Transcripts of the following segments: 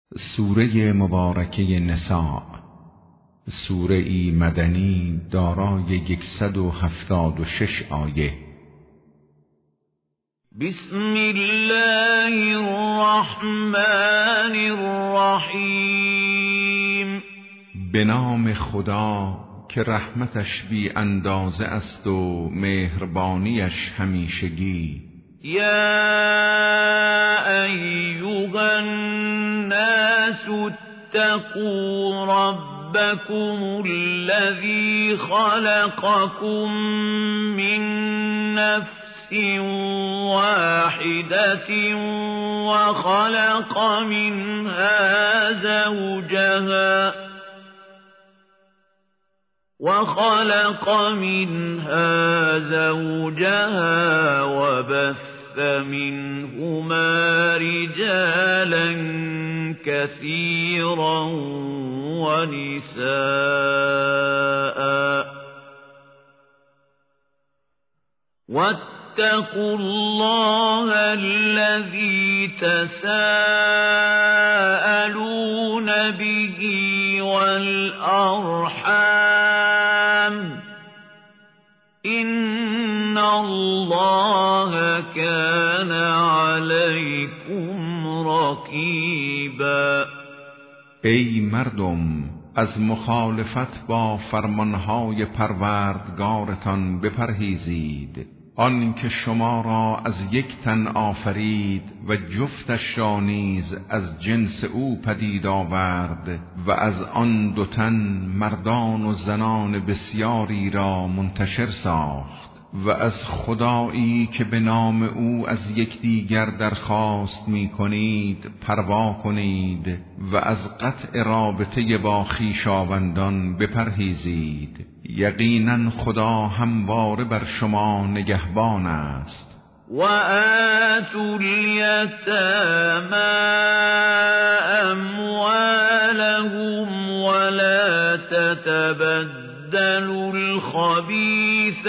سوره مبارکه نساء، سوره ای مدنی دارای 176 آیه. بسم الله الرحمن الرحیم. به نام خدا که رحمتش بی اندازه است و مهربانیش همیشگی. یا ایها الناس اتقوا ربكم الذي خلقكم من نفس واحدة وخلق منها زوجها وبث منهما رجالا كثيرا ونساء، واتقوا الله الذي تساءلون به والأرحام إن الله كان عليكم رقيبا. ای مردم، از مخالفت با فرمانهای پروردگارتان بپرهیزید، آن که شما را از یک تن آفرید و جفتش را نیز از جنس او پدید آورد و از آن دو تن مردان و زنان بسیاری را منتشر ساخت و از خدایی که به نام او از یکدیگر درخواست می کنید پروا کنید و از قطع رابطه با خویشاوندان بپرهیزید. یقینا خدا همواره بر شما نگهبان است. و آتوا الیتامی اموالهم ولا تتبدلوا الخبیث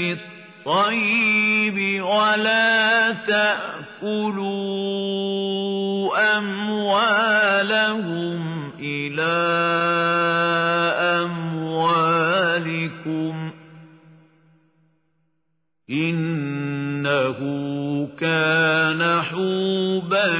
بالطیب ولا تأکلوا أموالهم إلى أموالكم إنه كان حوبا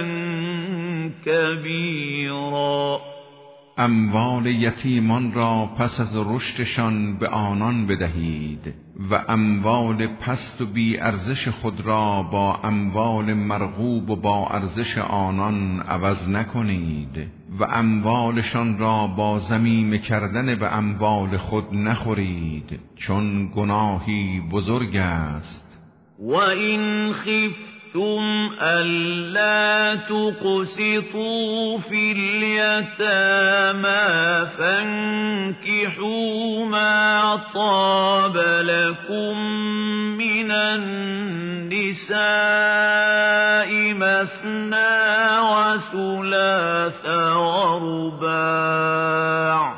كبيرا. اموال یتیمان را پس از رشدشان به آنان بدهید و اموال پست و بی ارزش خود را با اموال مرغوب و با ارزش آنان عوض نکنید و اموالشان را با ضمیمه کردن به اموال خود نخورید، چون گناهی بزرگ است. و این خفتم ألا تقسطوا في اليتامى فانكحوا ما طاب لكم من النساء مثنى وثلاث ورباع،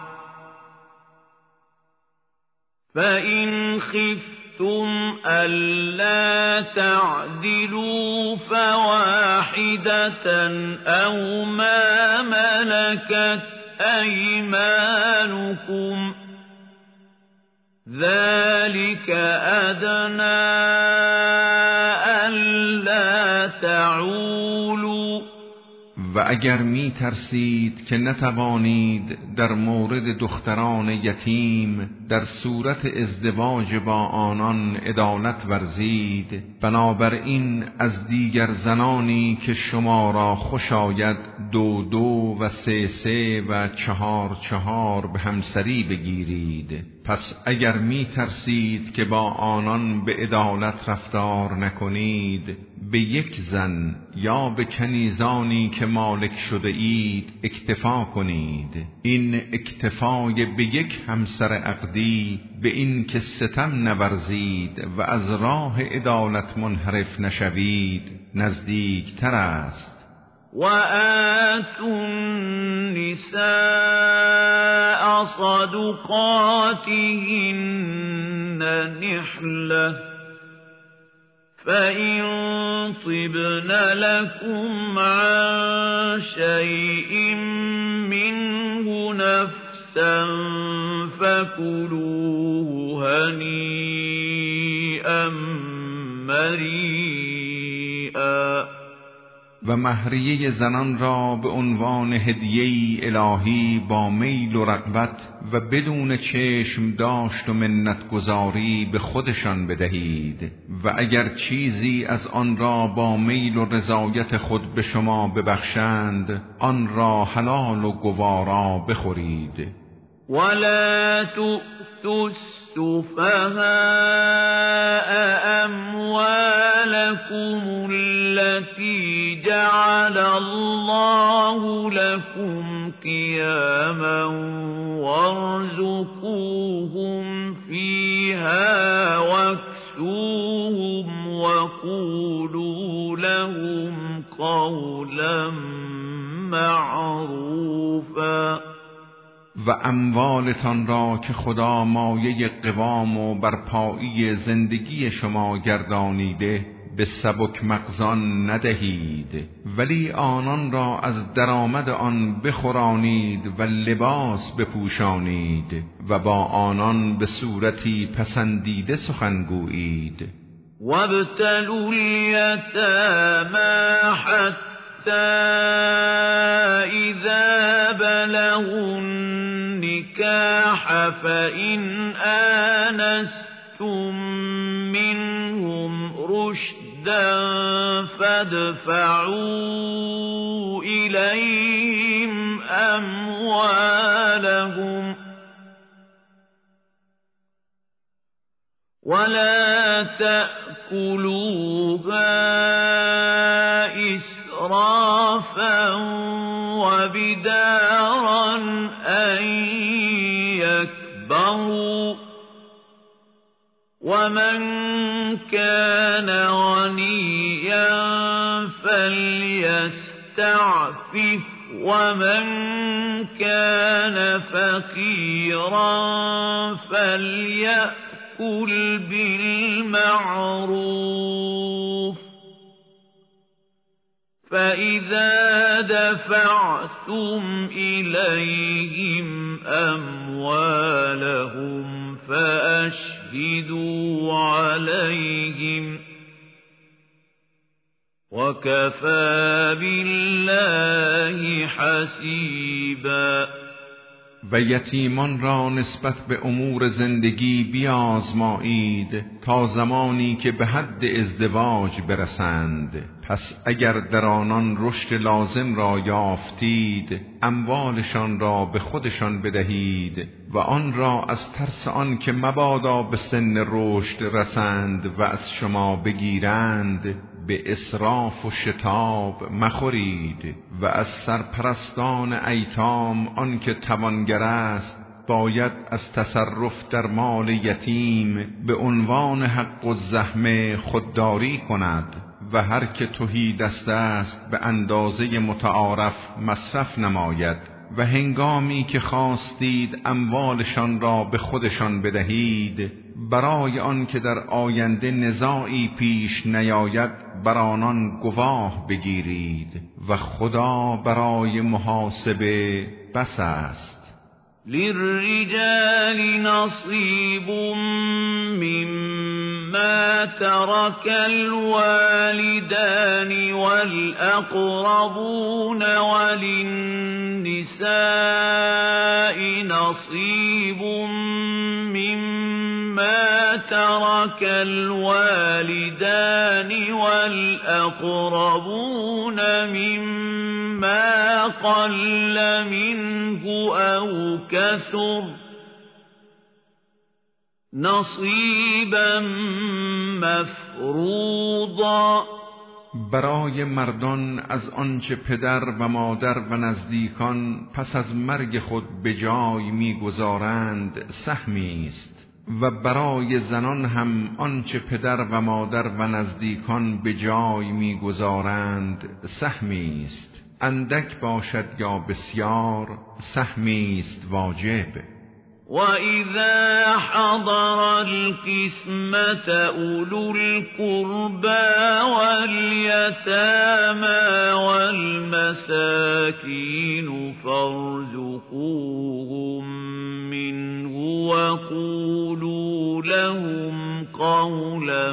فإن خفتم ألا تعدلوا فواحدة أو ما ملكت أيمانكم ذلك أدنى ألا تعولوا. و اگر می ترسید که نتوانید در مورد دختران یتیم در صورت ازدواج با آنان عدالت ورزید، بنابراین از دیگر زنانی که شما را خوش آید 2 و 3 و 4 به همسری بگیرید. پس اگر می ترسید که با آنان به عدالت رفتار نکنید، به یک زن یا به کنیزانی که مالک شده اید اکتفا کنید. این اکتفای به یک همسر عقدی به این که ستم نورزید و از راه عدالت منحرف نشوید نزدیکتر است. و آتوا النساء صدقاتهن نحلة فإن طبن لكم عن شيء منه نفسا فكلوه هنيئا مریئا. و مهریه زنان را به عنوان هدیه‌ای الهی با میل و رغبت و بدون چشم داشت و منتگزاری به خودشان بدهید و اگر چیزی از آن را با میل و رضایت خود به شما ببخشند آن را حلال و گوارا بخورید. ولا تؤتوا السفهاء أموالكم التي جعل الله لكم قياما وارزقوهم فيها واكسوهم وقولوا لهم قولا معروفا. و اموالتان را که خدا مایه قوام و برپایی زندگی شما گردانیده به سبک مغزان ندهید، ولی آنان را از درآمد آن بخورانید و لباس بپوشانید و با آنان به صورتی پسندیده سخنگویید. وابتلوا اليتامى حتى إذا بلغوا النكاح فإن آنستم منهم رشدا فادفعوا إليهم أموالهم ولا تأكلوها إسرافا وبدارا أن يكبروا ومن كان غنيا فليستعفف ومن كان فقيرا فليأكل بالمعروف. فإذا دفعتم إليهم أموالهم فأشهدوا عليهم وكفى بالله حسيبا. و یتیمان را نسبت به امور زندگی بیازمایید تا زمانی که به حد ازدواج برسند. پس اگر در آنان رشد لازم را یافتید اموالشان را به خودشان بدهید و آن را از ترس آن که مبادا به سن رشد رسند و از شما بگیرند به اسراف و شتاب مخورید. و از سرپرستان ایتام آن که توانگر است باید از تصرف در مال یتیم به عنوان حق الزحمه خودداری کند و هر که تهی دست است به اندازه متعارف مصرف نماید و هنگامی که خواستید اموالشان را به خودشان بدهید برای آن که در آینده نزاعی پیش نیاید بر آنان گواه بگیرید و خدا برای محاسبه بس است. للرجال نصيب مما ترك الوالدان والأقربون وللنساء نصيب مما ترك الوالدان والأقربون مما قل منه أو كثر نصيبا مفروضا. برای مردان از آنچه پدر و مادر و نزدیکان پس از مرگ خود به جای می‌گذارند سهمی است و برای زنان هم آنچه پدر و مادر و نزدیکان به جای می‌گذارند سهمی است. اندک باشد یا بسیار سهمی است واجب. وَإِذَا حَضَرَ الْقِسْمَةَ أُولُو الْقُرْبَى وَالْيَتَامَى وَالْمَسَاكِينُ فَارْزُقُوهُم مِّنْهُ وَقُولُوا لَهُمْ قَوْلًا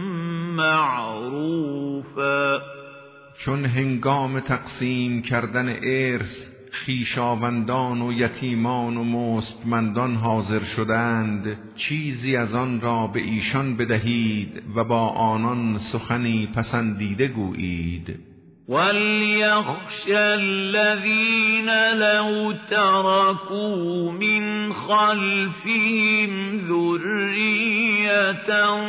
معروفا. چون هنگام تقسیم کردن ارث خویشاوندان و یتیمان و مستمندان حاضر شدند، چیزی از آن را به ایشان بدهید و با آنان سخنی پسندیده گویید. وَلْيَخْشَ الَّذِينَ لَوْ تَرَكُوا مِنْ خَلْفِهِمْ ذُرِّيَّةً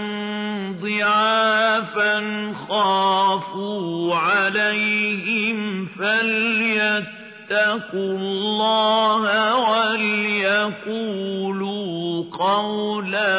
ضِعَافًا خَافُوا عَلَيْهِمْ فَلْيَتَّقُوا اللَّهَ وَلْيَقُولُوا قَوْلًا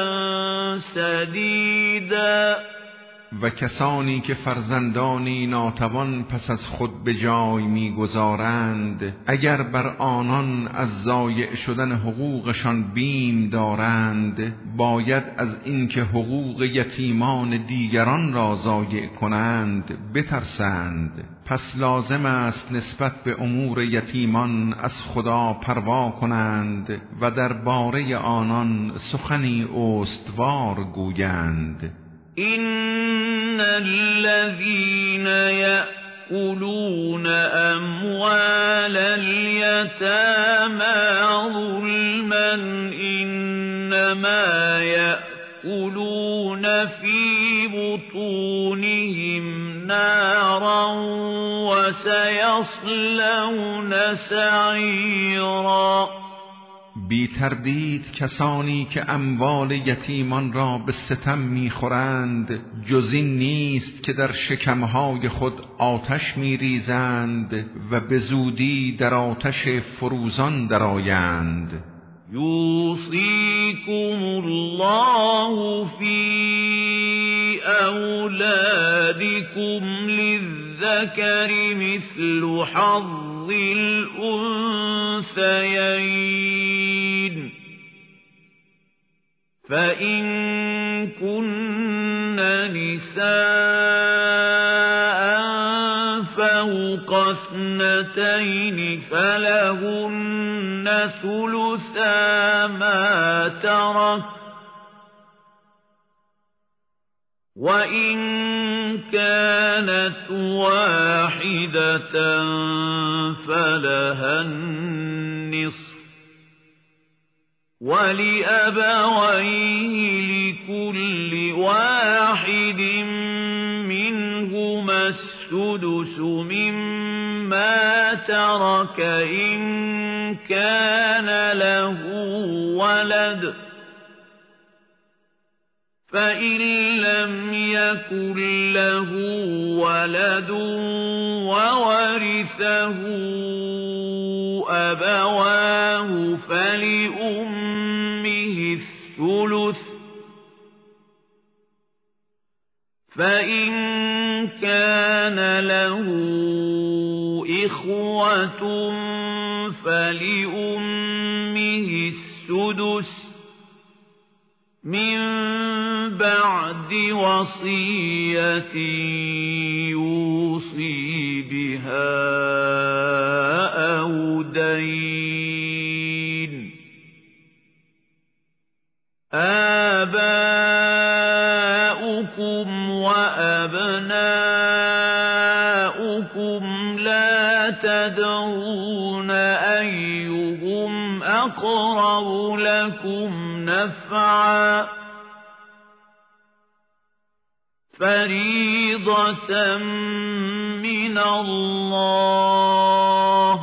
سَدِيدًا. و کسانی که فرزندانی ناتوان پس از خود به جای می‌گذارند، اگر بر آنان از ضایع شدن حقوقشان بیم دارند، باید از اینکه حقوق یتیمان دیگران را ضایع کنند بترسند. پس لازم است نسبت به امور یتیمان از خدا پروا کنند و درباره آنان سخنی استوار گویند. إِنَّ الَّذِينَ يَأْكُلُونَ أَمْوَالَ الْيَتَامَى ظُلْمًا إِنَّمَا يَأْكُلُونَ فِي بُطُونِهِمْ نَارًا وَسَيَصْلَوْنَ سَعِيرًا. بی تردید کسانی که اموال یتیمان را به ستم می‌خورند، جز این نیست که در شکمهای خود آتش می‌ریزند و به زودی در آتش فروزان درآیند. یوصیکم الله فی أولادكم للذكر مثل حظ الأنثيين فإن كن نساء فوق اثنتين فلهن ثلثا ما ترك وَإِن كَانَتْ وَاحِدَةً فَلَهَا النِّصْفُ وَلِأَبَوَيْهِ لِكُلِّ وَاحِدٍ مِّنْهُمَا السُّدُسُ مِمَّا تَرَكَ إِن كَانَ لَهُ وَلَدٌ فَإِن لَّمْ يَكُن لَّهُ وَلَدٌ وَوَرِثَهُ أَبَوَاهُ فَلِأُمِّهِ الثُّلُثُ فَإِن كَانَ لَهُ إِخْوَةٌ فَلِأُمِّهِ السُّدُسُ من بعد وصية يوصي بها أو دين آباؤكم وأبناؤكم لا تدرون أيهم أقرب لكم نفعا فريضة من الله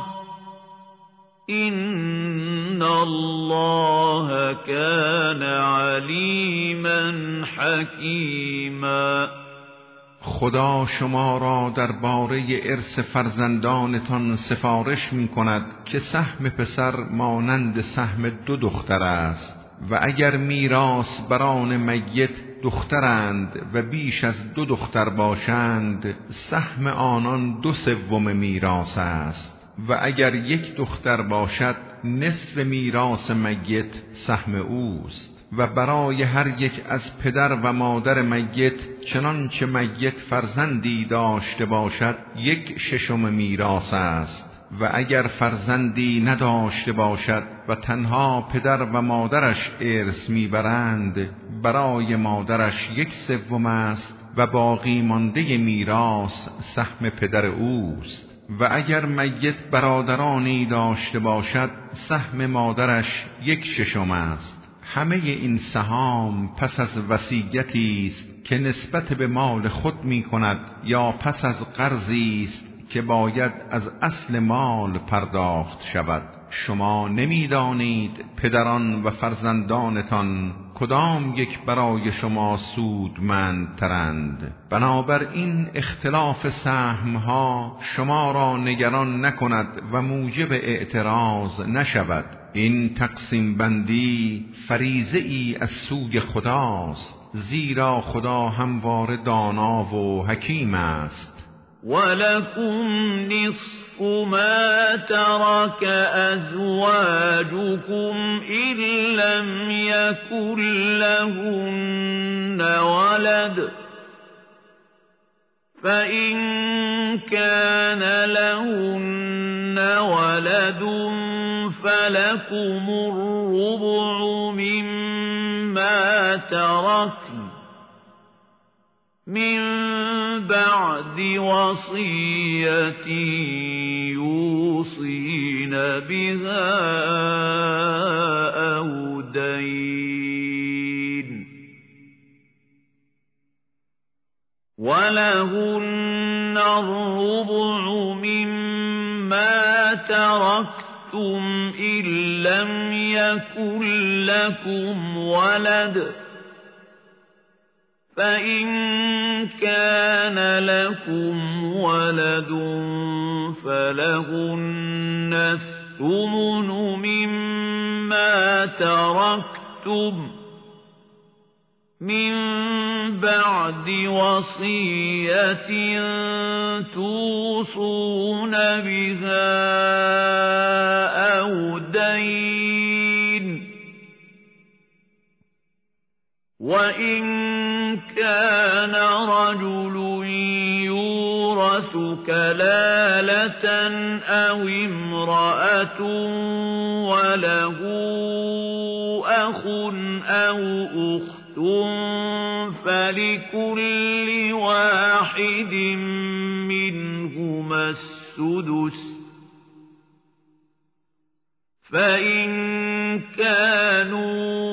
إن الله كان عليما حكيما. خدا شما را درباره ارث فرزندانتان سفارش می کند که سهم پسر مانند سهم 2 دختر است و اگر میراث بران میت دخترند و بیش از 2 دختر باشند، سهم آنان 2/3 میراث است. و اگر یک دختر باشد نصف میراث میت سهم اوست و برای هر یک از پدر و مادر میت چنانچه میت فرزندی داشته باشد 1/6 میراث است و اگر فرزندی نداشته باشد و تنها پدر و مادرش ارث میبرند برای مادرش 1/3 است و باقی مانده میراث سهم پدر اوست و اگر میت برادرانی داشته باشد سهم مادرش 1/6 است. همه این سهام پس از وصیتی است که نسبت به مال خود می کند یا پس از قرضی است که باید از اصل مال پرداخت شود. شما نمی‌دانید پدران و فرزندانتان کدام یک برای شما سودمندترند. بنابراین اختلاف سهم‌ها شما را نگران نکند و موجب اعتراض نشود. این تقسیم بندی فریضه ای از سوی خداست، زیرا خدا همواره دانا و حکیم است. ولكم نصف ما ترك أزواجكم إن لم يكن لهن ولد فإن كان لهن ولد فلكم الربع مما تركن من بعد وصية يوصين بها أو دين ولهن الربع مما تركتم إن لم يكن لكم ولد فإن كان لكم ولد فلهن الثمن مما تركتم من بعد وصية توصون بها أو دين وإن كان رجل يورث كلالة أو امرأة وله أخ أو أخت فلكل واحد منهما السدس فإن كانوا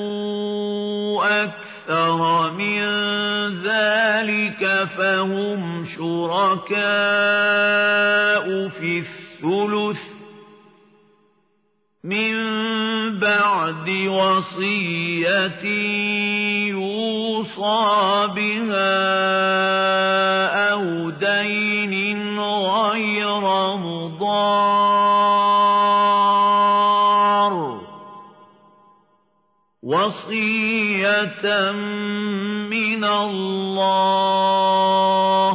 أكثر من ذلك فهم شركاء في الثلث من بعد وصية يوصى بها أو دين غير مضار وصية من الله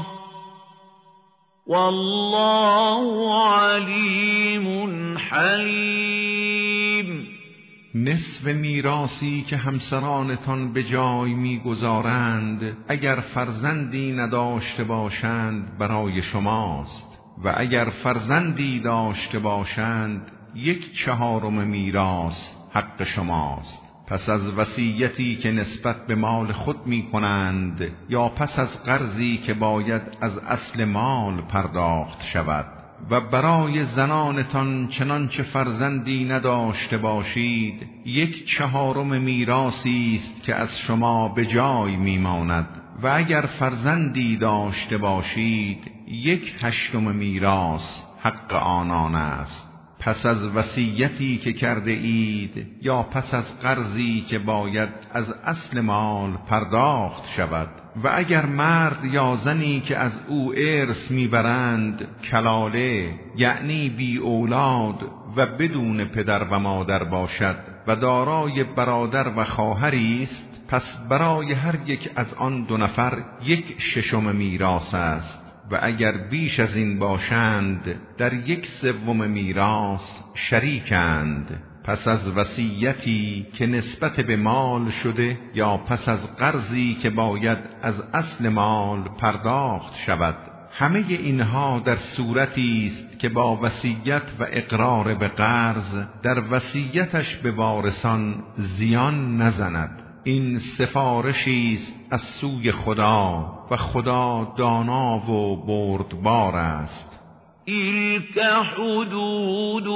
والله علیم حلیم. نصف میراثی که همسرانتان به جای میگذارند اگر فرزندی نداشته باشند برای شماست و اگر فرزندی داشته باشند 1/4 میراث حق شماست. پس از وصیتی که نسبت به مال خود می کنند یا پس از قرضی که باید از اصل مال پرداخت شود. و برای زنانتان چنانچه فرزندی نداشته باشید 1/4 میراثی است که از شما به جای می ماند و اگر فرزندی داشته باشید 1/8 میراث حق آنان است. پس از وصیتی که کرده اید یا پس از قرضی که باید از اصل مال پرداخت شود. و اگر مرد یا زنی که از او ارث میبرند کلاله یعنی بی اولاد و بدون پدر و مادر باشد و دارای برادر و خواهری است، پس برای هر یک از آن 2 نفر 1/6 میراث است و اگر بیش از این باشند در 1/3 میراث شریکند. پس از وصیتی که نسبت به مال شده یا پس از قرضی که باید از اصل مال پرداخت شود، همه اینها در صورتی است که با وصیت و اقرار به قرض در وصیتش به وارثان زیان نزند. این سفارشی است از سوی خدا و خدا دانا و بردبار است. تلك حدود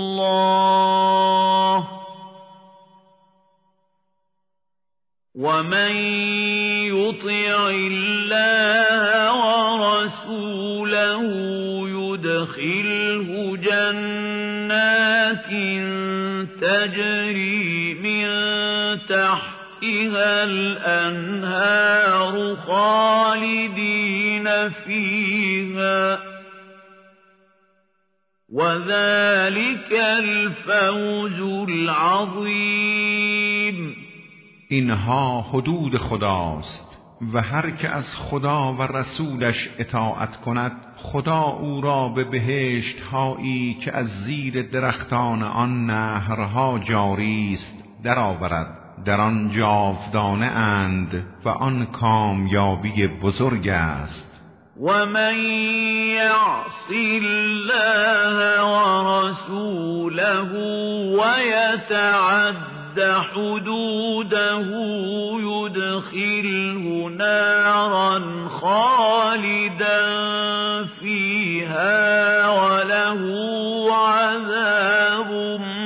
الله ومن يطع الله ورسوله يدخله جنات تجري من تحتها الأنهار خالدين فيها وذلك الفوز العظیم. اینها حدود خداست و هر که از خدا و رسولش اطاعت کند خدا او را به بهشت هایی که از زیر درختان آن نهرها جاری است درآورد. در آن جاودانه اند و آن کامیابی بزرگ است. ومن يعص الله ورسوله ويتعد حدوده يدخله نارا خالدا فيها وله عذاب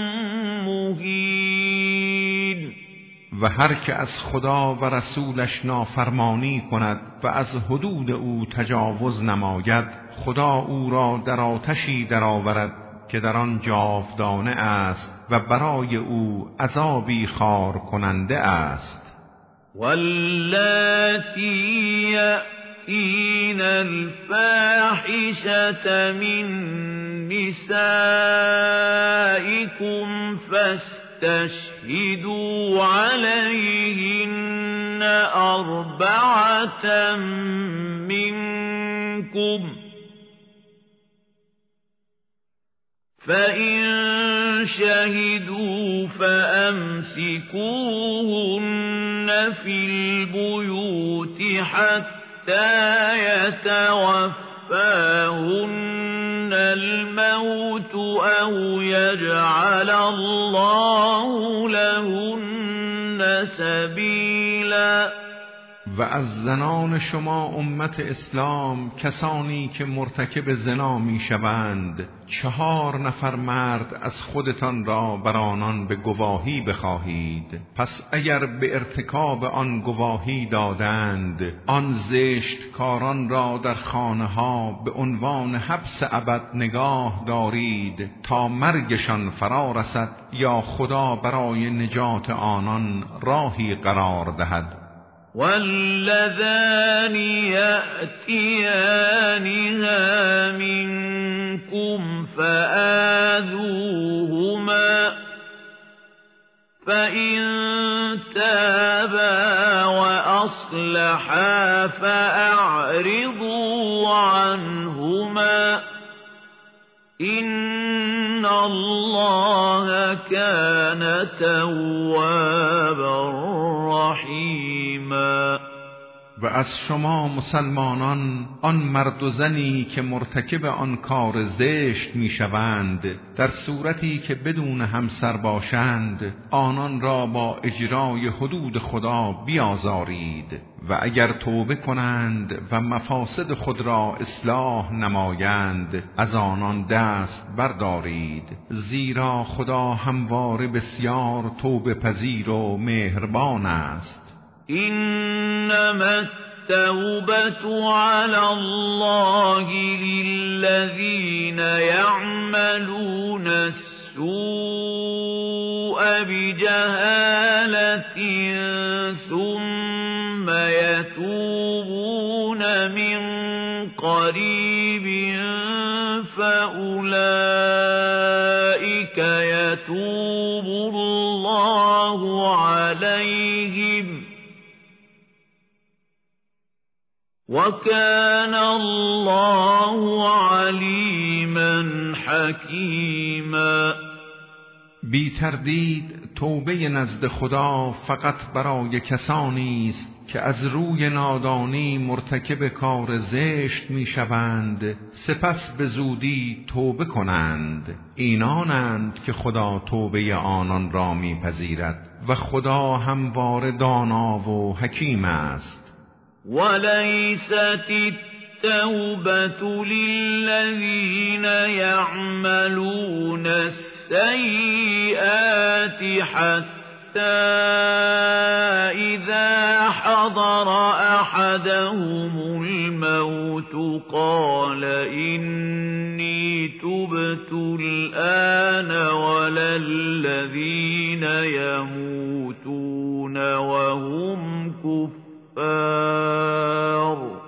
مهين. و هر که از خدا و رسولش نافرمانی کند و از حدود او تجاوز نماید خدا او را در آتشی درآورد که در آن جاودانه است و برای او عذابی خار کننده است. واللاتی یأتین الفاحشة من نسائکم فاستشهدوا عليهن 4 منكم فإن شهدوا فأمسكوهن في البيوت حتى يتوفاهن الموت أو يجعل الله لهن سبيلا. و از زنان شما امت اسلام کسانی که مرتکب زنا می شوند 4 نفر مرد از خودتان را بر آنان به گواهی بخواهید. پس اگر به ارتکاب آن گواهی دادند آن زشت کاران را در خانه ها به عنوان حبس ابد نگاه دارید تا مرگشان فرا رسد یا خدا برای نجات آنان راهی قرار دهد. واللذان يأتيانها منكم فآذوهما فإن تابا وأصلحا فأعرضوا عنهما إن الله كان توابا رحیما. و از شما مسلمانان آن مرد و زنی که مرتکب آن کار زشت میشوند در صورتی که بدون همسر باشند آنان را با اجرای حدود خدا بیازارید و اگر توبه کنند و مفاسد خود را اصلاح نمایند از آنان دست بردارید زیرا خدا همواره بسیار توبه پذیر و مهربان است. إنما التوبة على الله للذين يعملون السوء بجهالة ثم يتوبون من قريب فأولئك يتوب الله عليهم وَكَانَ اللَّهُ عَلِيمًا حَکِیمًا. بی تردید توبه نزد خدا فقط برای کسانی است که از روی نادانی مرتکب کار زشت میشوند، سپس به زودی توبه کنند. اینانند که خدا توبه آنان را میپذیرد و خدا همواره دانا و حکیم است. وَلَيْسَتِ التَّوْبَةُ لِلَّذِينَ يَعْمَلُونَ السَّيِّئَاتِ حَتَّى إِذَا حَضَرَ أَحَدَهُمُ الْمَوْتُ قَالَ إِنِّي تُبْتُ الْآنَ وَلَا الَّذِينَ يَمُوتُونَ وَهُمْ كُفَّارٌ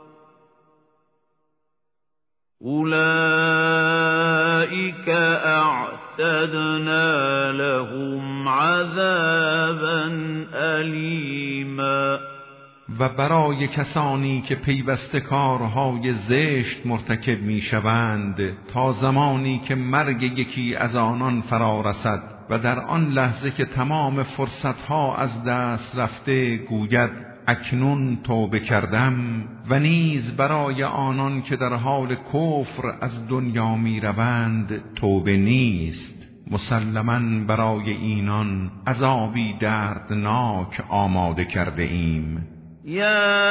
أُولَئِكَ أَعْتَدْنَا لَهُمْ عَذَابًا أَلِيمًا. و برای کسانی که پیوسته کارهای زشت مرتکب میشوند تا زمانی که مرگ یکی از آنان فرا رسد و در آن لحظه که تمام فرصتها از دست رفته گوید اکنون توبه کردم، و نیز برای آنان که در حال کفر از دنیا می روند توبه نیست. مسلماً برای اینان عذابی دردناک آماده کرده ایم. یا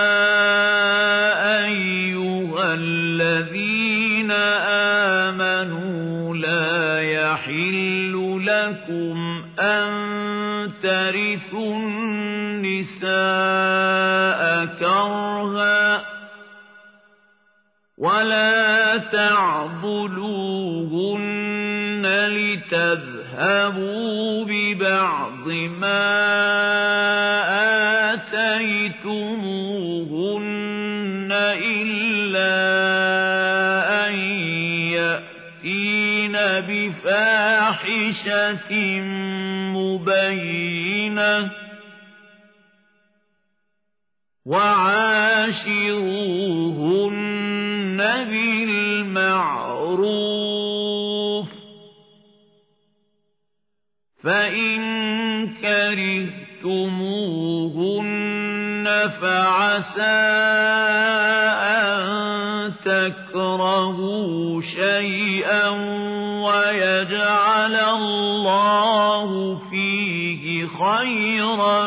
ایها الذین آمنوا لا يحل لكم ان ترثوا النساء كرها ولا تعضلوهن لتذهبوا ببعض ما آتيتموهن إلا أن يأتين بفاحشة مبينة وعاشروهن بالمعروف فإن كرهتموهن فعسى أن تكرهوا شيئا ويجعل الله فيه خيرا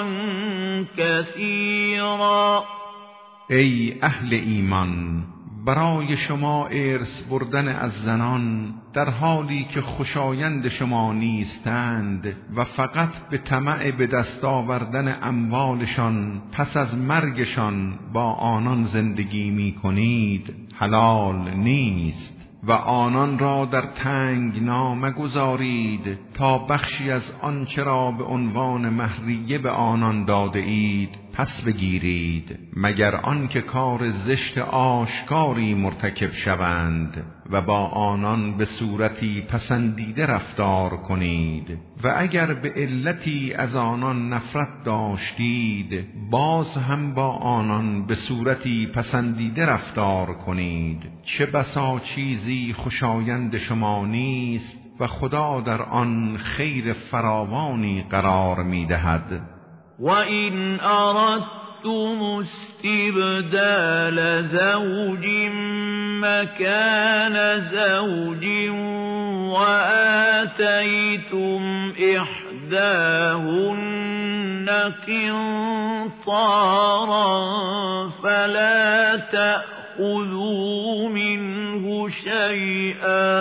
كثيرا. ای اهل ایمان، برای شما ارث بردن از زنان در حالی که خوشایند شما نیستند و فقط به طمع به دست آوردن اموالشان پس از مرگشان با آنان زندگی می کنید حلال نیست، و آنان را در تنگنا مگذارید تا بخشی از آنچه را به عنوان مهریه به آنان داده اید پس بگیرید، مگر آنکه کار زشت آشکاری مرتکب شوند و با آنان به صورتی پسندیده رفتار کنید، و اگر به علتی از آنان نفرت داشتید باز هم با آنان به صورتی پسندیده رفتار کنید. چه بسا چیزی خوشایند شما نیست و خدا در آن خیر فراوانی قرار می‌دهد. وَإِنْ أَرَدتُّمُ اسْتِبْدَالَ زَوْجٍ مَّكَانَ زَوْجٍ وَآتَيْتُمْ إِحْدَاهُنَّ قِنطَارًا فَلَا تَأْخُذُوا مِنْهُ شَيْئًا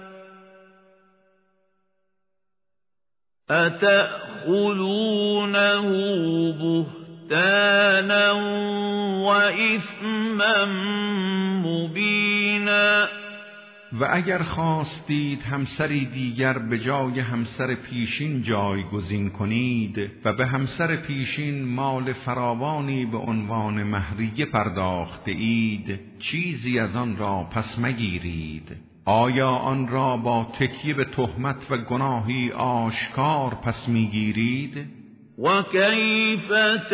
أَتَأْخُذُونَهُ بُهْتَانًا وَإِثْمًا مُبِينًا. و اگر خواستید همسری دیگر به جای همسر پیشین جایگزین کنید و به همسر پیشین مال فراوانی به عنوان مهریه پرداخته اید، چیزی از آن را پس مگیرید. آیا آن را با تکیه به تهمت و گناهی آشکار پس میگیرید؟ وكيف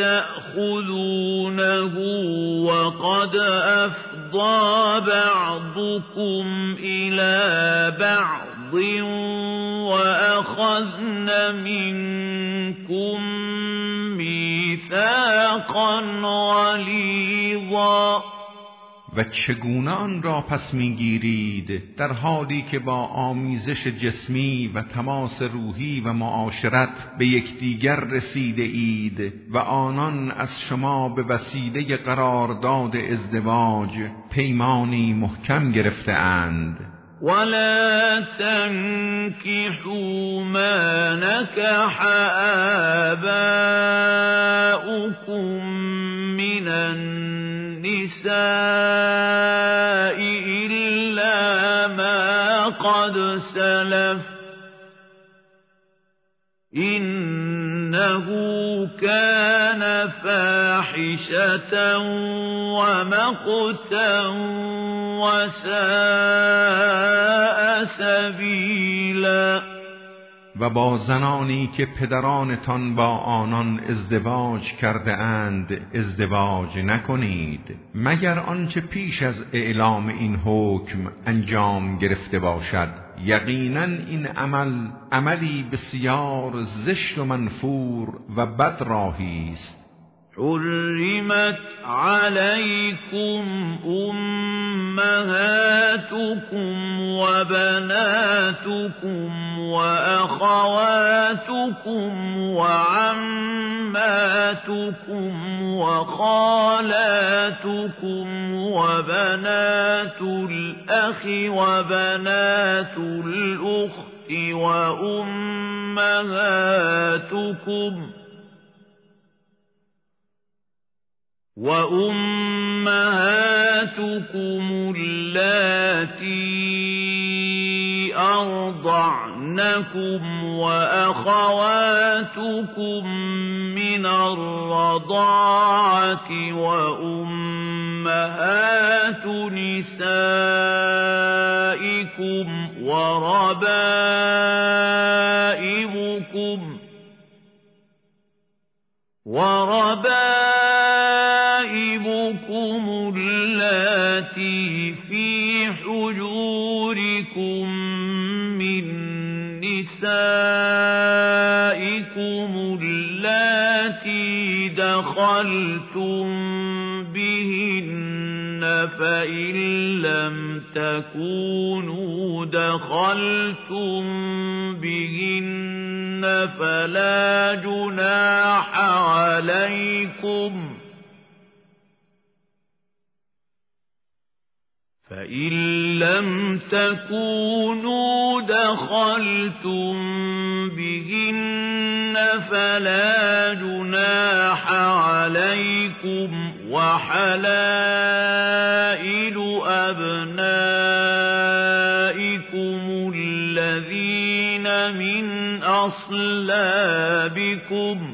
تأخذونه وقد أفضى بعضكم إلى بعض وأخذن منكم ميثاقا غلیظا. و چگونه آن را پس میگیرید در حالی که با آمیزش جسمی و تماس روحی و معاشرت به یکدیگر رسیده اید و آنان از شما به وسیله قرارداد ازدواج پیمانی محکم گرفته اند. ولا تنكحوا ما نكح آباؤكم من النساء إلا ما قد سلف إنه كان فاحشة ومقتا وساء سبیلا. و با زنانی که پدرانتان با آنان ازدواج کرده اند ازدواج نکنید مگر آنچه پیش از اعلام این حکم انجام گرفته باشد. یقینا این عملی بسیار زشت و منفور و بد راهی است. حرمت عليكم أمهاتكم وبناتكم وأخواتكم وعماتكم وخالاتكم وبنات الأخ وبنات الأخت وأمهاتكم اللاتي أرضعنكم وأخواتكم من الرضاعة وأمهات نسائكم وربائبكم اللاتي في حجوركم من نسائكم اللاتي دخلتم بهن فإن لم تكونوا دخلتم بهن فلا جناح عليكم فإن لم تكونوا دخلتم بهن فلا جناح عليكم وحلائل أبنائكم الذين من أصلابكم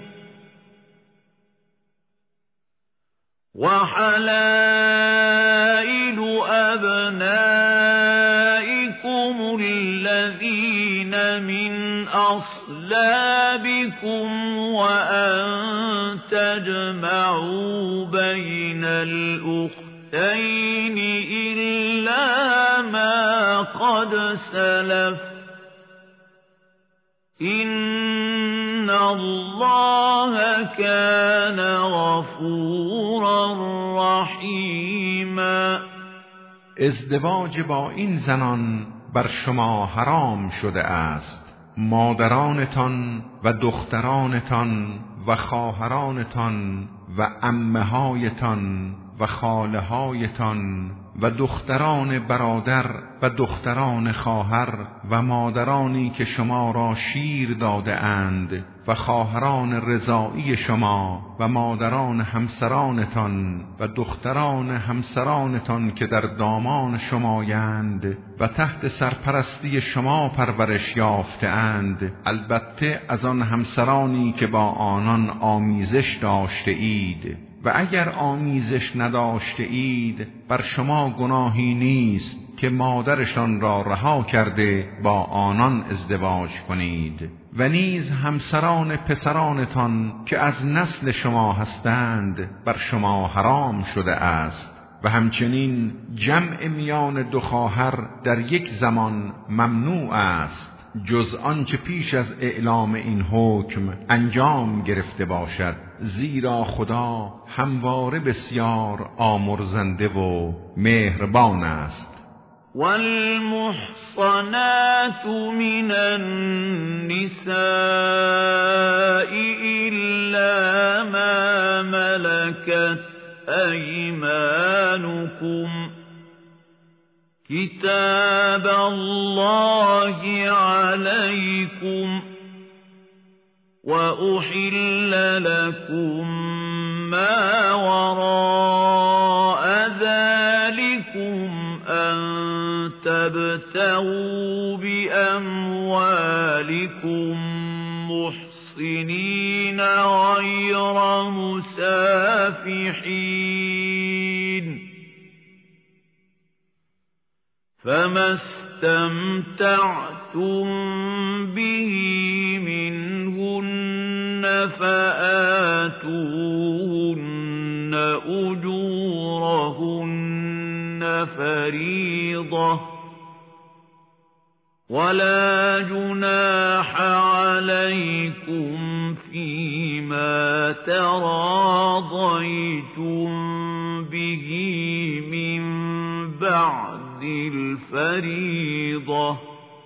وأن تجمعوا بين الأختين إلا ما قد سلف إن الله كان غفورا رحیما. ازدواج با این زنان بر شما حرام شده است. مادرانتان و دخترانتان و خواهرانتان و عمه‌هایتان و خاله‌هایتان و دختران برادر و دختران خواهر و مادرانی که شما را شیر داده اند و خواهران رضاعی شما و مادران همسرانتان و دختران همسرانتان که در دامان شمایند و تحت سرپرستی شما پرورش یافته اند، البته از آن همسرانی که با آنان آمیزش داشته اید و اگر آمیزش نداشته اید بر شما گناهی نیست که مادرشان را رها کرده با آنان ازدواج کنید و نیز همسران پسرانتان که از نسل شما هستند بر شما حرام شده است و همچنین جمع میان دو خواهر در یک زمان ممنوع است جز آنچه پیش از اعلام این حکم انجام گرفته باشد، زیرا خدا همواره بسیار آمرزنده و مهربان است. والمحصنات من النساء إلا ما ملكت أيمانكم كتاب الله عليكم وأحل لكم ما وراء ذلكم أن تبتغوا بأموالكم محصنين غير مسافحين فما استمتعتم به منهن فآتوهن أجورهن فريضة ولا جناح عليكم فيما تراضيتم به من بعد الفريضة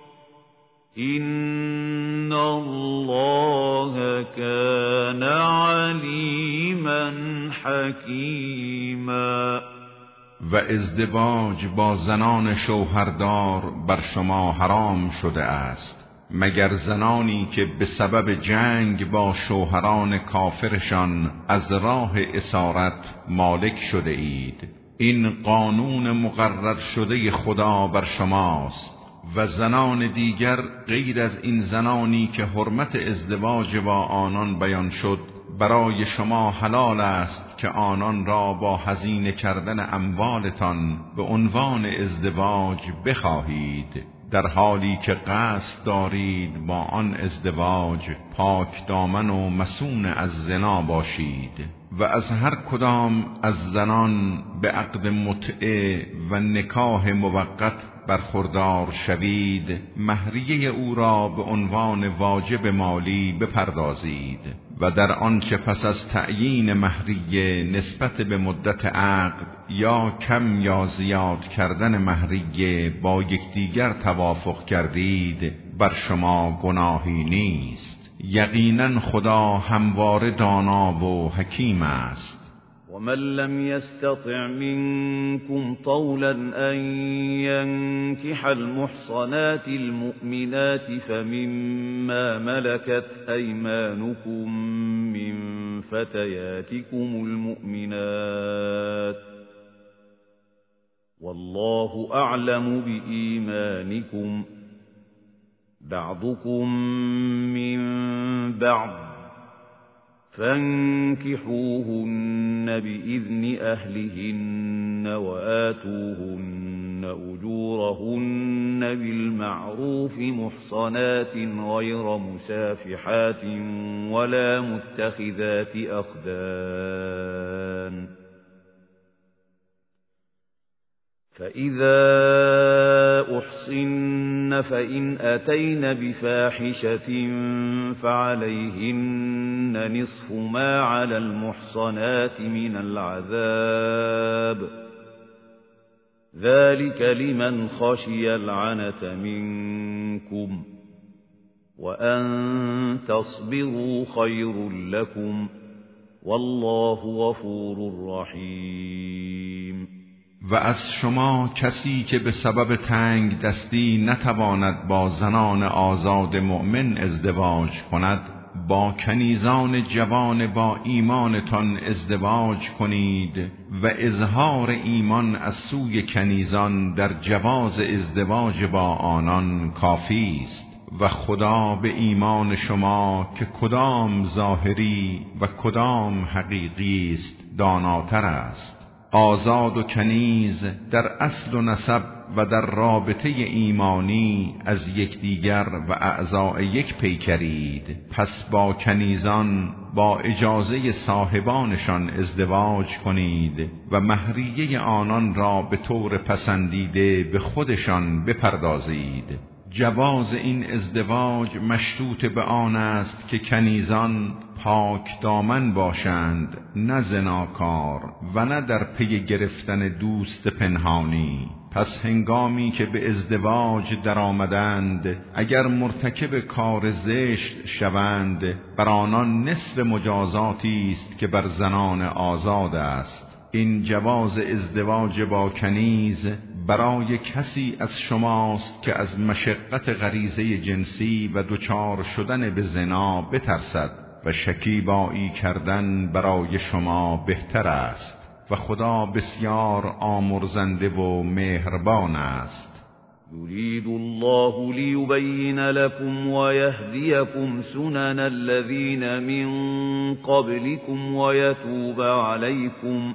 إن الله كان عليما حكيما. و ازدواج با زنان شوهردار بر شما حرام شده است مگر زنانی که به سبب جنگ با شوهران کافرشان از راه اسارت مالک شده اید. این قانون مقرر شده خدا بر شماست و زنان دیگر غیر از این زنانی که حرمت ازدواج با آنان بیان شد برای شما حلال است که آنان را با هزینه کردن اموالتان به عنوان ازدواج بخواهید، در حالی که قصد دارید با آن ازدواج پاک دامن و مصون از زنا باشید و از هر کدام از زنان به عقد متعه و نکاح موقت برخوردار شوید مهریه او را به عنوان واجب مالی بپردازید و در آنچه پس از تعیین مهریه نسبت به مدت عقد یا کم یا زیاد کردن مهریه با یکدیگر توافق کردید بر شما گناهی نیست. یقینا خدا همواره دانا و حکیم است. ومن لم يستطع منكم طولا أن ينكح المحصنات المؤمنات فمما ملكت أيمانكم من فتياتكم المؤمنات والله أعلم بإيمانكم بعضكم من بعض فانكحوهن بإذن أهلهن وآتوهن أجورهن بالمعروف محصنات غير مسافحات ولا متخذات أخدان فإذا أحصن فإن أتين بفاحشة فعليهن نصف ما على المحصنات من العذاب ذلك لمن خشي العنة منكم وأن تصبروا خير لكم والله غفور رحيم. و از شما کسی که به سبب تنگ دستی نتواند با زنان آزاد مؤمن ازدواج کند با کنیزان جوان با ایمانتان ازدواج کنید و اظهار ایمان از سوی کنیزان در جواز ازدواج با آنان کافی است و خدا به ایمان شما که کدام ظاهری و کدام حقیقی است داناتر است. آزاد و کنیز در اصل و نسب و در رابطه ایمانی از یکدیگر و اعضاء یک پیکرید، پس با کنیزان با اجازه صاحبانشان ازدواج کنید و مهریه آنان را به طور پسندیده به خودشان بپردازید. جواز این ازدواج مشروط به آن است که کنیزان پاک دامن باشند، نه زناکار و نه در پی گرفتن دوست پنهانی. پس هنگامی که به ازدواج در آمدند، اگر مرتکب کار زشت شوند، بر آنان نصف مجازاتی است که بر زنان آزاد است. این جواز ازدواج با کنیز برای کسی از شماست که از مشقت غریزه جنسی و دچار شدن به زنا بترسد و شکیبایی کردن برای شما بهتر است و خدا بسیار آمرزنده و مهربان است. يريد الله ليبين لكم ويهديكم سنن الذين من قبلكم ويتوب عليكم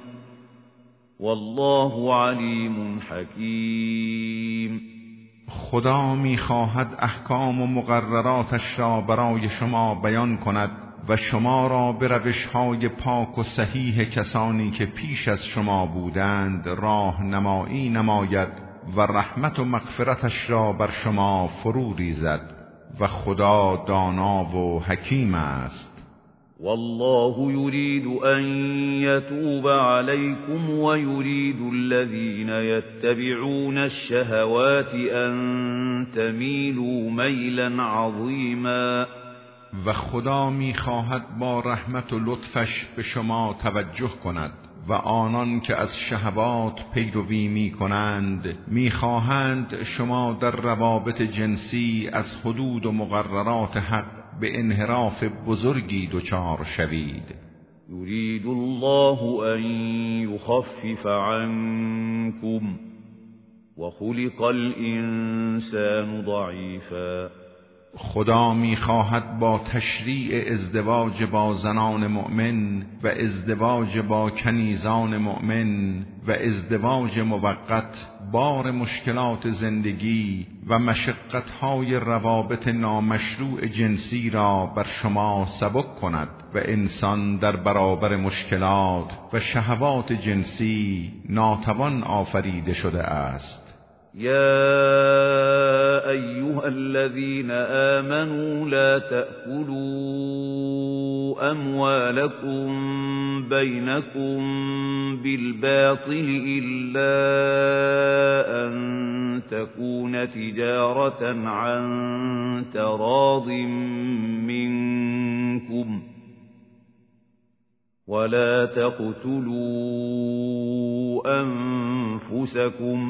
والله علیم حکیم. خدا می‌خواهد احکام و مقرراتش را برای شما بیان کند و شما را به روش‌های پاک و صحیح کسانی که پیش از شما بودند راهنمایی نماید و رحمت و مغفرتش را بر شما فرو ریزد و خدا دانا و حکیم است. والله يريد أن يتوب عليكم ويريد الذين يتبعون الشهوات أن تميلوا ميلا عظيما. و خدا می‌خواهد با رحمت و لطفش به شما توجه کند و آنان که از شهوات پیروی می‌کنند می‌خواهند شما در روابط جنسی از حدود و مقررات حق به انحراف بزرگی دچار شوید. يريد الله أن يخفف عنكم وخلق الإنسان ضعيفا. خدا می‌خواهد با تشریع ازدواج با زنان مؤمن و ازدواج با کنیزان مؤمن و ازدواج موقت بار مشکلات زندگی و مشقت‌های روابط نامشروع جنسی را بر شما سبک کند و انسان در برابر مشکلات و شهوات جنسی ناتوان آفریده شده است. يا أيها الذين آمنوا لا تأكلوا أموالكم بينكم بالباطل إلا أن تكون تجارة عن تراض منكم ولا تقتلوا أنفسكم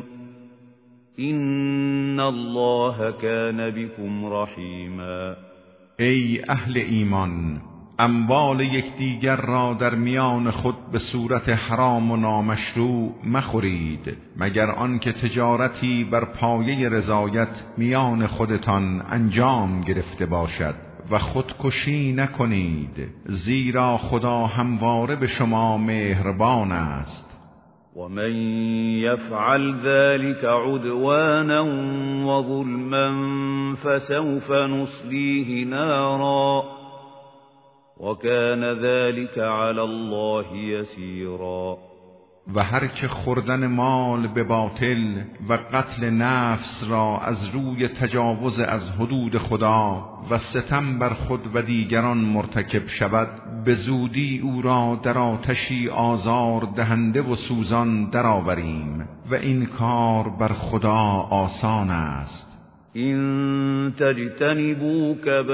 إن الله كان بكم رحیما. ای اهل ایمان، اموال یکدیگر را در میان خود به صورت حرام و نامشروع مخورید مگر آنکه تجارتی بر پایه رضایت میان خودتان انجام گرفته باشد و خودکشی نکنید، زیرا خدا همواره به شما مهربان است. ومن يفعل ذلك عدوانا وظلما فسوف نصليه نارا وكان ذلك على الله يسيرا. و هر که خوردن مال به باطل و قتل نفس را از روی تجاوز از حدود خدا و ستم بر خود و دیگران مرتکب شود، به زودی او را در آتشی آزار دهنده و سوزان درآوریم و این کار بر خدا آسان است. إن تجتنبوا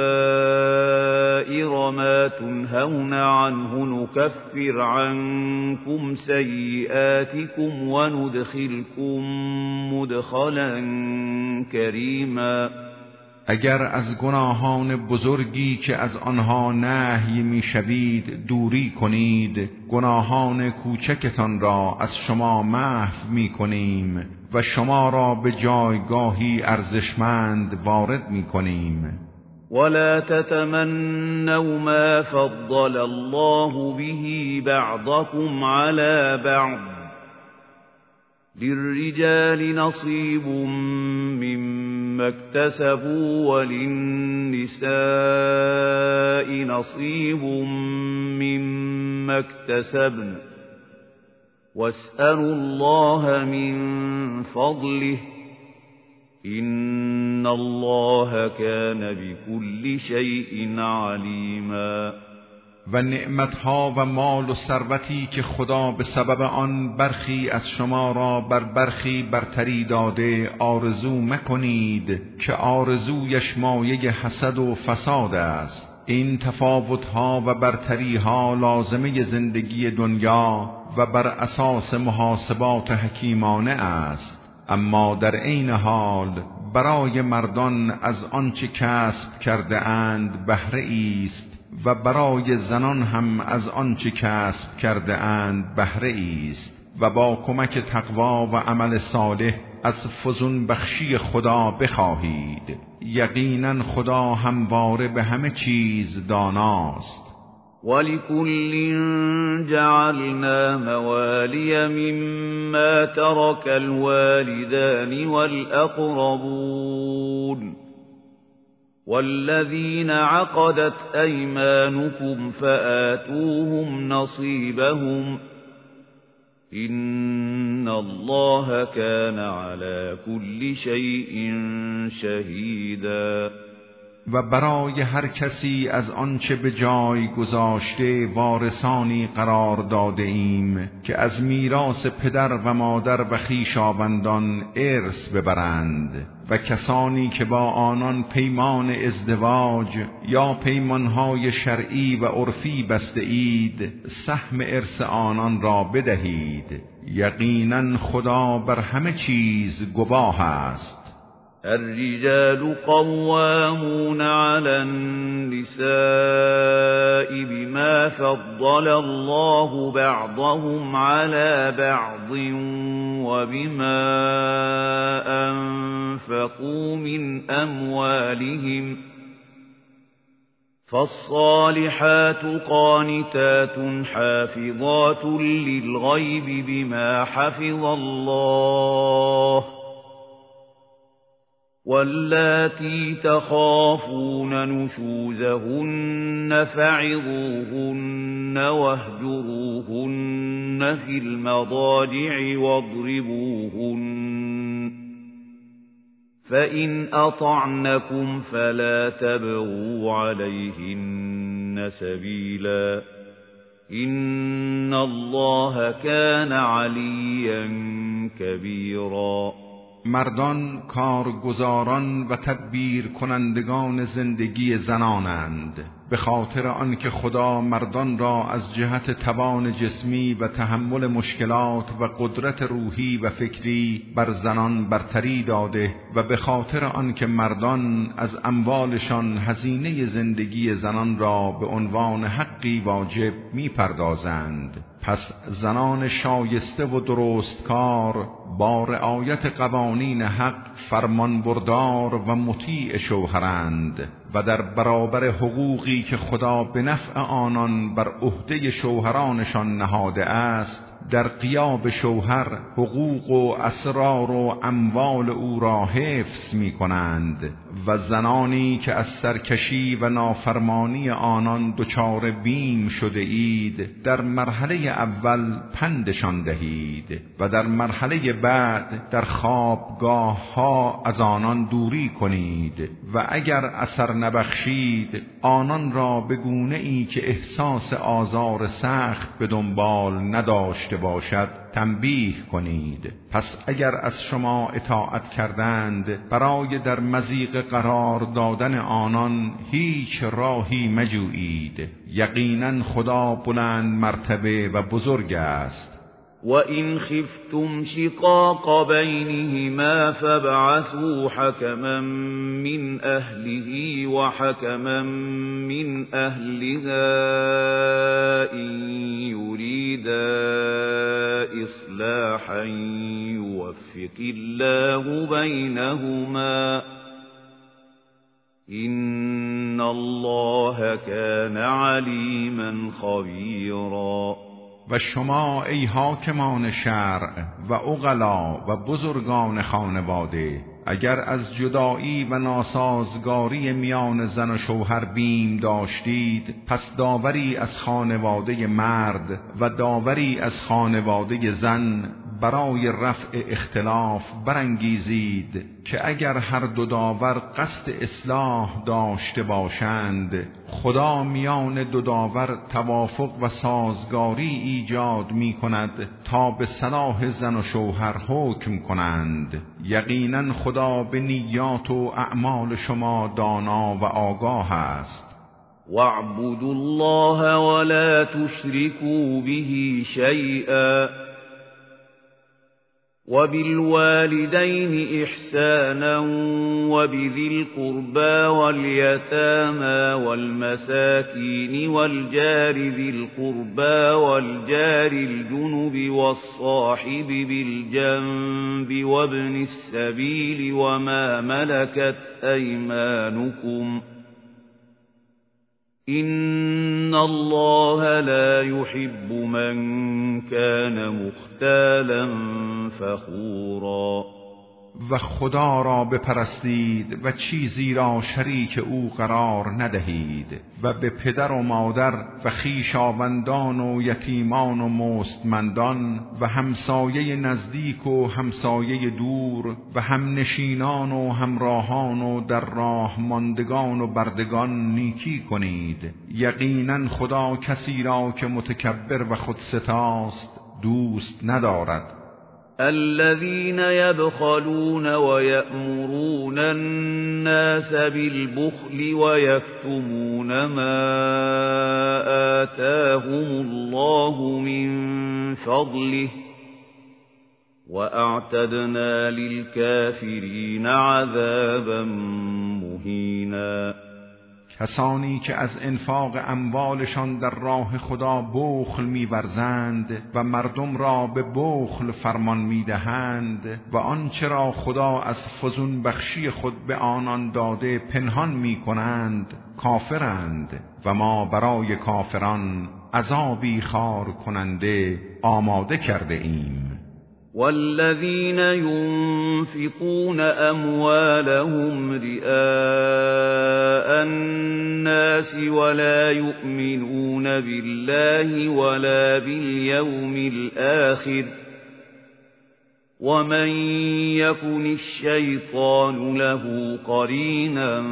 كبائر ما تنهون عنه نكفر عنكم سيئاتكم وندخلكم مدخلا كريما. اگر از گناهان بزرگی که از آنها نهی میشوید دوری کنید، گناهان کوچکتان را از شما محو میکنیم و شما را به جایگاهی ارزشمند وارد می‌کنیم. ولا تتمنوا ما فضل الله به بعضكم على بعض للرجال نصيب مما اكتسبوا وللنساء نصيب مما اكتسبن واسألوا الله من فضله إن الله كان بكل شيء علیما. و نعمتها و مال و ثروتی که خدا به سبب آن برخی از شما را بر برخی برتری داده آرزو مکنید که آرزویش مایه حسد و فساد است. این تفاوتها و برتریها لازمه زندگی دنیا و بر اساس محاسبات حکیمانه است، اما در عین حال برای مردان از آنچه کسب کرده اند بهره است و برای زنان هم از آنچه کسب کرده اند بهره است و با کمک تقوا و عمل صالح از فزون بخشی خدا بخواهید. یقینا خدا همواره به همه چیز داناست. ولكل جعلنا موالي مما ترك الوالدان والأقربون والذين عقدت أيمانكم فآتوهم نصيبهم إن الله كان على كل شيء شهيدا. و برای هر کسی از آنچه به جای گذاشته وارثانی قرار داده ایم که از میراث پدر و مادر و خویشاوندان ارث ببرند و کسانی که با آنان پیمان ازدواج یا پیمانهای شرعی و عرفی بسته اید سهم ارث آنان را بدهید. یقینا خدا بر همه چیز گواه است. الرجال قوامون على النساء بما فضل الله بعضهم على بعض وبما أنفقوا من أموالهم فالصالحات قانتات حافظات للغيب بما حفظ الله واللاتي تخافون نشوزهن فعظوهن واهجروهن في المضاجع واضربوهن فإن أطعنكم فلا تبغوا عليهن سبيلا إن الله كان عليا كبيرا. مردان کارگزاران و تدبیر کنندگان زندگی زنانند، به خاطر آنکه خدا مردان را از جهت توان جسمی و تحمل مشکلات و قدرت روحی و فکری بر زنان برتری داده و به خاطر آنکه مردان از اموالشان هزینه زندگی زنان را به عنوان حقی واجب می‌پردازند. پس زنان شایسته و درستکار با رعایت قوانین حق فرمانبردار و مطیع شوهرند و در برابر حقوقی که خدا به نفع آنان بر عهده شوهرانشان نهاده است در غیاب شوهر حقوق و اسرار و اموال او را حفظ می کنند و زنانی که از سرکشی و نافرمانی آنان دچار بیم شده اید در مرحله اول پندشان دهید و در مرحله بعد در خوابگاه ها از آنان دوری کنید و اگر اثر نبخشید آنان را به گونه ای که احساس آزار سخت به دنبال نداشته باشد تنبیه کنید. پس اگر از شما اطاعت کردند برای در مضیق قرار دادن آنان هیچ راهی مجویید. یقینا خدا بلند مرتبه و بزرگ است. وَإِنْ خِفْتُمْ شِقَاقَ بَيْنِهِمَا فَابْعَثُوا حَكَمًا مِّنْ أَهْلِهِ وَحَكَمًا مِّنْ أَهْلِهَا إِن يُرِيدَا إِصْلَاحًا يُوَفِّقِ اللَّهُ بَيْنَهُمَا إِنَّ اللَّهَ كَانَ عَلِيمًا خَبِيرًا. و شما ای حاکمان شرع و عقلا و بزرگان خانواده، اگر از جدایی و ناسازگاری میان زن و شوهر بیم داشتید، پس داوری از خانواده مرد و داوری از خانواده زن برای رفع اختلاف برانگیزید که اگر هر دو داور قصد اصلاح داشته باشند، خدا میان دو داور توافق و سازگاری ایجاد می کند تا به صلاح زن و شوهر حکم کنند. یقینا خدا به نیات و اعمال شما دانا و آگاه است. وَاعْبُدُوا اللَّهَ وَلَا تُشْرِكُوا بِهِ شَيْئًا وَبِالْوَالِدَيْنِ إِحْسَانًا وَبِذِي الْقُرْبَى وَالْيَتَامَى وَالْمَسَاكِينِ وَالْجَارِ ذِي الْقُرْبَى وَالْجَارِ الْجُنُبِ وَالصَّاحِبِ بِالْجَنبِ وَابْنِ السَّبِيلِ وَمَا مَلَكَتْ أَيْمَانُكُمْ إِنَّ اللَّهَ لَا يُحِبُّ مَنْ كَانَ مُخْتَالًا فَخُورًا. و خدا را بپرستید و چیزی را شریک او قرار ندهید و به پدر و مادر و خویشاوندان و یتیمان و مستمندان و همسایه نزدیک و همسایه دور و همنشینان و همراهان و در راه ماندگان و بردگان نیکی کنید. یقینا خدا کسی را که متکبر و خودستاست دوست ندارد. الذين يبخلون ويأمرون الناس بالبخل ويكتمون ما آتاهم الله من فضله وأعتدنا للكافرين عذابا مهینا. کسانی که از انفاق اموالشان در راه خدا بخل می‌ورزند و مردم را به بخل فرمان می‌دهند و آنچه را خدا از فزون بخشی خود به آنان داده پنهان می‌کنند، کافرند و ما برای کافران عذابی خار کننده آماده کرده ایم. والذين ينفقون أموالهم رئاء الناس ولا يؤمنون بالله ولا باليوم الآخر ومن يكن الشيطان له قرينا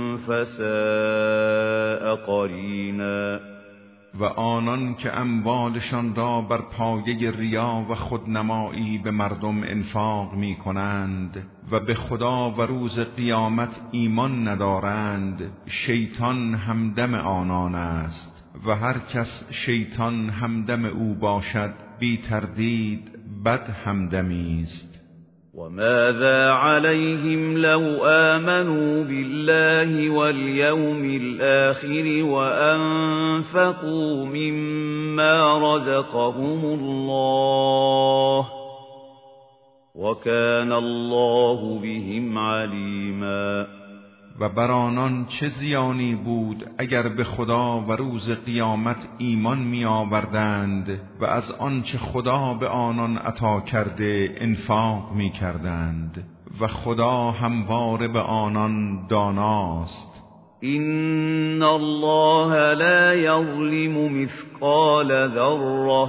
فساء قرينا. و آنان که اموالشان را بر پایه ریا و خودنمایی به مردم انفاق می کنند و به خدا و روز قیامت ایمان ندارند، شیطان همدم آنان است و هر کس شیطان همدم او باشد بی تردید بد همدمی است. وَمَاذَا عَلَيْهِمْ لَوْ آمَنُوا بِاللَّهِ وَالْيَوْمِ الْآخِرِ وَأَنفَقُوا مِمَّا رَزَقَهُمُ اللَّهُ وَكَانَ اللَّهُ بِهِمْ عَلِيمًا. و بر آنان چه زیانی بود اگر به خدا و روز قیامت ایمان می آوردند و از آنچه خدا به آنان عطا کرده انفاق می کردند و خدا همواره به آنان داناست. إِنَّ اللَّهَ لَا يَظْلِمُ مِثْقَالَ ذَرَّةٍ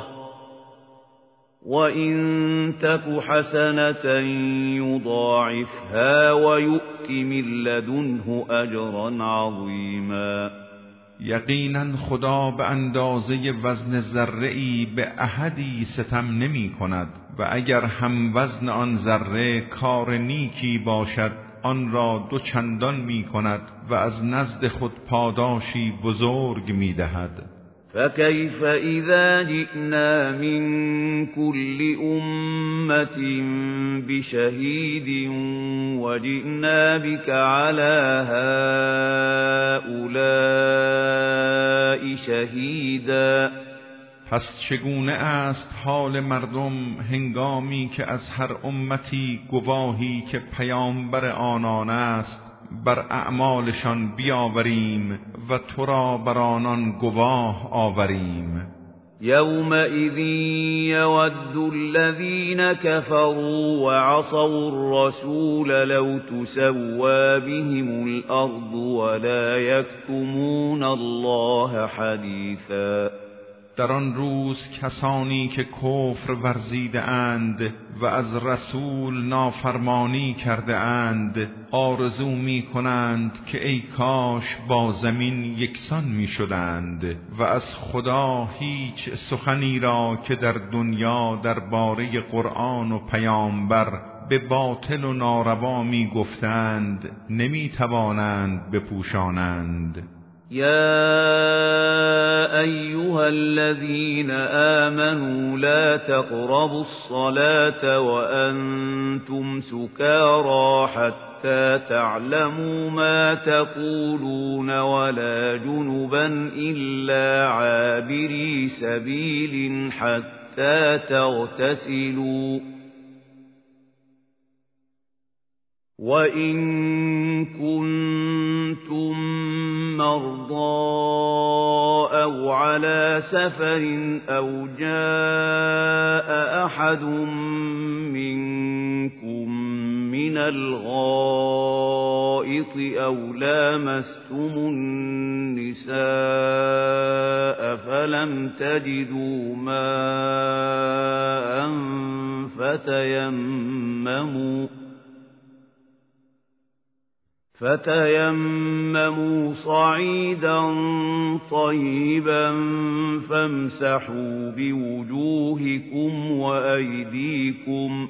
وَإِن تَكُ حَسَنَةً يُضَاعِفْهَا وَيُؤْتِ مِن لَّدُنْهُ أَجْرًا عَظِيمًا. یقینا خدا به اندازه وزن ذره‌ای به احدی ستم نمی کند و اگر هم وزن آن ذره کار نیکی باشد آن را 2 چندان می کند و از نزد خود پاداشی بزرگ می دهد. فكيف إذا جئنا من كل أمة بشهيد وجئنا بك على هؤلاء شهیدا. پس چگونه است حال مردم هنگامی که از هر امتی گواهی که پیامبر آنان است بر اعمالشان بیاوریم و تو را بر آنان گواه آوریم. يومئذ يود الذين كفروا وعصوا الرسول لو تسوى بهم الأرض ولا يكتمون الله حديثا. در آن روز کسانی که کفر ورزیده اند و از رسول نافرمانی کرده اند آرزو می کنند که ای کاش با زمین یکسان می شدند و از خدا هیچ سخنی را که در دنیا درباره قرآن و پیامبر به باطل و ناروا می گفتند نمی توانند بپوشانند. يا أيها الذين آمنوا لا تقربوا الصلاة وأنتم سكارى حتى تعلموا ما تقولون ولا جنبا إلا عابري سبيل حتى تغتسلوا وإن كنتم مرضى أو على سفر أو جاء أحد منكم من الغائط أو لامستم النساء فلم تجدوا ماء فتيمموا صعيدا طيبا فامسحوا بوجوهكم وأيديكم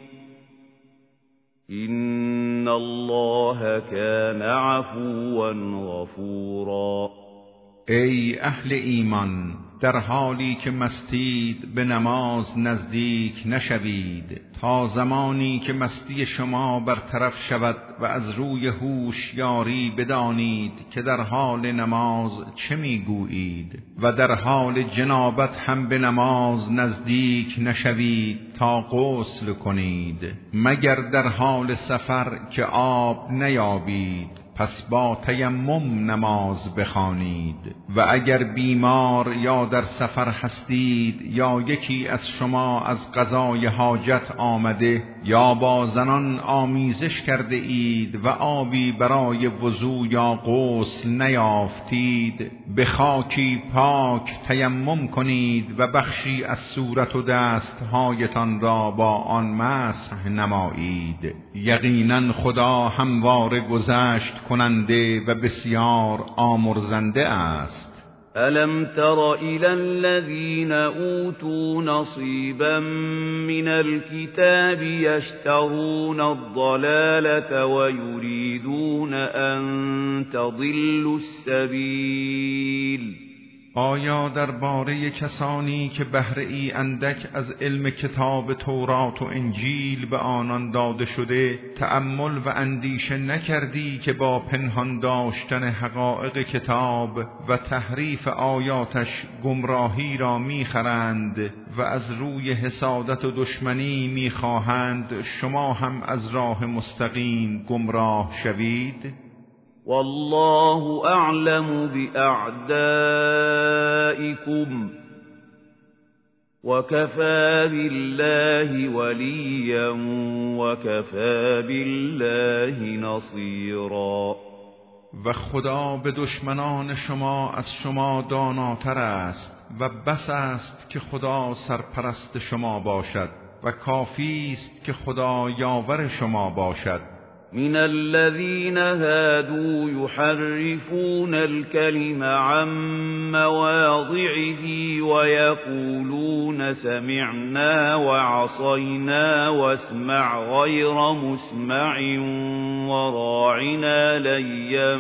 إن الله كان عفوا غفورا. ای اهل ایمان، در حالی که مستید به نماز نزدیک نشوید تا زمانی که مستی شما برطرف شود و از روی هوشیاری بدانید که در حال نماز چه میگویید و در حال جنابت هم به نماز نزدیک نشوید تا غسل کنید مگر در حال سفر که آب نیابید پس با تیمم نماز بخوانید و اگر بیمار یا در سفر هستید یا یکی از شما از قضای حاجت آمده یا با زنان آمیزش کرده اید و آبی برای وضو یا غسل نیافتید به خاکی پاک تیمم کنید و بخشی از صورت و دستهایتان را با آن مسح نمایید. یقینا خدا همواره گذشت کننده و بسیار آمرزنده است. ألم تر إلى الذين أوتوا نصيبا من الكتاب يشترون الضلالة ويريدون أن تضلوا السبيل. آیا درباره کسانی که بهره ای اندک از علم کتاب تورات و انجیل به آنان داده شده تأمل و اندیشه نکردی که با پنهان داشتن حقایق کتاب و تحریف آیاتش گمراهی را میخرند و از روی حسادت و دشمنی میخواهند شما هم از راه مستقیم گمراه شوید؟ والله أعلم بأعدائكم وكفى بالله وليا وكفى بالله نصيرا. و خدا به دشمنان شما از شما داناتر است و بس است که خدا سرپرست شما باشد و کافی است که خدا یاور شما باشد. من الذين هادوا يحرفون الكلم عن مواضعه ويقولون سمعنا وعصينا واسمع غير مسمع وراعنا ليا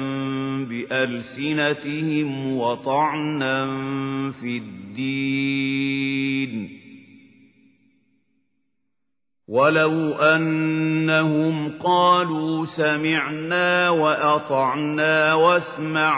بألسنتهم وطعنا في الدين ولو أنهم قالوا سمعنا وأطعنا واسمع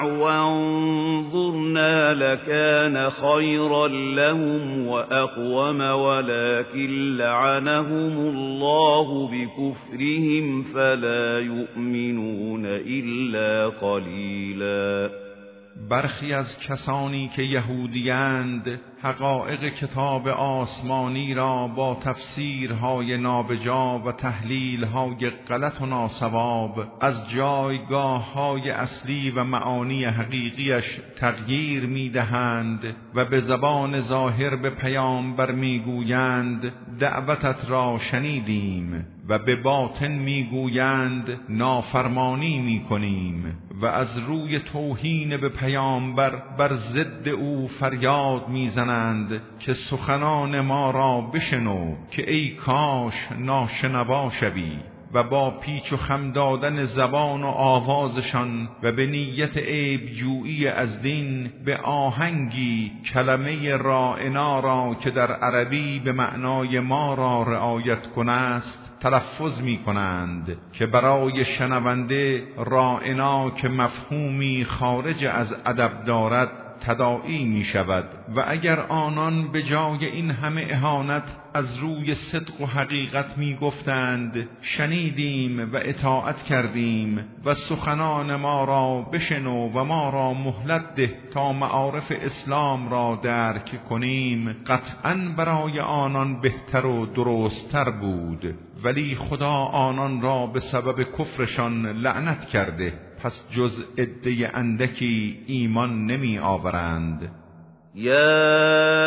وانظرنا لكان خيرا لهم وأقوم ولكن لعنهم الله بكفرهم فلا يؤمنون إلا قليلا. برخی از کسانی که یهودیند حقایق کتاب آسمانی را با تفسیرهای نابجا و تحلیلهای غلط و ناصواب از جایگاه‌های اصلی و معانی حقیقیش تغییر می‌دهند و به زبان ظاهر به پیامبر می‌گویند دعوتت را شنیدیم و به باطن می‌گویند نافرمانی می‌کنیم و از روی توهین به پیامبر بر ضد او فریاد می‌زنند که سخنان ما را بشنو که ای کاش ناشنوا شوی، و با پیچ و خم دادن زبان و آوازشان و به نیت عیب جویی از دین به آهنگی کلمه رائنا را که در عربی به معنای ما را رعایت کنه است تلفظ می کنند که برای شنونده رائنا که مفهومی خارج از ادب دارد تداعی می شود. و اگر آنان به جای این همه اهانت از روی صدق و حقیقت می گفتند شنیدیم و اطاعت کردیم و سخنان ما را بشنو و ما را مهلت ده تا معارف اسلام را درک کنیم، قطعاً برای آنان بهتر و درستتر بود، ولی خدا آنان را به سبب کفرشان لعنت کرده، پس جز عده اندکی ایمان نمی آورند. يا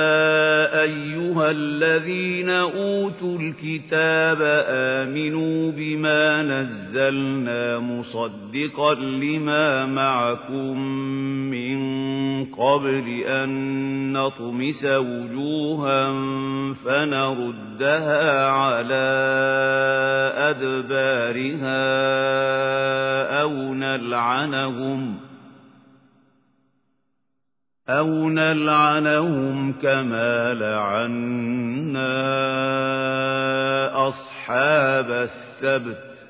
أيها الذين أوتوا الكتاب آمنوا بما نزلنا مصدقا لما معكم من قبل أن نطمس وجوها فنردها على أدبارها أو نلعنهم كما لعنا أصحاب السبت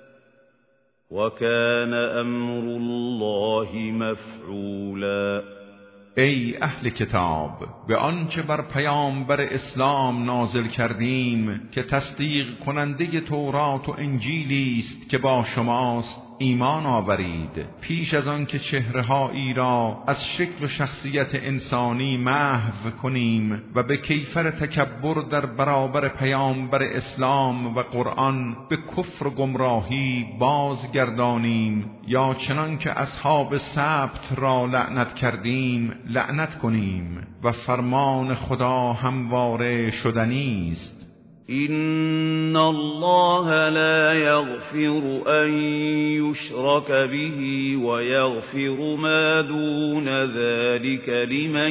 وكان أمر الله مفعولا. ای اهل کتاب، به آنچه بر پیامبر اسلام نازل کردیم که تصدیق کننده تورات و انجیلی است که با شماست ایمان آورید، پیش از آن که چهره‌هایی را از شکل و شخصیت انسانی محو کنیم و به کیفر تکبر در برابر پیامبر اسلام و قرآن به کفر و گمراهی بازگردانیم، یا چنان که اصحاب سبت را لعنت کردیم لعنت کنیم و فرمان خدا همواره شدنی است. إن الله لا يغفر أن يشرك به ويغفر ما دون ذلك لمن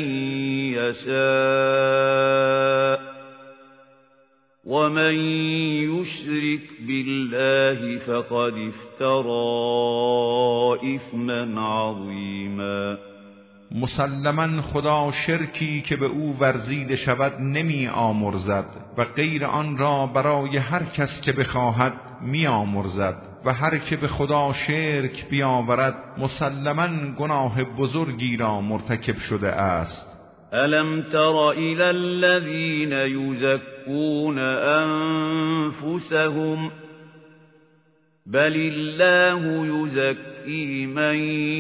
يشاء ومن يشرك بالله فقد افترى إثما عظيما. مسلماً خدا شرکی که به او ورزیده شود نمی آمرزد و غیر آن را برای هر کس که بخواهد می آمرزد و هر که به خدا شرک بیاورد مسلماً گناه بزرگی را مرتکب شده است. ألم تر إلى الذين يزكون أنفسهم بل الله يزكي من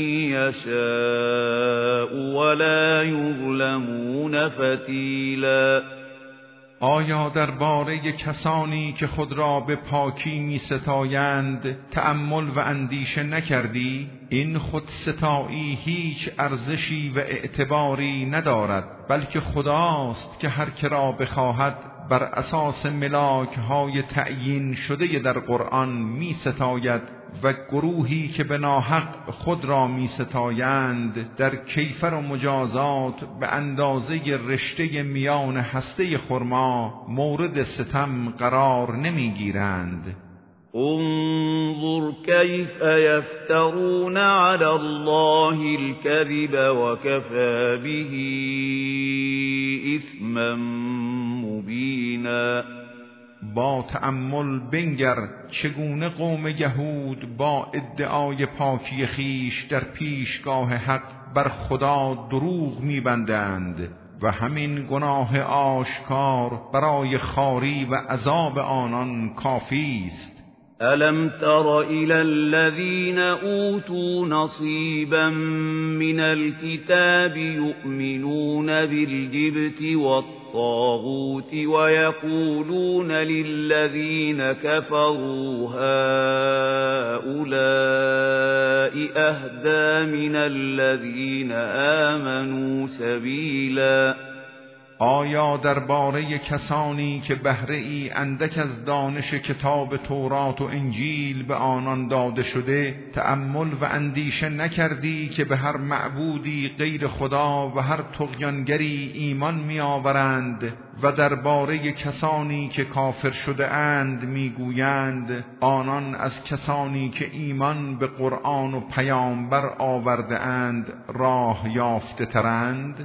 يشاء ولا يظلمون فتیلا. آیا درباره کسانی که خود را به پاکی می ستایند تأمل و اندیشه نکردی؟ این خود ستایی هیچ ارزشی و اعتباری ندارد، بلکه خداست که هر که را بخواهد بر اساس ملاک های تعیین شده در قرآن می ستاید و گروهی که به ناحق خود را می ستایند در کیفر و مجازات به اندازه رشته میان هسته خرما مورد ستم قرار نمی گیرند. انظر كيف يفترون على الله الكذب وكفى به إثما مبينا. با تأمل بنگر چگونه قوم یهود با ادعای پاکی خیش در پیشگاه حق بر خدا دروغ می‌بندند و همین گناه آشکار برای خواری و عذاب آنان کافی است. ألم تر إلى الذين أوتوا نصيبا من الكتاب يؤمنون بالجبت والطاغوت ويقولون للذين كفروا هؤلاء أهدى من الذين آمنوا سبيلا. آیا درباره کسانی که بهره ای اندک از دانش کتاب تورات و انجیل به آنان داده شده تأمل و اندیشه نکردی که به هر معبودی غیر خدا و هر طغیانگری ایمان می آورند و درباره کسانی که کافر شده اند می گویند آنان از کسانی که ایمان به قرآن و پیامبر آورده اند راه یافته ترند؟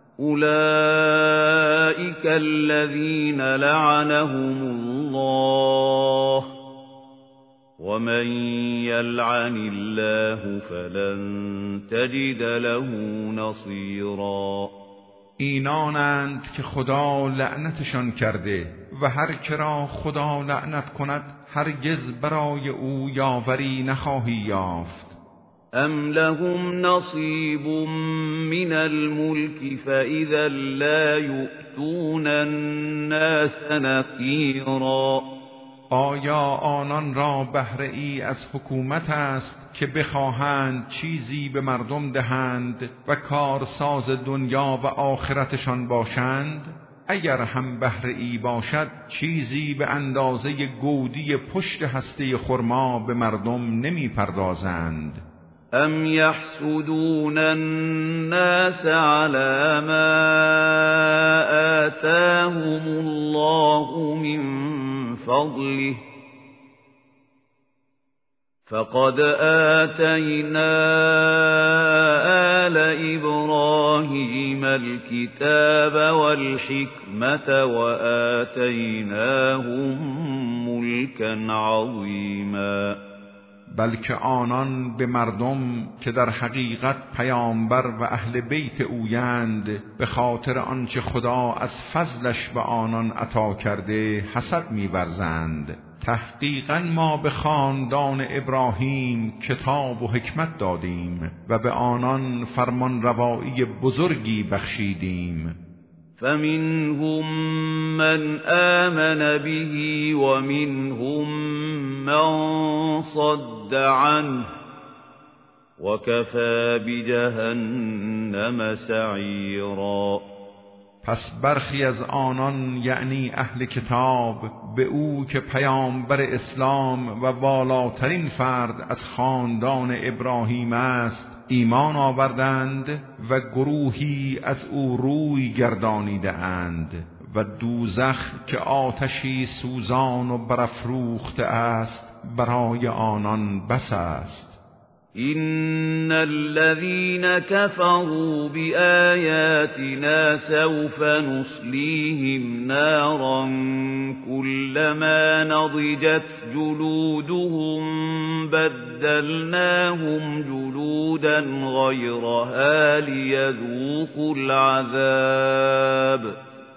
أولئك الذين لعنهم الله ومن يلعن الله فلن تجد له نصيرا. اینانند که خدا لعنتشان کرده و هر کرا خدا لعنت کند هرگز برای او یاوری نخواهی یافت. أم لهم نصيب من الملك فإذا لا يؤتون الناس نقيرا. آیا آنان را بهره ای از حکومت است که بخواهند چیزی به مردم دهند و کارساز دنیا و آخرتشان باشند؟ اگر هم بهره ای باشد چیزی به اندازه گودی پشت هسته خرما به مردم نمی پردازند. أم يحسدون الناس على ما آتاهم الله من فضله فقد آتينا آل إبراهيم الكتاب والحكمة وآتيناهم ملكا عظيما. بلکه آنان به مردم که در حقیقت پیامبر و اهل بیت اویند به خاطر آنچه خدا از فضلش به آنان عطا کرده حسد می‌ورزند. تحقیقاً ما به خاندان ابراهیم کتاب و حکمت دادیم و به آنان فرمان روایی بزرگی بخشیدیم. فمنهم من آمن به ومنهم من صد عنه وكفى بجهنم سعیرا. پس برخی از آنان یعنی اهل کتاب به او که پیامبر اسلام و والاترین فرد از خاندان ابراهیم است ایمان آوردند و گروهی از او روی گردانیده اند و دوزخ که آتشی سوزان و برافروخته است برای آنان بس است. إن الذين كفروا بآياتنا سوف نصليهم نارا كلما نضجت جلودهم بدلناهم جلودا غيرها ليذوقوا العذاب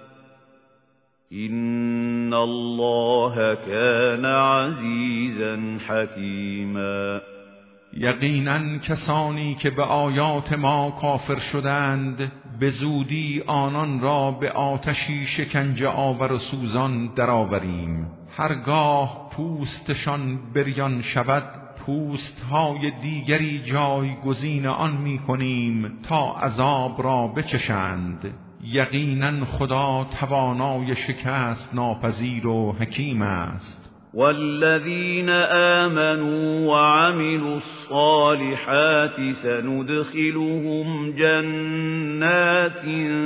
إن الله كان عزيزا حكيما. یقیناً کسانی که به آیات ما کافر شدند به زودی آنان را به آتشی شکنجه آور و سوزان درآوریم. هرگاه پوستشان بریان شود پوستهای دیگری جایگزین آن می کنیم تا عذاب را بچشند. یقیناً خدا توانای شکست ناپذیر و حکیم است. والذين آمنوا وعملوا الصالحات سندخلهم جنات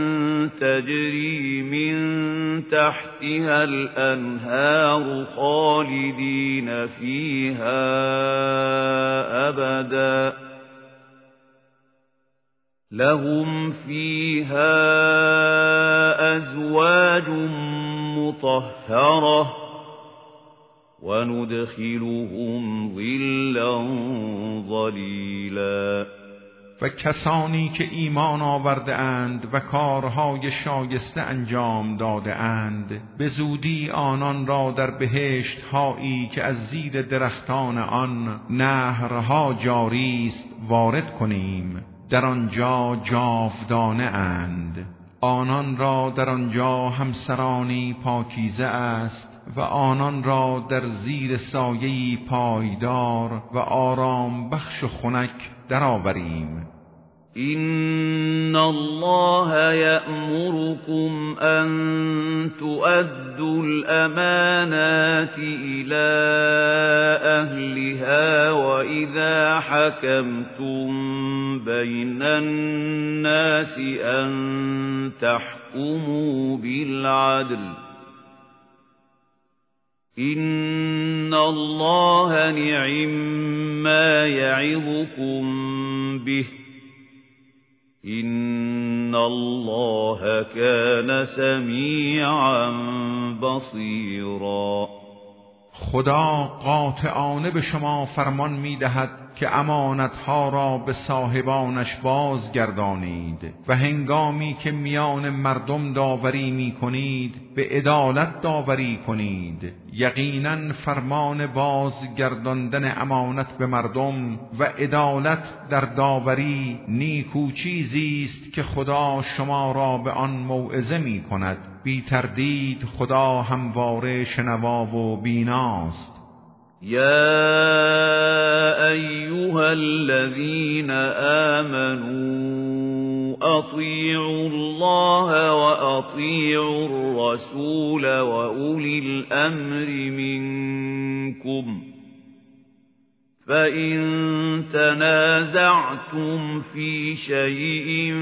تجري من تحتها الأنهار خالدين فيها أبدا لهم فيها أزواج مطهرة وندخلهم ظلا ظلیلا. و کسانی که ایمان آورده اند و کارهای شایسته انجام داده اند به زودی آنان را در بهشت هایی که از زیر درختان آن نهرها جاری است وارد کنیم، در آنجا جاودانه اند. آنان را در آنجا همسرانی پاکیزه است و آنان را در زیر سایه‌ای پایدار و آرام بخش و خنک درآوریم. إن الله يأمركم أن تؤدوا الأمانات إلى أهلها وإذا حكمتم بين الناس أن تحكموا بالعدل إن الله نعما يعظكم به إن الله كان سمیعا بصیرا. خدا قاطعانه به شما فرمان می‌دهد که امانتها را به صاحبانش بازگردانید و هنگامی که میان مردم داوری می‌کنید به عدالت داوری کنید. یقیناً فرمان بازگرداندن امانت به مردم و عدالت در داوری نیکو چیزی است که خدا شما را به آن موعظه می‌کند. بی تردید خدا همواره شنوا و بیناست. يا أيها الذين آمنوا أطيعوا الله وأطيعوا الرسول وأولي الأمر منكم فإن تنازعتم في شيء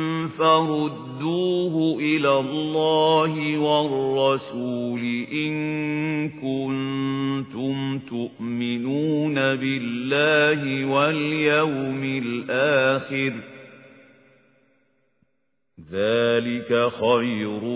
فردوه إلى الله والرسول إن كنتم تؤمنون بالله واليوم الآخر ذلك خير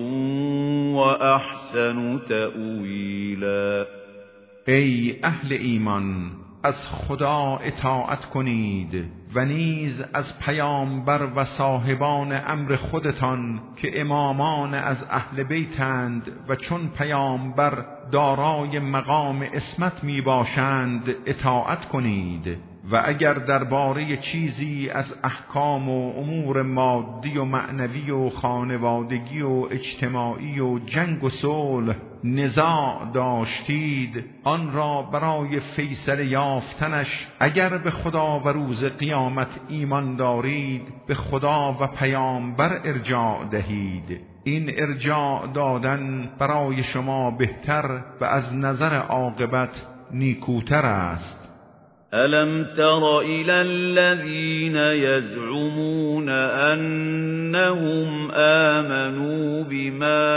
وأحسن تأويلا. ای اهل ایمان، از خدا اطاعت کنید و نیز از پیامبر و صاحبان امر خودتان که امامان از اهل بیتند و چون پیامبر دارای مقام عصمت می باشند اطاعت کنید. و اگر درباره چیزی از احکام و امور مادی و معنوی و خانوادگی و اجتماعی و جنگ و صلح نزاع داشتید، آن را برای فیصله یافتنش اگر به خدا و روز قیامت ایمان دارید به خدا و پیامبر ارجاع دهید. این ارجاع دادن برای شما بهتر و از نظر عاقبت نیکوتر است. ألم تر إلى الذين يزعمون أنهم آمنوا بما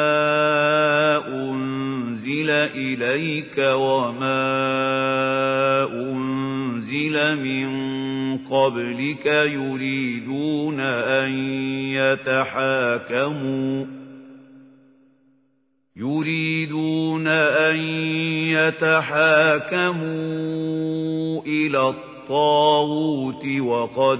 أنزل إليك وما أنزل من قبلك يريدون أن يتحاكموا إلى الطاغوت وقد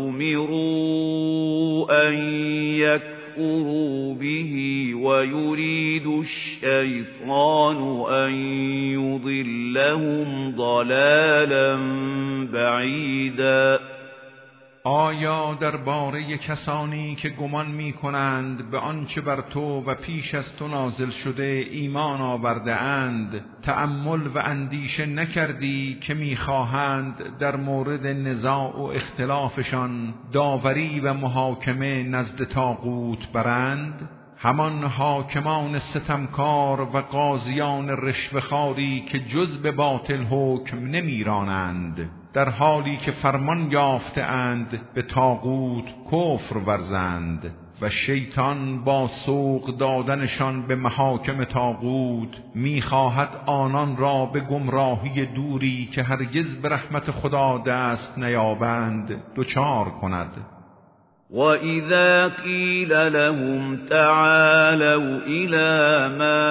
أمروا أن يكفروا به ويريد الشيطان أن يضلهم ضلالا بعيدا. آیا درباره کسانی که گمان می کنند به آنچه بر تو و پیش از تو نازل شده ایمان آورده اند تأمل و اندیشه نکردی که می خواهند در مورد نزاع و اختلافشان داوری و محاکمه نزد طاغوت برند؟ همان حاکمان ستمکار و قاضیان رشوه‌خواری که جز به باطل حکم نمیرانند، در حالی که فرمان یافته اند به طاغوت کفر ورزند و شیطان با سوق دادنشان به محاکم طاغوت میخواهد آنان را به گمراهی دوری که هرگز به رحمت خدا دست نیابند دچار کند. وَإِذَا قِيلَ لَهُمْ تَعَالَوْا إِلَى مَا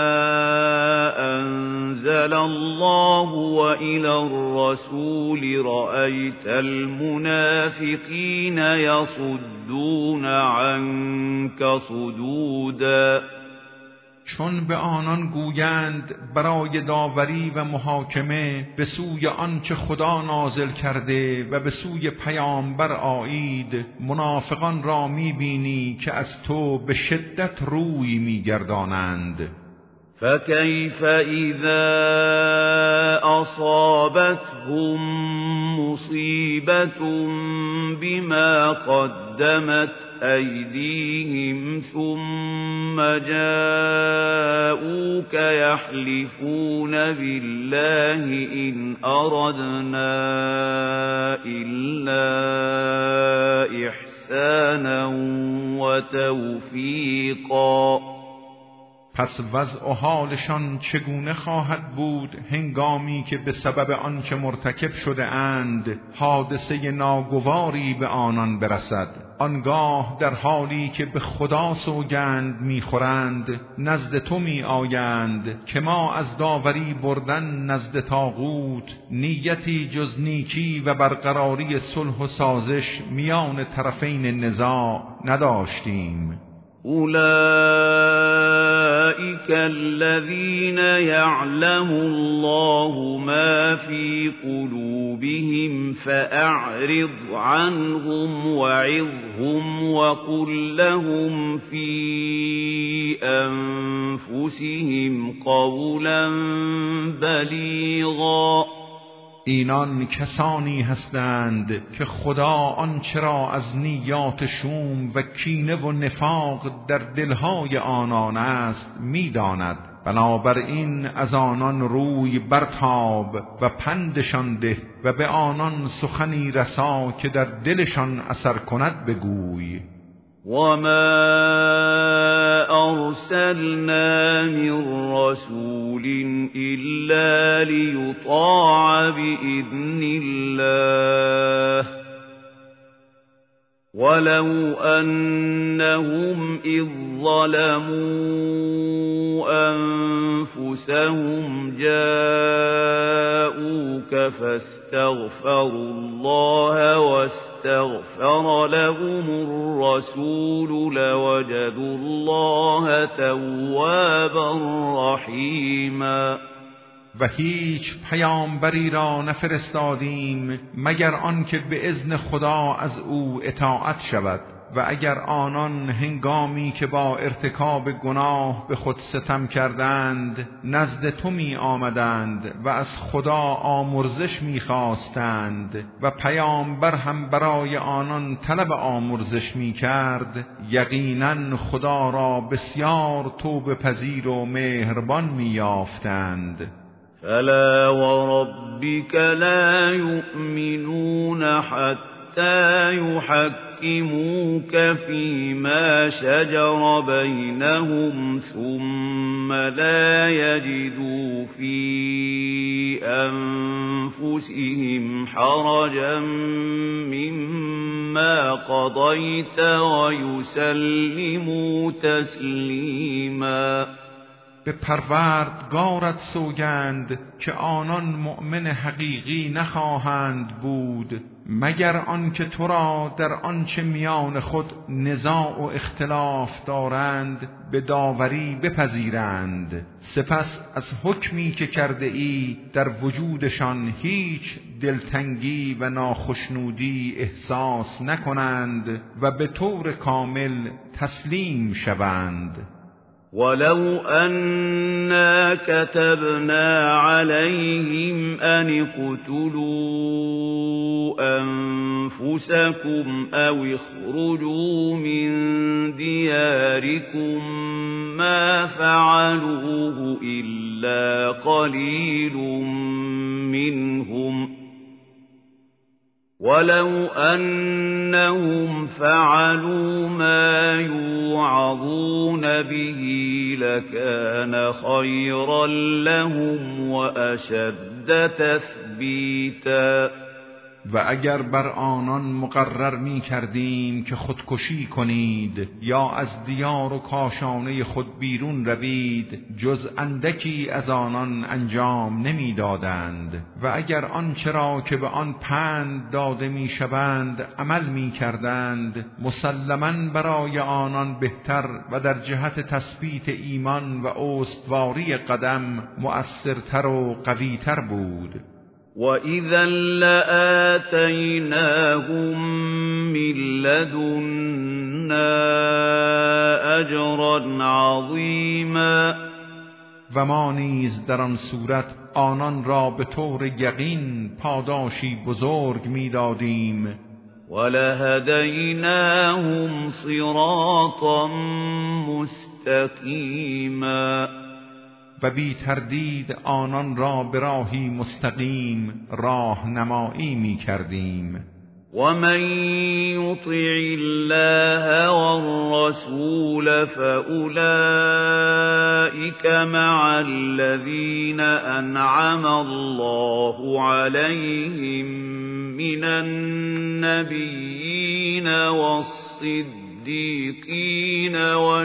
أَنزَلَ اللَّهُ وَإِلَى الرَّسُولِ رَأَيْتَ الْمُنَافِقِينَ يَصُدُّونَ عَنكَ صُدُودًا. چون به آنان گویند برای داوری و محاکمه به سوی آنچه خدا نازل کرده و به سوی پیامبر آیید، منافقان را میبینی که از تو به شدت روی میگردانند. فَكَيْفَ إِذَا أَصَابَتْهُم مُّصِيبَةٌ بِمَا قَدَّمَتْ أَيْدِيهِمْ ثُمَّ جَاءُوكَ يَحْلِفُونَ بِاللَّهِ إِنْ أَرَدْنَا إِلَّا إِحْسَانًا وَتَوْفِيقًا. پس وضع و حالشان چگونه خواهد بود هنگامی که به سبب آنچه مرتکب شده اند حادثه ناگواری به آنان برسد؟ آنگاه در حالی که به خدا سوگند میخورند نزد تو می آیند که ما از داوری بردن نزد طاغوت نیتی جز نیکی و برقراری صلح و سازش میان طرفین نزاع نداشتیم. أولئك الذين يعلم الله ما في قلوبهم فأعرض عنهم وعظهم وقل لهم في أنفسهم قولا بلیغا. اینان کسانی هستند که خدا آنچه را از نیات شوم و کینه و نفاق در دلهای آنان است می‌داند. بنابراین از آنان روی برتاب و پندشان ده و به آنان سخنی رسا که در دلشان اثر کند بگوی. وَمَا أَرْسَلْنَا مِن رَّسُولٍ إِلَّا لِيُطَاعَ بِإِذْنِ اللَّهِ وَلَوْ أَنَّهُمْ إِذ ظَلَمُوا أَنفُسَهُمْ جَاءُوكَ فَاسْتَغْفَرُوا اللَّهَ واستغفر لهم الرسول لوجدوا الله توابا رحیما. و هیچ پیامبری را نفرستادیم مگر آنکه به اذن خدا از او اطاعت شود، و اگر آنان هنگامی که با ارتکاب گناه به خود ستم کردند نزد تو می آمدند و از خدا آمرزش می خواستند و پیامبر هم برای آنان طلب آمرزش می کرد، یقینا خدا را بسیار توبه پذیر و مهربان می یافتند. فلا وربك لا يؤمنون حتى يحكموك فيما شجر بينهم ثم لا يجدوا في أنفسهم حرجا مما قضيت ويسلموا تسليما. به پروردگارت سوگند که آنان مؤمن حقیقی نخواهند بود مگر آنکه تو را در آنچه میان خود نزاع و اختلاف دارند به داوری بپذیرند، سپس از حکمی که کرده ای در وجودشان هیچ دلتنگی و ناخشنودی احساس نکنند و به طور کامل تسلیم شوند. ولو أنا كتبنا عليهم أن اقتلوا أنفسكم أو اخرجوا من دياركم ما فعلوه إلا قليل منهم ولو أنهم فعلوا ما يوعظون به لكان خيرا لهم وأشد تثبیتا. و اگر بر آنان مقرر می کردیم که خودکشی کنید یا از دیار و کاشانه خود بیرون روید، جز اندکی از آنان انجام نمی دادند. و اگر آنچه را که به آن پند داده می شوند عمل می کردند، مسلماً برای آنان بهتر و در جهت تثبیت ایمان و استواری قدم مؤثرتر و قویتر بود. وَإِذًا لَّآتَيْنَاهُم مِّن لَّدُنَّا أَجْرًا عَظِيمًا. و ما نیز در آن صورت آنان را به طور یقین پاداشی بزرگ می‌دادیم. وَلَهَدَيْنَاهُمْ صِرَاطًا مُّسْتَقِيمًا. و بی تردید آنان را به راهی مستقیم راهنمایی می کردیم. وَمَن يُطِعِ اللَّهَ وَالرَّسُولَ فَأُولَٰئِكَ مَعَ الَّذِينَ أَنْعَمَ اللَّهُ عَلَيْهِم مِّنَ النَّبِيِّينَ والصديقين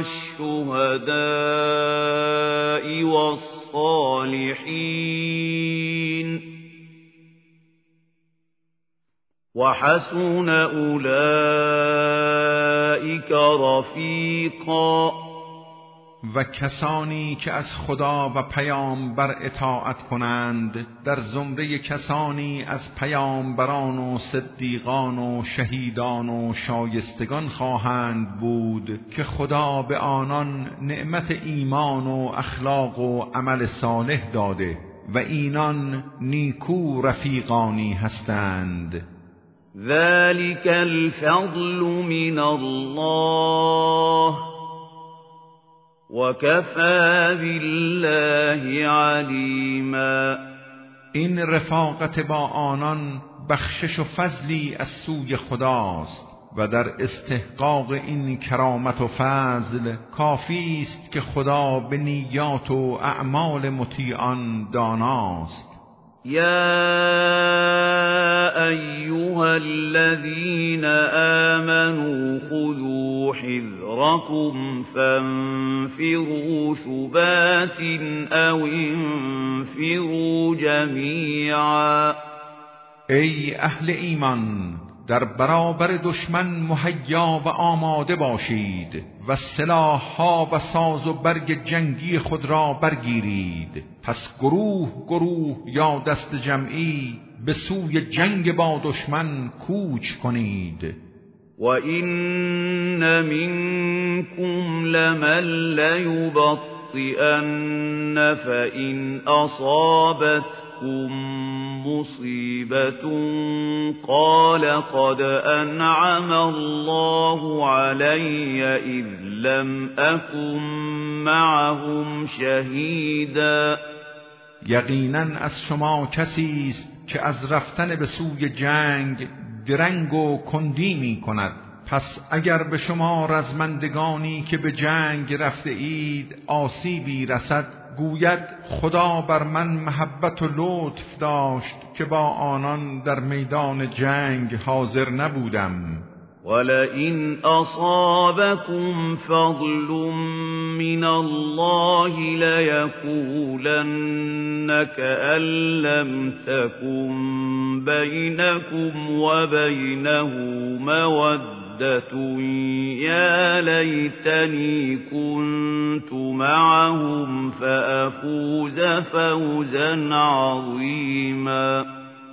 والشهداء والصالحين وحسن أولئك رفیقا. و کسانی که از خدا و پیامبر اطاعت کنند در زمره کسانی از پیامبران و صدیقان و شهیدان و شایستگان خواهند بود که خدا به آنان نعمت ایمان و اخلاق و عمل صالح داده و اینان نیکو رفیقانی هستند. ذلك الفضل من الله وَكَفَى بِاللَّهِ عَلِيمًا. این رفاقت با آنان بخشش و فضلی از سوی خداست و در استحقاق این کرامت و فضل کافی است که خدا به نیات و اعمال مطیعان داناست. يا أيها الذين آمنوا خذوا حذركم فانفروا ثبات أو انفروا جميعا. ای اهل ایمان، در برابر دشمن مهیا و آماده باشید و سلاح‌ها و ساز و برگ جنگی خود را برگیرید. پس گروه گروه یا دست جمعی به سوی جنگ با دشمن کوچ کنید. وَإِنَّ مِنكُمْ لَمَن لَّيُبَطِّئَنَّ فَإِنْ أَصَابَتْكُم مُّصِيبَةٌ قَالَ قَدْ أَنْعَمَ اللَّهُ عَلَيَّ إِذْ لَمْ أَكُن مَّعَهُمْ شَهِيدًا. یقیناً از شما کسی است که از رفتن به سوی جنگ درنگ و کندی می کند. پس اگر به شما رزمندگانی که به جنگ رفته اید آسیبی رسد، گوید خدا بر من محبت و لطف داشت که با آنان در میدان جنگ حاضر نبودم. وَلَئِنْ أَصَابَكُمْ فَضْلٌ مِّنَ اللَّهِ لَيَقُولَنَّ كَأَن لَّمْ تَكُن بَيْنَكُمْ وَبَيْنَهُ مَوَدَّةٌ يَا لَيْتَنِي كُنتُ مَعَهُمْ فَأَفُوزَ فَوْزًا عَظِيمًا.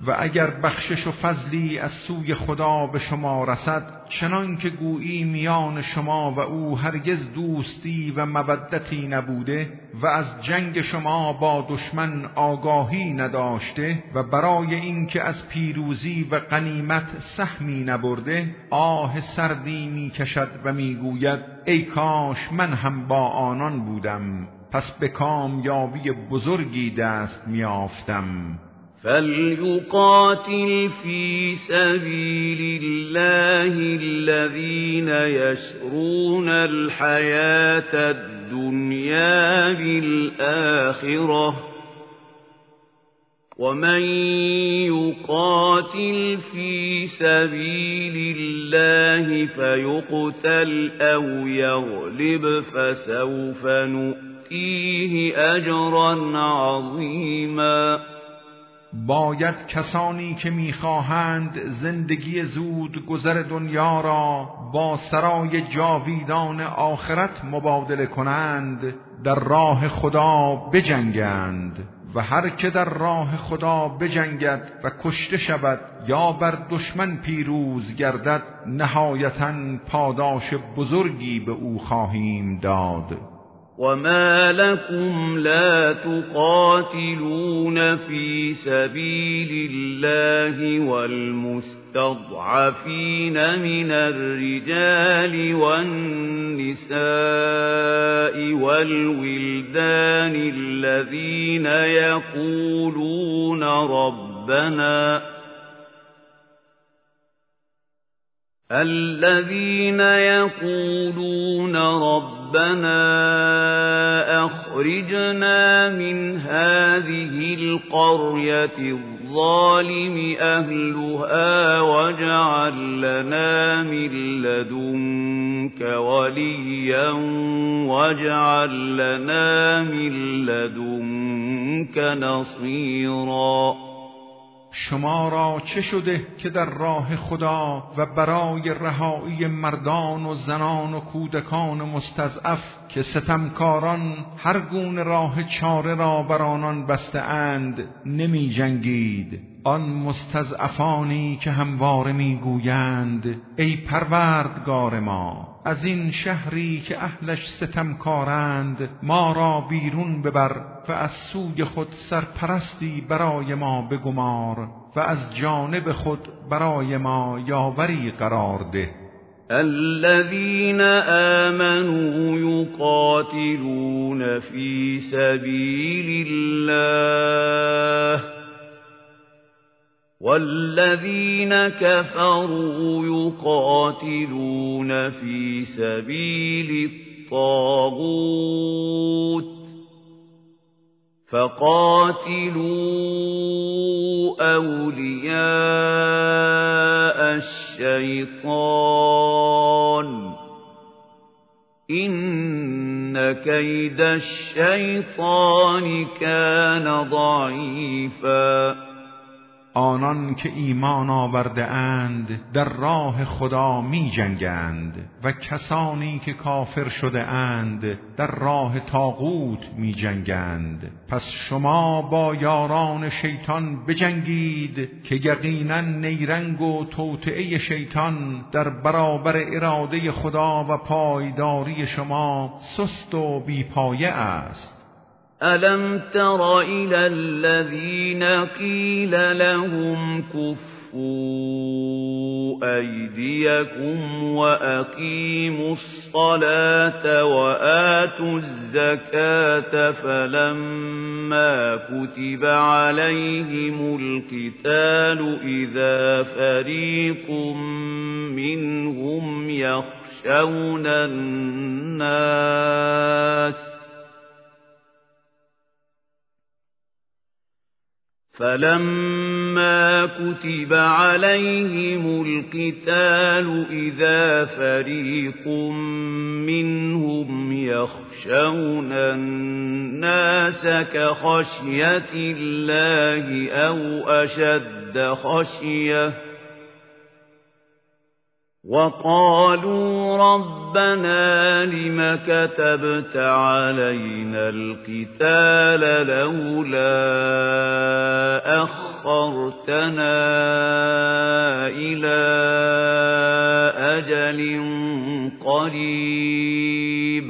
و اگر بخشش و فضلی از سوی خدا به شما رسد، چنان که گویی میان شما و او هرگز دوستی و مودتی نبوده و از جنگ شما با دشمن آگاهی نداشته و برای اینکه از پیروزی و غنیمت سهمی نبرده، آه سردی میکشد و میگوید ای کاش من هم با آنان بودم، پس به کامیابی بزرگی دست میافتم. فَلْيُقَاتِلْ فِي سَبِيلِ اللَّهِ الَّذِينَ يَشْرُونَ الْحَيَاةَ الدُّنْيَا بِالْآخِرَةِ، وَمَنْ يُقَاتِلْ فِي سَبِيلِ اللَّهِ فَيُقْتَلْ أَوْ يَغْلِبْ فَسَوْفَ نُؤْتِيهِ أَجْرًا عَظِيمًا. باید کسانی که میخواهند زندگی زود گذر دنیا را با سرای جاویدان آخرت مبادله کنند، در راه خدا بجنگند و هر که در راه خدا بجنگد و کشته شود یا بر دشمن پیروز گردد، نهایتاً پاداش بزرگی به او خواهیم داد. وَمَا لَكُمْ لَا تُقَاتِلُونَ فِي سَبِيلِ اللَّهِ وَالْمُسْتَضْعَفِينَ مِنَ الرِّجَالِ وَالنِّسَاءِ وَالْوِلْدَانِ الَّذِينَ يقولون ربنا أخرجنا من هذه القرية الظالم أهلها واجعل لنا من لدنك وليا واجعل لنا من لدنك نصيرا. شما را چه شده که در راه خدا و برای رهایی مردان و زنان و کودکان مستضعف که ستمکاران هر گونه راه چاره را بر آنان بسته اند نمی جنگید؟ آن مستضعفانی که همواره می گویند ای پروردگار ما، از این شهری که اهلش ستمکارند ما را بیرون ببر و از سوی خود سرپرستی برای ما بگمار و از جانب خود برای ما یاوری قرار ده. الذين آمنوا يقاتلون في سبيل الله والذين كفروا يقاتلون في سبيل الطاغوت فقاتلوا أولياء الشيطان إن كيد الشيطان كان ضعيفا. آنان که ایمان آورده اند در راه خدا می جنگند و کسانی که کافر شده اند در راه طاغوت می جنگند. پس شما با یاران شیطان بجنگید که یقینا نیرنگ و توطئه شیطان در برابر اراده خدا و پایداری شما سست و بیپایه است. أَلَمْ تَرَ إِلَى الَّذِينَ قِيلَ لَهُمْ كُفُّوا أَيْدِيَكُمْ وَأَقِيمُوا الصَّلَاةَ وَآتُوا الزَّكَاةَ فَلَمَّا كُتِبَ عَلَيْهِمُ الْقِتَالُ إِذَا فَرِيقٌ مِّنْهُمْ يَخْشَوْنَ النَّاسَ فَلَمَّا كُتِبَ عَلَيْهِمُ الْقِتَالُ إِذَا فَرِيقٌ مِّنْهُمْ يَخْشَوْنَ النَّاسَ كَخَشْيَةِ اللَّهِ أَوْ أَشَدَّ خَشْيَةً وقالوا ربنا لم كتبت علينا القتال لولا أخرتنا إلى أجل قريب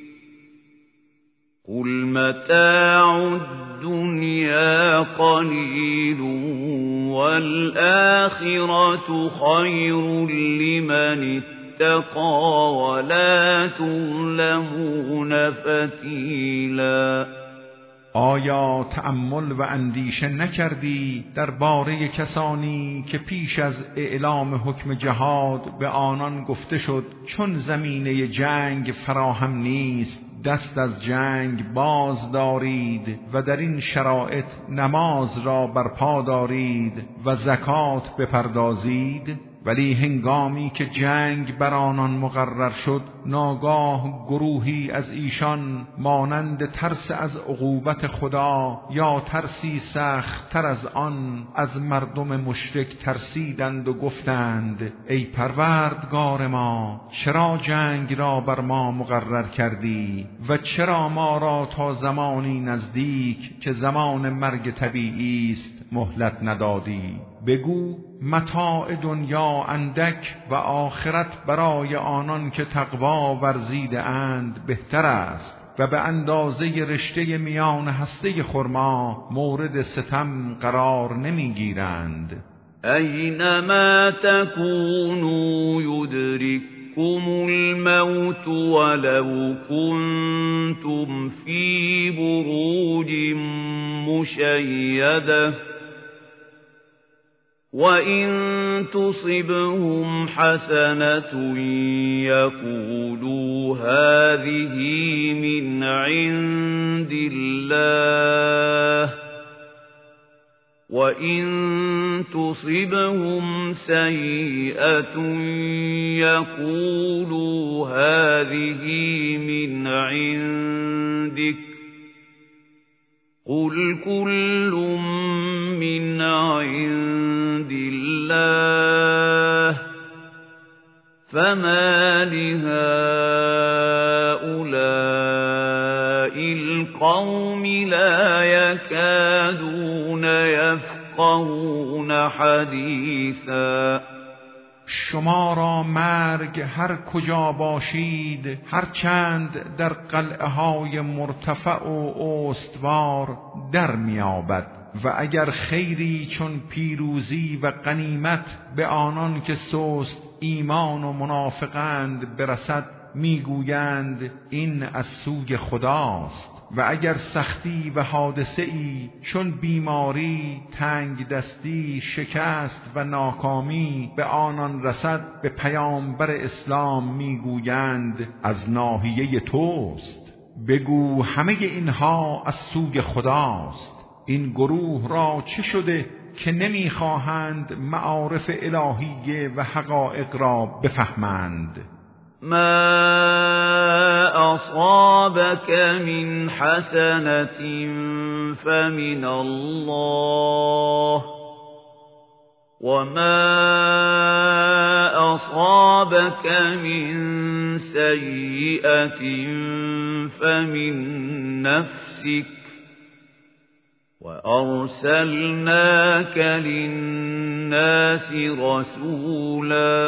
قل متاع الدنيا قليل والآخرة خير لمن اتقى ولا تظلمون فتیلا. آیا تأمل و اندیشه نکردی درباره کسانی که پیش از اعلام حکم جهاد به آنان گفته شد چون زمینه جنگ فراهم نیست دست از جنگ باز دارید و در این شرایط نماز را برپا دارید و زکات بپردازید؟ ولی هنگامی که جنگ بر آنان مقرر شد ناگاه گروهی از ایشان مانند ترس از عقوبت خدا یا ترسی سخت تر از آن از مردم مشرک ترسیدند و گفتند ای پروردگار ما چرا جنگ را بر ما مقرر کردی و چرا ما را تا زمانی نزدیک که زمان مرگ طبیعی است مهلت ندادی؟ بگو متاع دنیا اندک و آخرت برای آنان که تقوا ورزیده اند بهتر است و به اندازه رشته میان هسته خرما مورد ستم قرار نمیگیرند. اینما تکونوا یدرککم الموت ولو کنتم فی بروج مشیده وَإِن تُصِبْهُمْ حَسَنَةٌ يَقُولُوا هَٰذِهِ مِنْ عِندِ اللَّهِ وَإِن تُصِبْهُمْ سَيِّئَةٌ يَقُولُوا هَٰذِهِ مِنْ عِندِكَ قُلْ كُلٌّ مِّنْ عِندِ اللَّهِ فَمَا لِهَٰؤُلَاءِ الْقَوْمِ لَا يَكَادُونَ يَفْقَهُونَ حَدِيثًا. شما را مرگ هر کجا باشید هر چند در قلعه های مرتفع و استوار در میابد و اگر خیری چون پیروزی و غنیمت به آنان که سست ایمان و منافقند برسد میگویند این از سوی خداست و اگر سختی و حادثه‌ای چون بیماری، تنگ دستی، شکست و ناکامی به آنان رسد به پیامبر اسلام میگویند از ناحیه توست. بگو همه اینها از سوی خداست. این گروه را چه شده که نمیخواهند معارف الهیه و حقایق را بفهمند؟ ما أصابك من حسنة فمن الله وما أصابك من سيئة فمن نفسك وأرسلناك للناس رسولا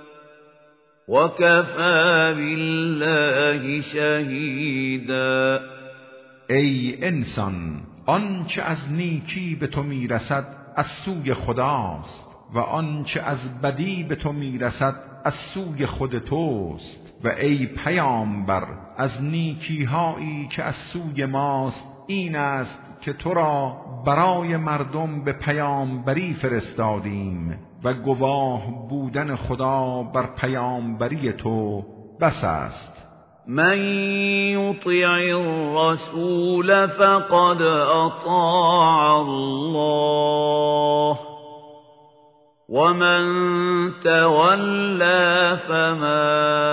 وَكَفَى بِاللَّهِ شَهِيدًا. ای انسان، آنچه از نیکی به تو میرسد از سوی خداست و آنچه از بدی به تو میرسد از سوی خود توست. و ای پیامبر، از نیکی‌هایی که از سوی ماست این است که تو را برای مردم به پیامبری فرستادیم و گواه بودن خدا بر پیامبری تو بس است. من یطیع الرسول فقد اطاع الله ومن تولى فما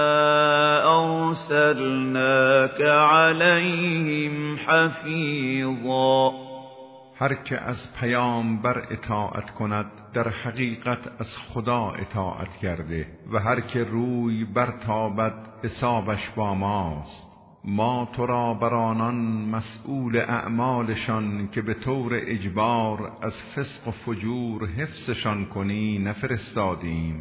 ارسلناك عليهم حفیظا. هر که از پیامبر اطاعت کند در حقیقت از خدا اطاعت کرده و هر که روی برتابد حسابش با ماست. ما تو را بر آنان مسئول اعمالشان که به طور اجبار از فسق و فجور حفظشان کنی نفرستادیم.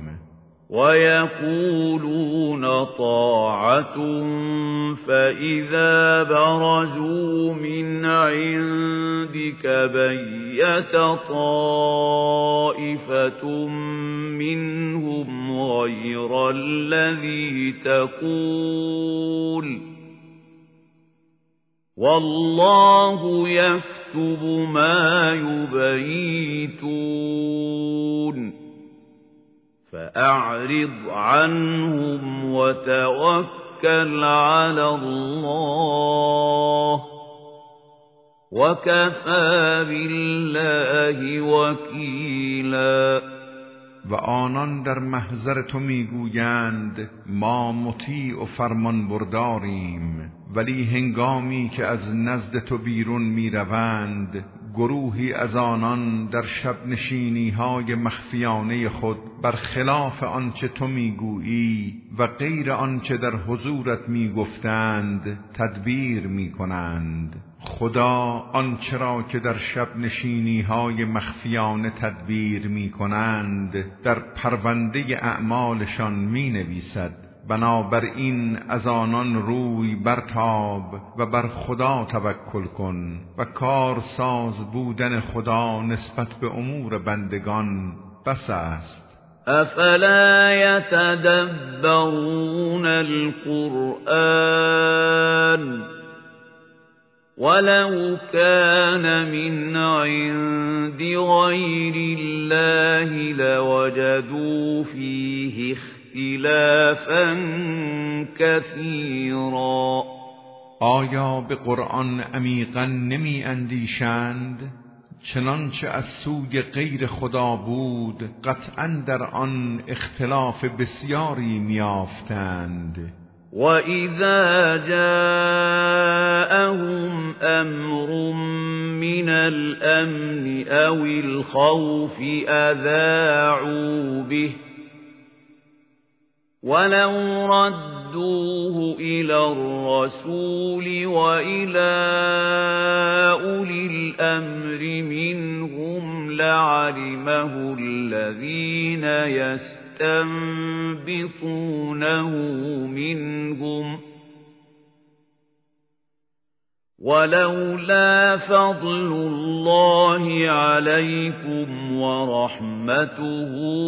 وَيَقُولُونَ طَاعَةٌ فَإِذَا بَرَزُوا مِنْ عِنْدِكَ بَيَّتَ طَائِفَةٌ مِّنْهُمْ غَيْرَ الَّذِي تَقُولُ وَاللَّهُ يَكْتُبُ مَا يُبَيِّتُونَ فَأَعْرِضْ عَنْهُمْ وَتَوَكَّلْ عَلَى اللَّهِ وَكَفَى بِاللَّهِ وَكِيلًا. و آنان در محضر تو میگویند ما مطیع و فرمان برداریم، ولی هنگامی که از نزد تو بیرون میروند گروهی از آنان در شب نشینی های مخفیانه خود برخلاف آنچه تو میگویی و غیر آنچه در حضورت میگفتند تدبیر میکنند. خدا آنچه را که در شب نشینی های مخفیانه تدبیر میکنند در پرونده اعمالشان مینویسد. بنابراین از آنان روی برتاب و بر خدا توکل کن و کارساز بودن خدا نسبت به امور بندگان بس است. افلا یتدبرون القرآن ولو كان من عند غير الله لوجدوا فيه اختلافا كثيرا. آیا به قرآن عمیقا نمی اندیشند؟ چنانچه از سوی غیر خدا بود قطعا در آن اختلاف بسیاری میافتند. وَإِذَا جَاءَهُمْ أَمْرٌ مِّنَ الْأَمْنِ أَوِ الْخَوْفِ أَذَاعُوا بِهِ وَلَوْ رَدُّوهُ إِلَى الرَّسُولِ وَإِلَى أُولِي الْأَمْرِ مِنْهُمْ لَعَلِمَهُ الَّذِينَ يستنبطونه منهم ولولا فضل الله عليكم ورحمته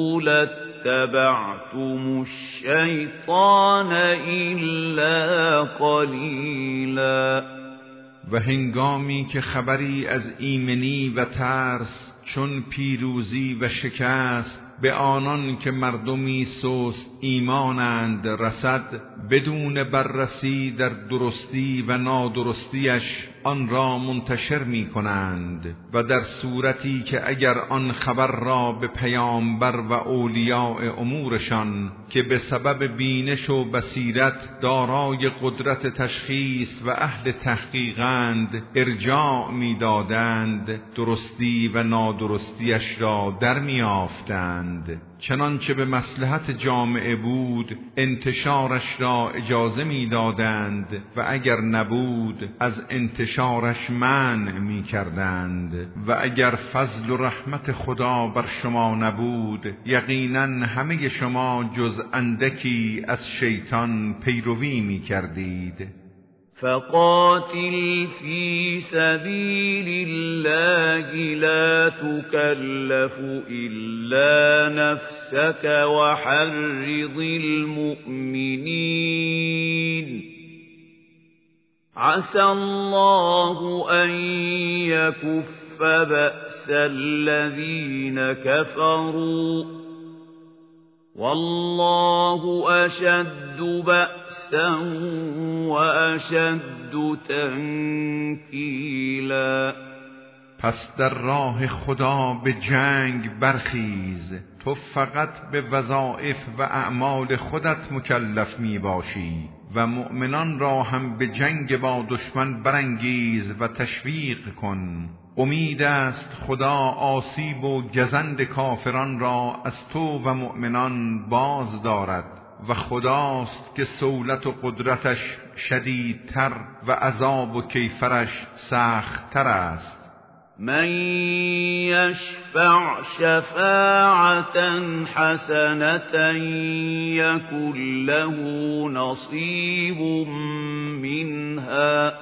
لاتبعتم الشيطان إلا قليلا. و هنگامی که خبری از ایمنی و ترس چون پیروزی و شکست به آنان که مردمی سست ایمانند رسد، بدون بررسی در درستی و نادرستیش آن را منتشر می کنند و در صورتی که اگر آن خبر را به پیامبر و اولیاء امورشان که به سبب بینش و بصیرت دارای قدرت تشخیص و اهل تحقیقند ارجاع می دادند، درستی و نادرستیش را در می آفتند. چنانچه به مصلحت جامعه بود انتشارش را اجازه می دادند و اگر نبود از انتشارش منع می کردند. و اگر فضل و رحمت خدا بر شما نبود یقینا همه شما جز اندکی از شیطان پیروی می کردید. فقاتل في سبيل الله لا تكلف إلا نفسك وحرض المؤمنين عسى الله أن يكف بأس الذين كفروا والله أشد بأسا وأشد تنكيلا. پس در راه خدا به جنگ برخیز، تو فقط به وظایف و اعمال خودت مکلف می باشی و مؤمنان را هم به جنگ با دشمن برانگیز و تشویق کن. امید است خدا آسیب و گزند کافران را از تو و مؤمنان باز دارد و خداست که سولت و قدرتش شدیدتر و عذاب و کیفرش سختتر است. من یشفع شفاعة حسنة یکن له نصیب منها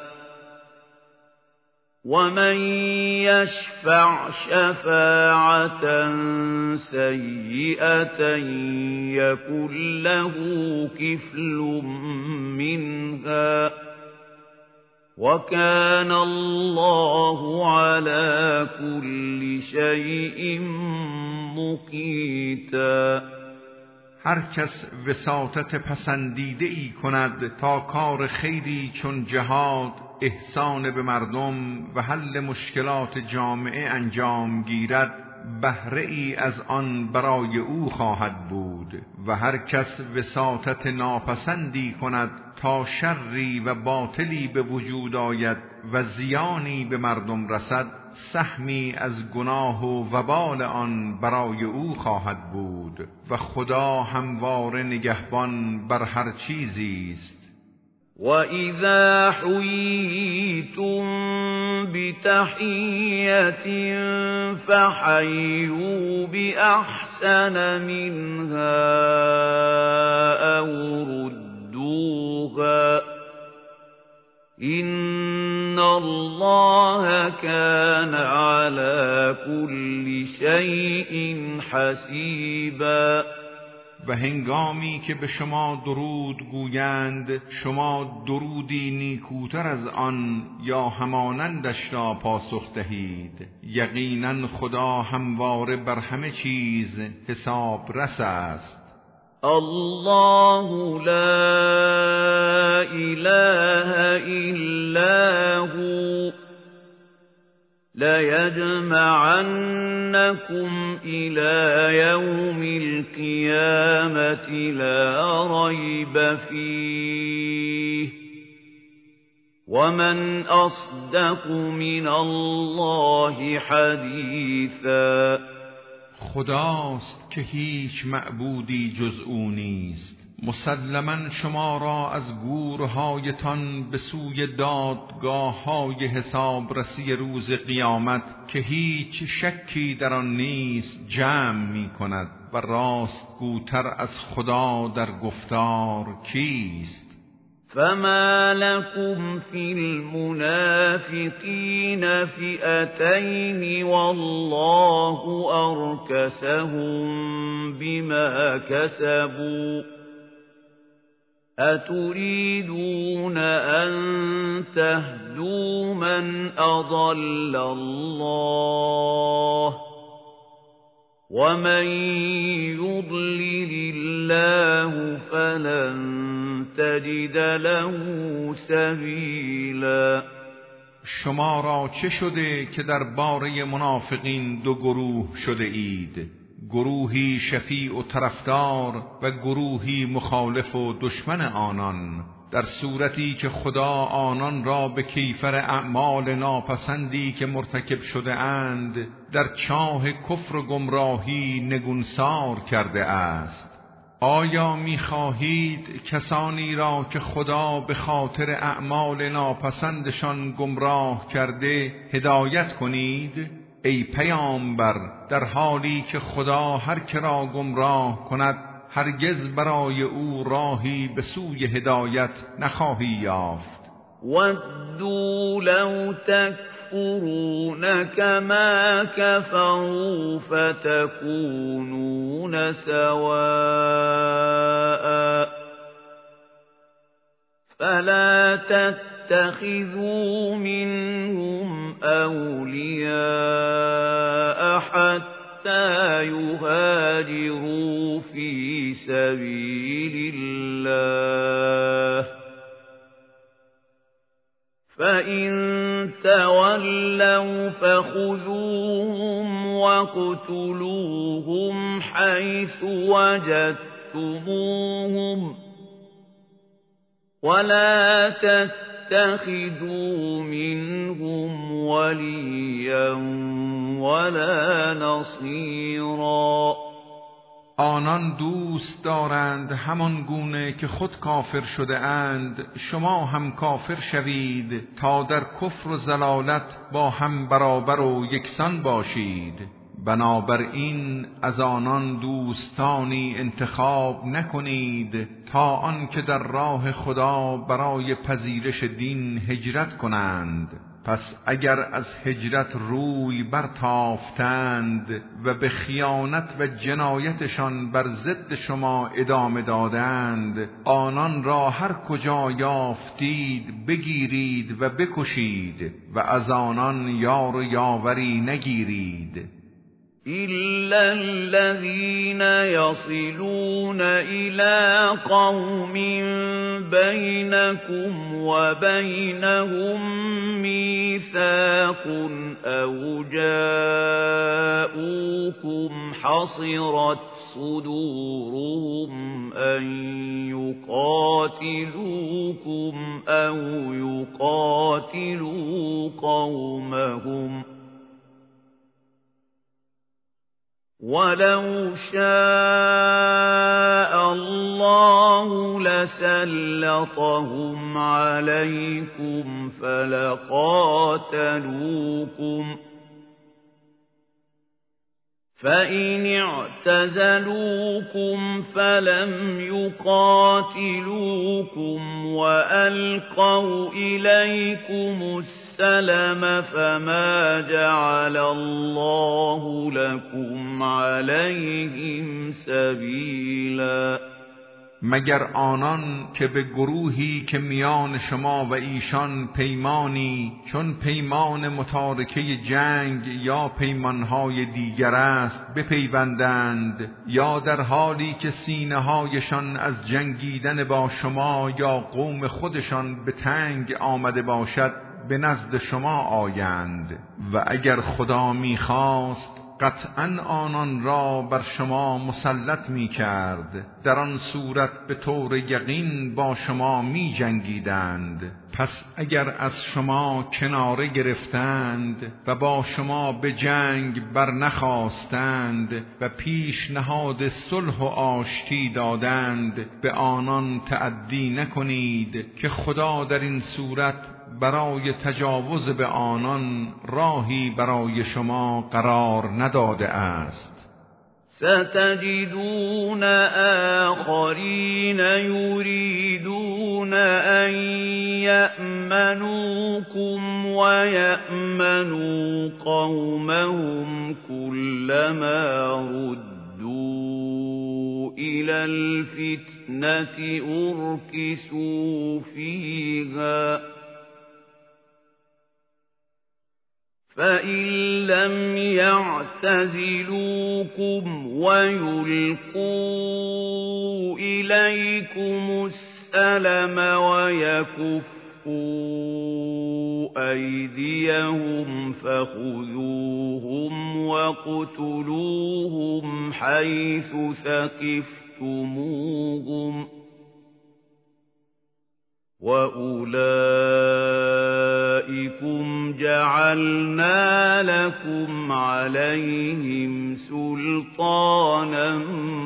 ومن یشفع شفاعة سیئة یکن له کفل منها وكان الله على كل شيء مقیتا. هر کس وساطت پسندیده ای کند تا کار خیری چون جهاد، احسان به مردم و حل مشکلات جامعه انجام گیرد، بهره ای از آن برای او خواهد بود. و هر کس وساطت ناپسندی کند تا شری و باطلی به وجود آید و زیانی به مردم رسد، سهمی از گناه و وبال آن برای او خواهد بود و خدا همواره نگهبان بر هر چیزی است. وَإِذَا حُيِّيتُم بِتَحِيَّةٍ فَحَيُّوا بِأَحْسَنَ مِنْهَا أَوْ رُدُّوهَا إِنَّ اللَّهَ كَانَ عَلَى كُلِّ شَيْءٍ حَسِيبًا. و هنگامی که به شما درود گویند، شما درودی نیکوتر از آن یا همانندش را پاسخ دهید. یقینا خدا همواره بر همه چیز حساب رس است. الله لا اله الا هو لَيَجْمَعَنَّكُمْ إِلَى يَوْمِ الْقِيَامَةِ لَا رَيْبَ فِيهِ وَمَنْ أَصْدَقُ مِنَ اللَّهِ حَدِيثًا. خداست که هیچ معبودی جز او نیست. مسلماً شما را از گورهایتان به سوی دادگاه‌های حسابرسی روز قیامت که هیچ شکی در آن نیست جمع می‌کند و راستگوتر از خدا در گفتار کیست؟ فما لكم في المنافقين فئتين والله أركسهم بما كسبوا أتريدون أن تهدوا من أضل الله ومن يضلل الله فلن تجد له سبیلا. شما را چه شده که در باره منافقین دو گروه شده اید؟ گروهی شفیع و طرفدار و گروهی مخالف و دشمن آنان، در صورتی که خدا آنان را به کیفر اعمال ناپسندی که مرتکب شده اند در چاه کفر و گمراهی نگونسار کرده است. آیا می‌خواهید کسانی را که خدا به خاطر اعمال ناپسندشان گمراه کرده هدایت کنید؟ ای پیامبر، در حالی که خدا هر که را گمراه کند هرگز برای او راهی به سوی هدایت نخواهی یافت. وَدُّوا لَوْ تَكْفُرُونَ كَمَا كَفَرُوا فَتَكُونُونَ سَوَاءً فَلَا تَتَّخِذُوا مِنْهُمْ أَوْلِيَاءَ حَتَّى يُهَاجِرُوا فِي سَبِيلِ اللَّهِ فَإِن تَوَلَّوْا فَخُذُوهُمْ وَاقْتُلُوهُمْ حَيْثُ وَجَدتُّمُوهُمْ ولا تتخذوا منهم وليا ولا نصيرا. آنان دوست دارند همان گونه که خود کافر شده اند شما هم کافر شوید تا در کفر و ضلالت با هم برابر و یکسان باشید. بنابراین از آنان دوستانی انتخاب نکنید تا آنکه در راه خدا برای پذیرش دین هجرت کنند. پس اگر از هجرت روی برتافتند و به خیانت و جنایتشان بر ضد شما ادامه دادند، آنان را هر کجا یافتید بگیرید و بکشید و از آنان یار و یاوری نگیرید. إلا الذين يصلون إلى قوم بينكم وبينهم ميثاق أو جاءوكم حصرت صدورهم أن يقاتلوكم أو يقاتلوا قومهم ولو شاء الله لسلطهم عليكم فلقاتلوكم فإن اعتزلوكم فلم يقاتلوكم وألقوا إليكم السلم فما جعل الله لكم عليهم سبيلا. مگر آنان که به گروهی که میان شما و ایشان پیمانی چون پیمان متارکه جنگ یا پیمانهای دیگر است بپیوندند، یا در حالی که سینه هایشان از جنگیدن با شما یا قوم خودشان به تنگ آمده باشد به نزد شما آیند، و اگر خدا میخواست قطعاً آنان را بر شما مسلط می کرد، در آن صورت به طور یقین با شما می جنگیدند. پس اگر از شما کناره گرفتند و با شما به جنگ بر نخواستند و پیشنهاد صلح و آشتی دادند، به آنان تعدی نکنید که خدا در این صورت برای تجاوز به آنان راهی برای شما قرار نداده است. ستجدون آخرین یریدون ان یأمنوکم و یأمنوا قومهم كلما ردوا إلى الفتنة أركسوا فيها فإن لم يعتزلوكم ويلقوا إليكم السلم ويكفوا أيديهم فخذوهم واقتلوهم حيث ثقفتموهم وأولئكم جعلنا لكم عليهم سلطانا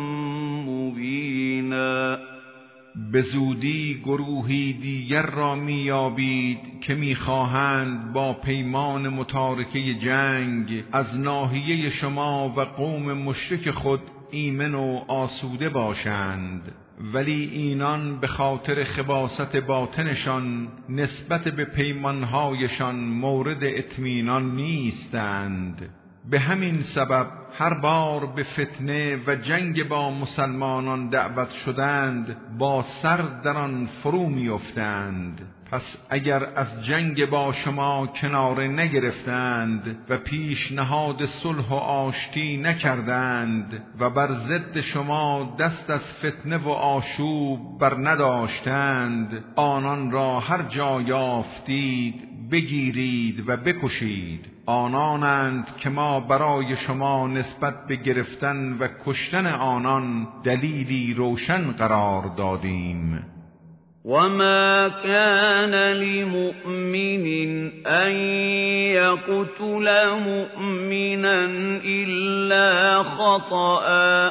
مبینا. به زودی گروهی دیگر را میابید که میخواهند با پیمان متارکه جنگ از ناحیه شما و قوم مشرک خود ایمن و آسوده باشند، ولی اینان به خاطر خباثت باطنشان نسبت به پیمانهایشان مورد اطمینان نیستند. به همین سبب هر بار به فتنه و جنگ با مسلمانان دعوت شدند با سر در آن فرو میافتند. پس اگر از جنگ با شما کناره نگرفتند و پیشنهاد صلح و آشتی نکردند و بر ضد شما دست از فتنه و آشوب بر نداشتند، آنان را هر جا یافتید بگیرید و بکشید. آنانند که ما برای شما نسبت به گرفتن و کشتن آنان دلیلی روشن قرار دادیم. وما كان لمؤمن أن يقتل مؤمنا إلا خطأ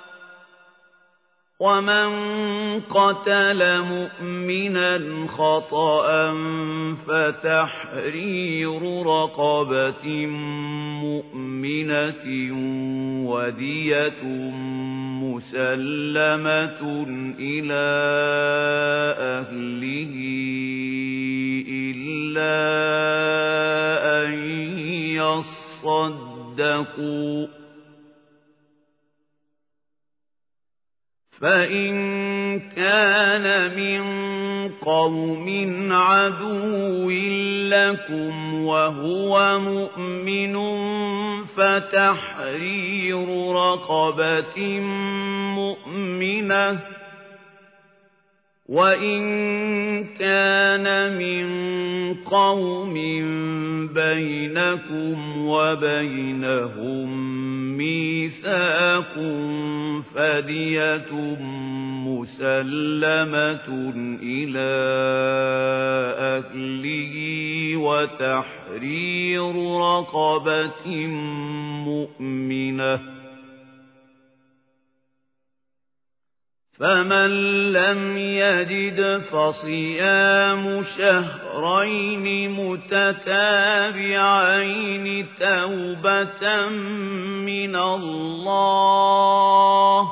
ومن قتل مؤمنا خطأ فتحرير رقبة مؤمنة ودية مسلمة إلى أهله إلا أن يصدقوا فإن كان من قوم عدو لكم وهو مؤمن فتحرير رقبة مؤمنة وإن كان من قوم بينكم وبينهم ميثاق فدية مسلمة إلى أهله وتحرير رقبة مؤمنة فمن لم يجد فصيام شهرين متتابعين توبة من الله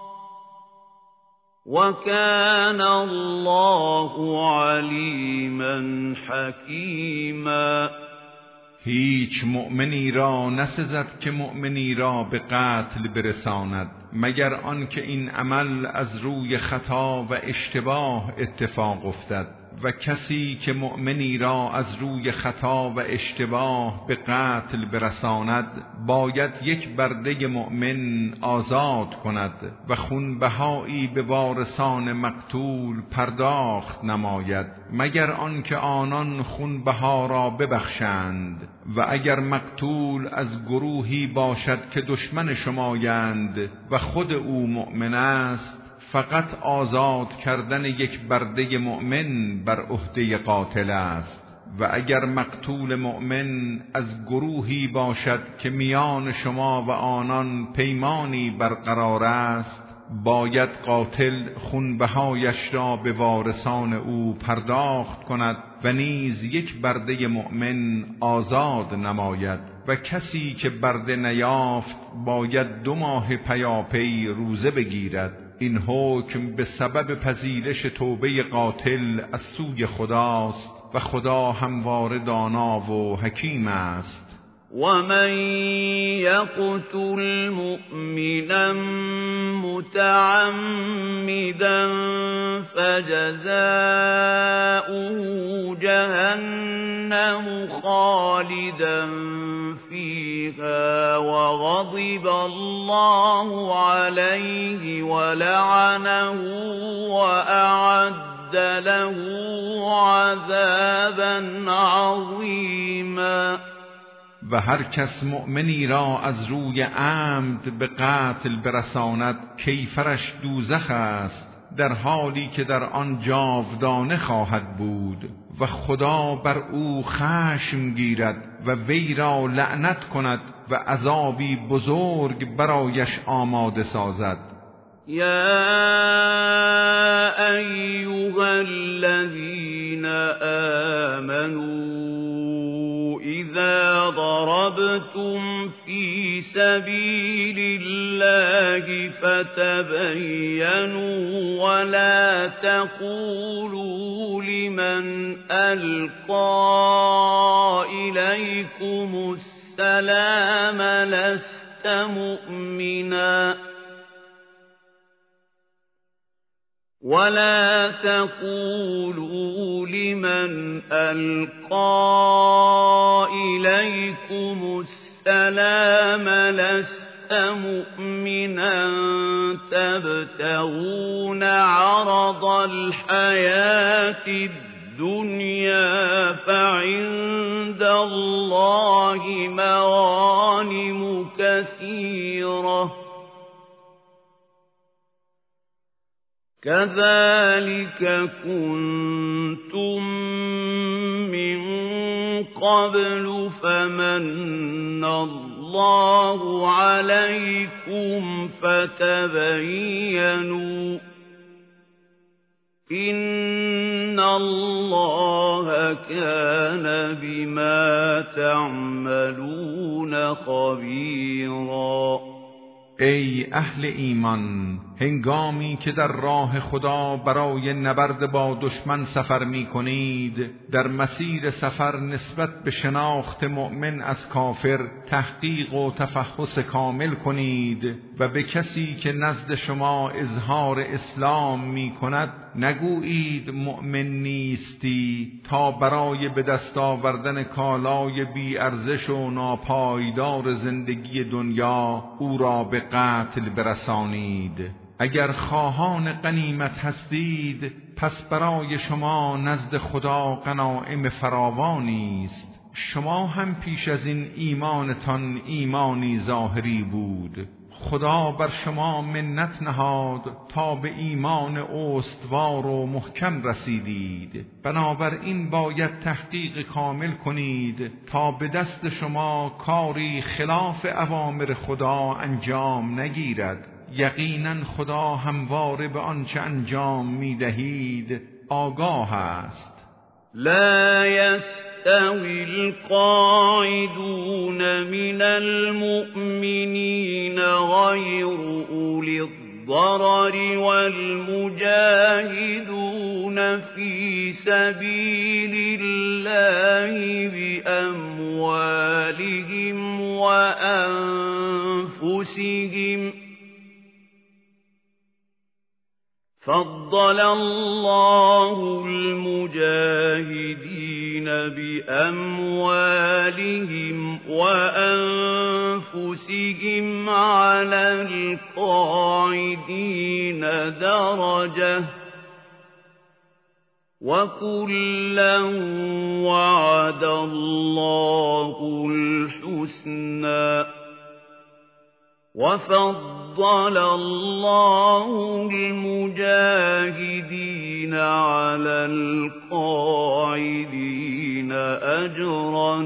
وكان الله عليما حكيما. هیچ مؤمنی را نسزد که مؤمنی را به قتل برساند مگر آنکه این عمل از روی خطا و اشتباه اتفاق افتد و کسی که مؤمنی را از روی خطا و اشتباه به قتل برساند باید یک برده مؤمن آزاد کند و خونبهایی به وارثان مقتول پرداخت نماید مگر آنکه آنان خونبها را ببخشند و اگر مقتول از گروهی باشد که دشمن شمایند و خود او مؤمن است فقط آزاد کردن یک برده مؤمن بر عهده قاتل است و اگر مقتول مؤمن از گروهی باشد که میان شما و آنان پیمانی برقرار است باید قاتل خونبهایش را به وارثان او پرداخت کند و نیز یک برده مؤمن آزاد نماید و کسی که برده نیافت باید 2 ماه پیاپی روزه بگیرد. این حکم به سبب پذیرش توبه قاتل از سوی خداست و خدا همواره دانا و حکیم است. ومن يقتل مؤمنا متعمدا فجزاؤه جهنم خالدا فيها وغضب الله عليه ولعنه وأعد له عذابا عظيما. و هر کس مؤمنی را از روی عمد به قتل برساند کیفرش دوزخ است در حالی که در آن جاودانه خواهد بود و خدا بر او خشم گیرد و وی را لعنت کند و عذابی بزرگ برایش آماده سازد. یا ایها الذین آمنوا إذا ضربتم في سبيل الله فتبينوا ولا تقولوا لمن ألقى إليكم السلام لست مؤمنا ولا تقولوا لمن ألقى إليكم السلام لست مؤمنا تبتغون عرض الحياة الدنيا فعند الله مغانم كثيرة كذلك كنتم من قبل فمن الله عليكم فتبينوا إن الله كان بما تعملون خبيرا. ای اهل ایمان، هنگامی که در راه خدا برای نبرد با دشمن سفر می کنید، در مسیر سفر نسبت به شناخت مؤمن از کافر تحقیق و تفحص کامل کنید و به کسی که نزد شما اظهار اسلام می کند نگویید مؤمن نیستی تا برای به دست آوردن کالای بی ارزش و ناپایدار زندگی دنیا او را به قتل برسانید. اگر خواهان غنیمت هستید پس برای شما نزد خدا غنایم فراوانی است. شما هم پیش از این ایمانتان ایمانی ظاهری بود. خدا بر شما منت نهاد تا به ایمان استوار و محکم رسیدید. بنابراین باید تحقیق کامل کنید تا به دست شما کاری خلاف اوامر خدا انجام نگیرد. یقینا خدا همواره به آنچه انجام می‌دهید آگاه است. لا يستوي القاعدون من المؤمنين غير أولي الضرر والمجاهدون في سبيل الله بأموالهم وأنفسهم. فضل الله المجاهدين بأموالهم وأنفسهم على القاعدين درجة وكلا وعد الله الحسنى وفضل الله المجاهدين على القاعدين أجرا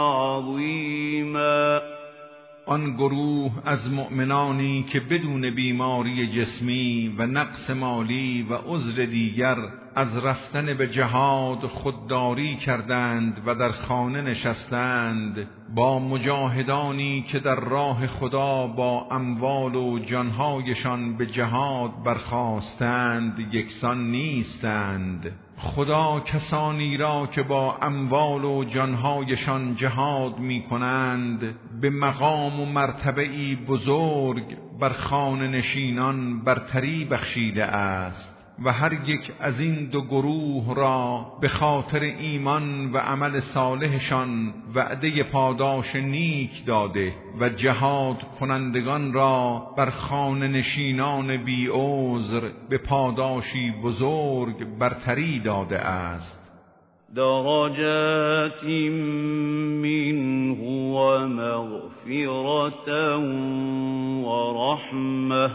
عظيما. آن گروه از مؤمنانی که بدون بیماری جسمی و نقص مالی و عذر دیگر از رفتن به جهاد خودداری کردند و در خانه نشستند، با مجاهدانی که در راه خدا با اموال و جانهایشان به جهاد برخاستند یکسان نیستند. خدا کسانی را که با اموال و جانهایشان جهاد می کنند به مقام و مرتبه‌ای بزرگ بر خانه نشینان برتری بخشیده است و هر یک از این دو گروه را به خاطر ایمان و عمل صالحشان وعده پاداش نیک داده و جهاد کنندگان را بر خانه نشینان بی عذر به پاداشی بزرگ برتری داده است. درجات منه و مغفرة و رحمه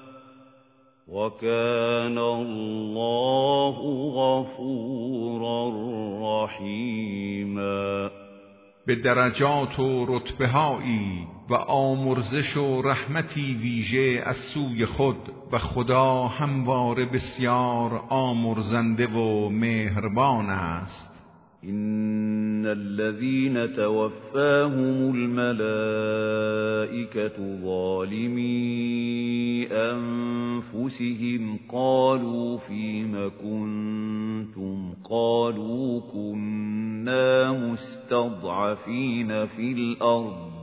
وَكَانَ اللَّهُ غَفُورًا رَحِيمًا. به درجات و رتبه‌هایی و آمرزش و رحمتی ویژه از سوی خود و خدا همواره بسیار آمرزنده و مهربان است. إن الذين توفاهم الملائكة ظالمي أنفسهم قالوا فيم كنتم قالوا كنا مستضعفين في الأرض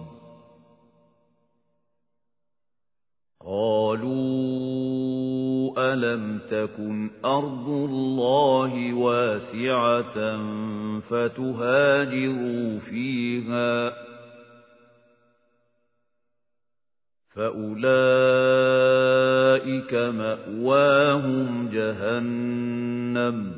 قالوا ألم تكن أرض الله واسعة فتهاجروا فيها فأولئك مأواهم جهنم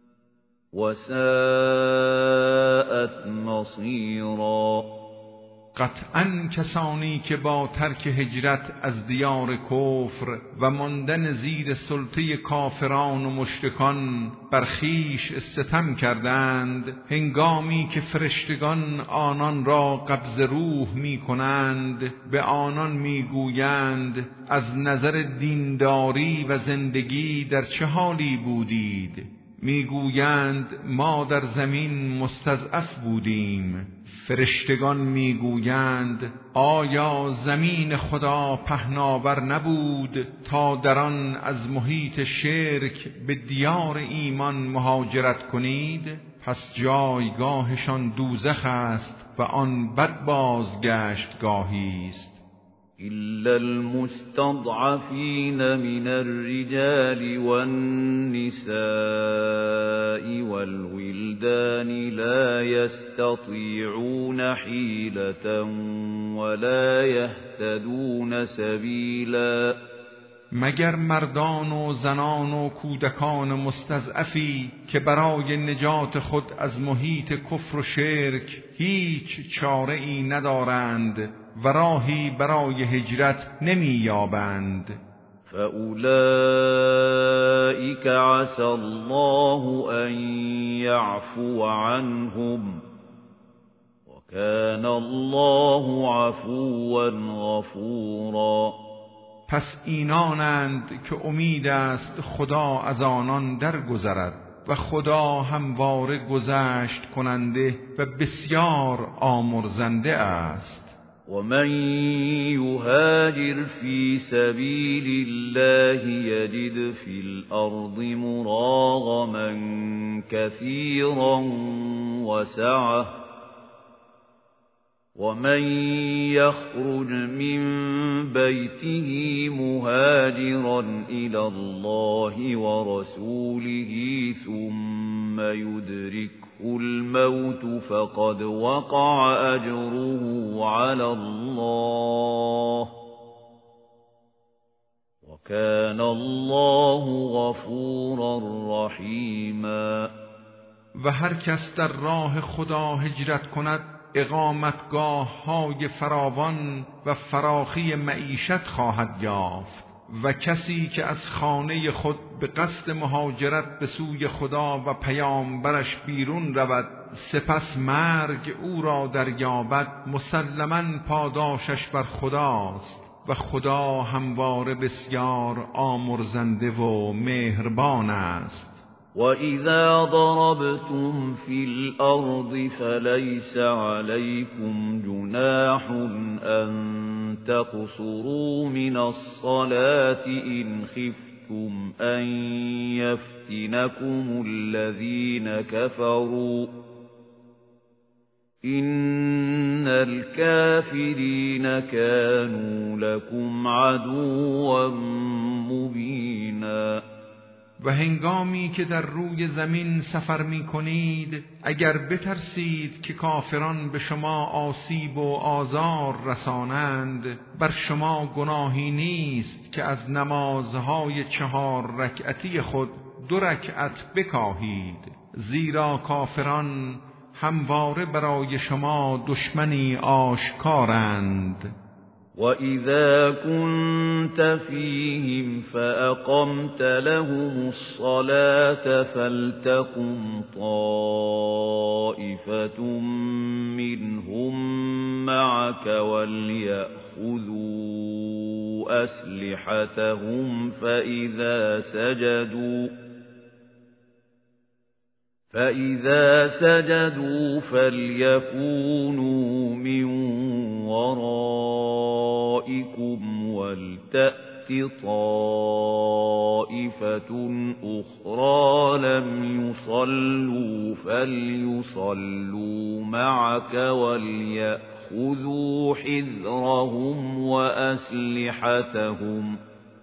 وساءت مصيرا. قطعاً کسانی که با ترک هجرت از دیار کفر و ماندن زیر سلطه کافران و مشرکان بر خویش ستم کردند، هنگامی که فرشتگان آنان را قبض روح می کنند به آنان می گویند از نظر دینداری و زندگی در چه حالی بودید؟ می گویند ما در زمین مستضعف بودیم. فرشتگان می گویند آیا زمین خدا پهناور نبود تا در آن از محیط شرک به دیار ایمان مهاجرت کنید؟ پس جایگاهشان دوزخ است و آن بد بازگشتگاهی است. إلا المستضعفين من الرجال والنساء والولدان لا يستطيعون حيلة ولا يهتدون سبيلا. مگر مردان و زنان و کودکان مستضعفی که برای نجات خود از محیط کفر و شرک هیچ چاره ای ندارند و راهی برای هجرت نمی یابند. فأولئك عسى الله أن يعفو عنهم وكان الله عفوا غفورا. پس اینانند که امید است خدا از آنان درگذرد و خدا همواره گذشت کننده و بسیار آمرزنده است. ومن يهاجر في سبيل الله يجد في الأرض مراغما كثيرا وسعة ومن يخرج من بيته مهاجرا إلى الله ورسوله ثم يدركه الموت فقد وقع أجره على الله وكان الله غفورا رحيما. و هر کس در راه خدا هجرت کند اقامتگاه های فراوان و فراخی معیشت خواهد یافت و کسی که از خانه خود به قصد مهاجرت به سوی خدا و پیامبرش بیرون رود سپس مرگ او را دریابد مسلماً پاداشش بر خداست و خدا همواره بسیار آمرزنده و مهربان است. وَإِذَا ضَرَبْتُمْ فِي الْأَرْضِ فَلَيْسَ عَلَيْكُمْ جُنَاحٌ أَن تَقْصُرُوا مِنَ الصَّلَاةِ إِنْ خِفْتُمْ أَن يَفْتِنَكُمُ الَّذِينَ كَفَرُوا إِنَّ الْكَافِرِينَ كَانُوا لَكُمْ عَدُوًّا مُبِينًا. و هنگامی که در روی زمین سفر می کنید اگر بترسید که کافران به شما آسیب و آزار رسانند بر شما گناهی نیست که از نمازهای 4 رکعتی خود 2 رکعت بکاهید، زیرا کافران همواره برای شما دشمنی آشکارند. وَإِذَا كُنْتَ فِيهِمْ فَأَقَمْتَ لَهُمُ الصَّلَاةَ فَلْتَقُمْ طَائِفَةٌ مِّنْهُمْ مَعَكَ وَلْيَأْخُذُوا أَسْلِحَتَهُمْ فَإِذَا سَجَدُوا فَلْيَكُونُوا مِنْ وَرَائِكُمْ وَلْتَأْتِ طَائِفَةٌ أُخْرَى لَمْ يُصَلُّوا فَلْيُصَلُّوا مَعَكَ وَلْيَأْخُذُوا حِذْرَهُمْ وَأَسْلِحَتَهُمْ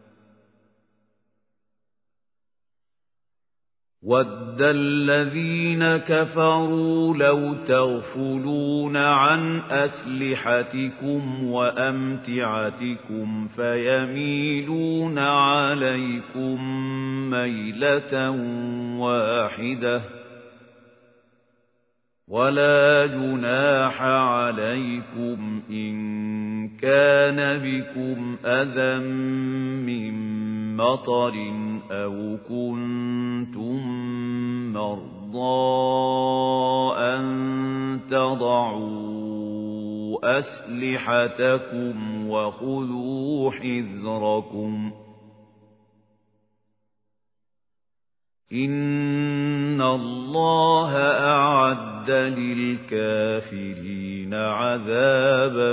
وَدَّ الَّذِينَ كَفَرُوا لَوْ تَغْفُلُونَ عَنْ أَسْلِحَتِكُمْ وَأَمْتِعَتِكُمْ فَيَمِيلُونَ عَلَيْكُمْ مَيْلَةً وَاحِدَةً ولا جناح عليكم إن كان بكم أذى من مطر أو كنتم مرضى أن تضعوا أسلحتكم وخذوا حذركم إن الله أعد للكافرين عذابا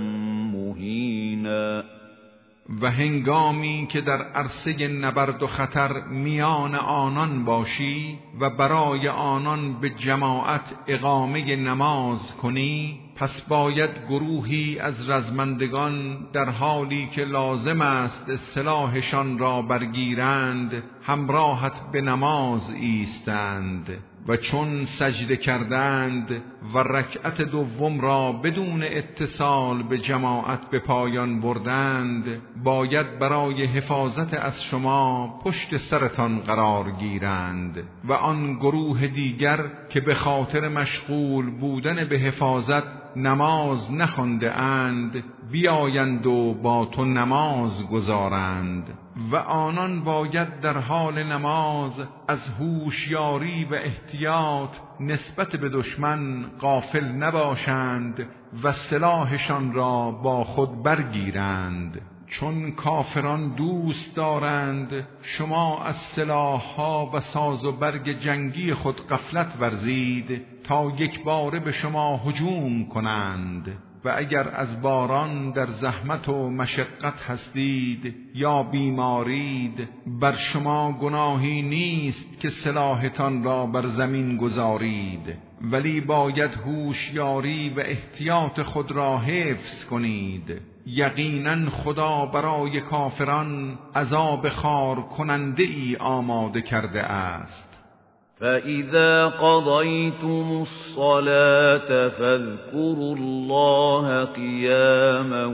مهینا. و هنگامی که در عرصه نبرد و خطر میان آنان باشی و برای آنان به جماعت اقامه نماز کنی، پس باید گروهی از رزمندگان در حالی که لازم است سلاحشان را برگیرند همراهت به نماز ایستند و چون سجده کردند و رکعت دوم را بدون اتصال به جماعت به پایان بردند، باید برای حفاظت از شما پشت سرتان قرار گیرند و آن گروه دیگر که به خاطر مشغول بودن به حفاظت نماز نخوانده اند بیایند و با تو نماز گزارند و آنان باید در حال نماز از هوشیاری و احتیاط نسبت به دشمن غافل نباشند و سلاحشان را با خود برگیرند، چون کافران دوست دارند شما از سلاح‌ها و ساز و برگ جنگی خود غفلت ورزید تا یک باره به شما هجوم کنند. و اگر از باران در زحمت و مشقت هستید یا بیمارید، بر شما گناهی نیست که سلاحتان را بر زمین گذارید، ولی باید هوشیاری و احتیاط خود را حفظ کنید. یقینا خدا برای کافران عذاب خار کننده ای آماده کرده است. فَإِذَا قَضَيْتُمُ الصَّلَاةَ فَاذْكُرُوا اللَّهَ قِيَامًا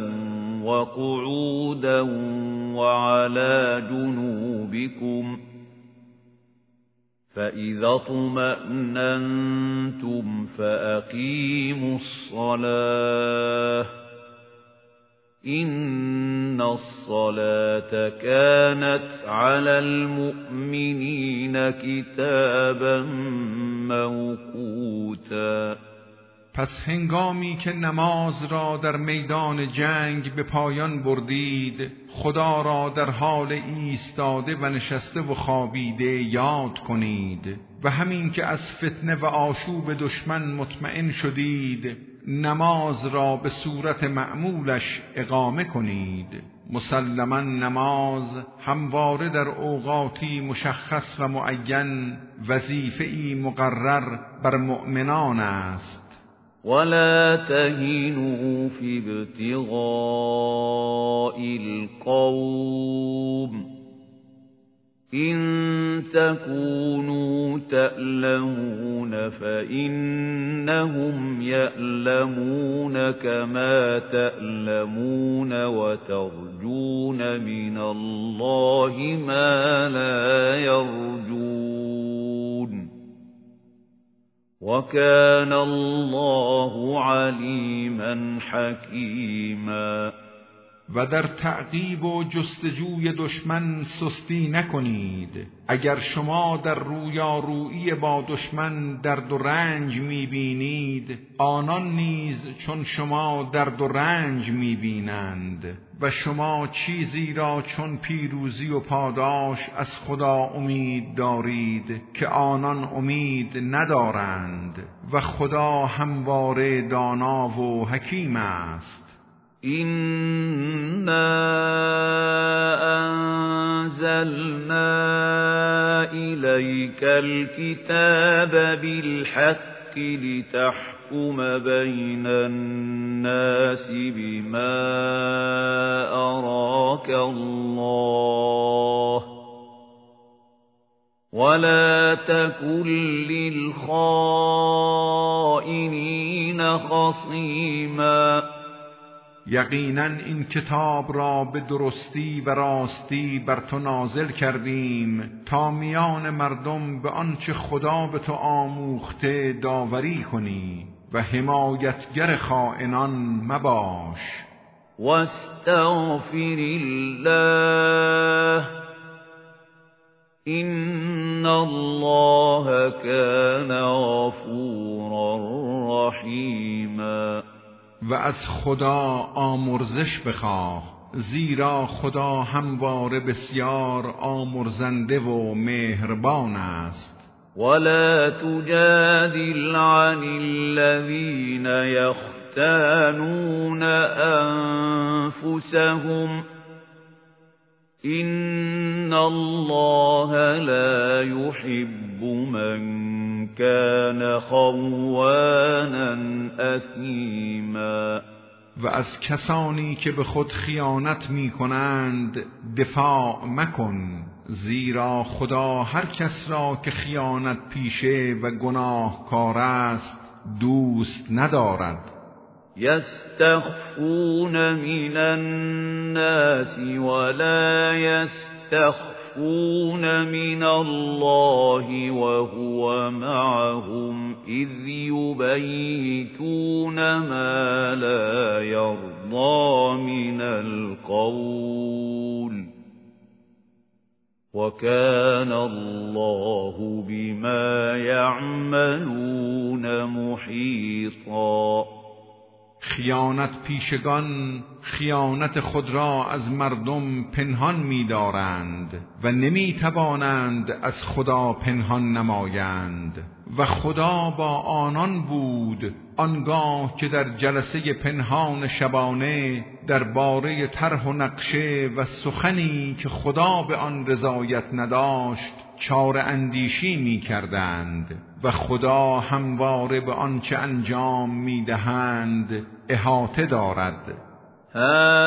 وَقُعُودًا وَعَلَى جُنُوبِكُمْ فَإِذَا اطْمَأْنَنْتُمْ فَأَقِيمُوا الصَّلَاةَ إِنَّ الصَّلَاةَ كَانَتْ عَلَى الْمُؤْمِنِينَ كِتَابًا مَوْقُوتًا. پس هنگامی که نماز را در میدان جنگ به پایان بردید، خدا را در حال ایستاده و نشسته و خوابیده یاد کنید و همین که از فتنه و آشوب دشمن مطمئن شدید، نماز را به صورت معمولش اقامه کنید. مسلماً نماز همواره در اوقاتی مشخص و معین وظیفه‌ای مقرر بر مؤمنان است. ولا تهنوا في ابتغاء القوم إن تكونوا تألمون فإنهم يألمون كما تألمون وترجون من الله ما لا يرجون وكان الله عليما حكيما. و در تعقیب و جستجوی دشمن سستی نکنید. اگر شما در رویارویی با دشمن درد و رنج می‌بینید، آنان نیز چون شما درد و رنج می‌بینند و شما چیزی را چون پیروزی و پاداش از خدا امید دارید که آنان امید ندارند و خدا همواره دانا و حکیم است. إِنَّا أَنزَلْنَا إِلَيْكَ الْكِتَابَ بِالْحَقِّ لِتَحْكُمَ بَيْنَ النَّاسِ بِمَا أَرَاكَ اللَّهُ وَلَا تَكُنْ لِلْخَائِنِينَ خَصِيمًا. یقینا این کتاب را به درستی و راستی بر تو نازل کردیم تا میان مردم به آنچه خدا به تو آموخته داوری کنی و حمایتگر خائنان مباش. واستغفر الله ان الله كان غفورا رحیما. و از خدا آمرزش بخواه، زیرا خدا همواره بسیار آمرزنده و مهربان است. ولا تجادل عن الذين يختانون أنفسهم إن الله لا يحب من كان خوانا أثیما. و از کسانی که به خود خیانت می کنند دفاع مکن، زیرا خدا هر کس را که خیانت پیشه و گناهکار است دوست ندارد. یستخفون من الناس ولا یستخفون من الله وهو معهم اذ یبیتون ما لا یرضى من القول وكان الله بما يعملون محيطا. خیانت پیشگان خیانت خود را از مردم پنهان می دارند و نمی توانند از خدا پنهان نمایند و خدا با آنان بود آنگاه که در جلسه پنهان شبانه درباره طرح و نقشه و سخنی که خدا به آن رضایت نداشت چاره اندیشی می کردند و خدا همواره به آنچه انجام می دهند احاطه دارد. ها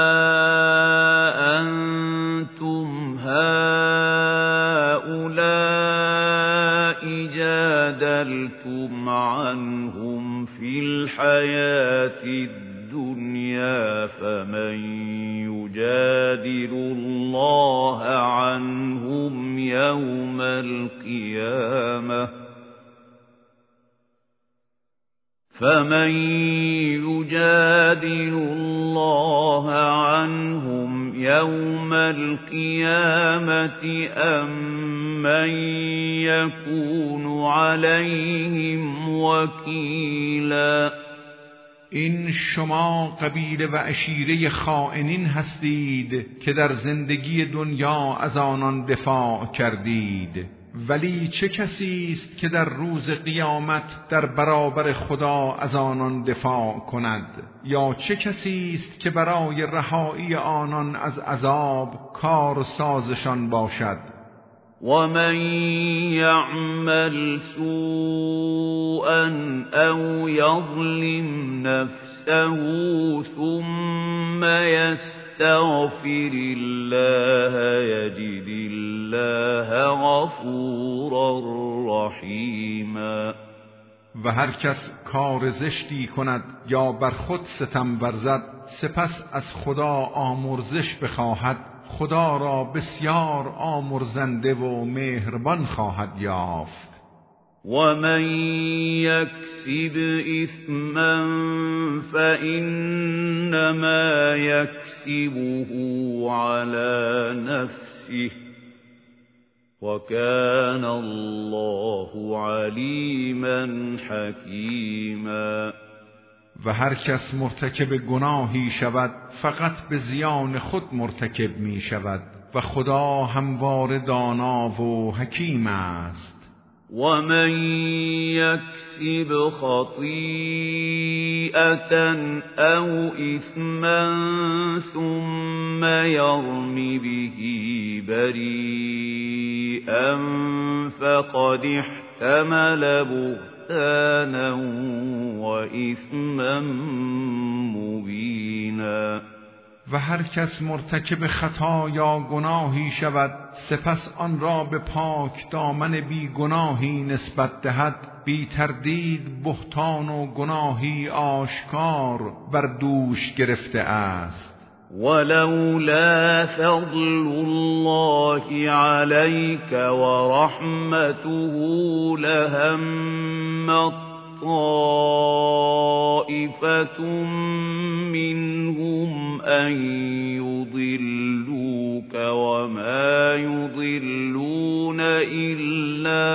انتم هؤلاء جادلتم عنهم في الحياة الدنيا فمن يجادل الله عنهم يوم القيامة فمن يجادل الله عنهم يوم القيامة أم من يكون عليهم وكيلا. این شما قبیله و عشیره خائنین هستید که در زندگی دنیا از آنان دفاع کردید، ولی چه کسی است که در روز قیامت در برابر خدا از آنان دفاع کند؟ یا چه کسی است که برای رهایی آنان از عذاب کار سازشان باشد؟ ومن يعمل سوءا أو يظلم نفسه ثم يستغفر الله يجد الله غفورا رحیما. و هر کس کار زشتی کند یا بر خود ستم ورزد سپس از خدا آمرزش بخواهد، خدا را بسیار آمرزنده و مهربان خواهد یافت. ومن يكسب إثما فإنما يكسبه على نفسه وكان الله عليما حكيما. و هر کس مرتکب گناهی شود فقط به زیان خود مرتکب می شود و خدا همواره دانا و حکیم است. ومن يكسب خطيئة أو إثما ثم يرم به بريئا فقد احتمل بهتانا وإثما مبينا. و هر کس مرتکب خطا یا گناهی شود سپس آن را به پاک دامن بی گناهی نسبت دهد، بی تردید بهتان و گناهی آشکار بر دوش گرفته است. ولولا فضل الله عليك ورحمته لهم طائفة منهم أن يضلوك وما يضلون إلا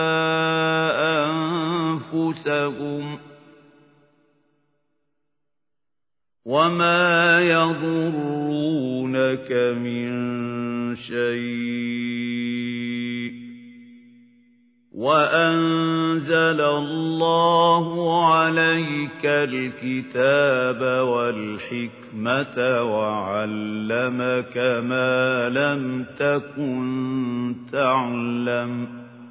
أنفسهم وما يضرونك من شيء وأنزل الله عليك الكتاب والحكمة وعلمك ما لم تكن تعلم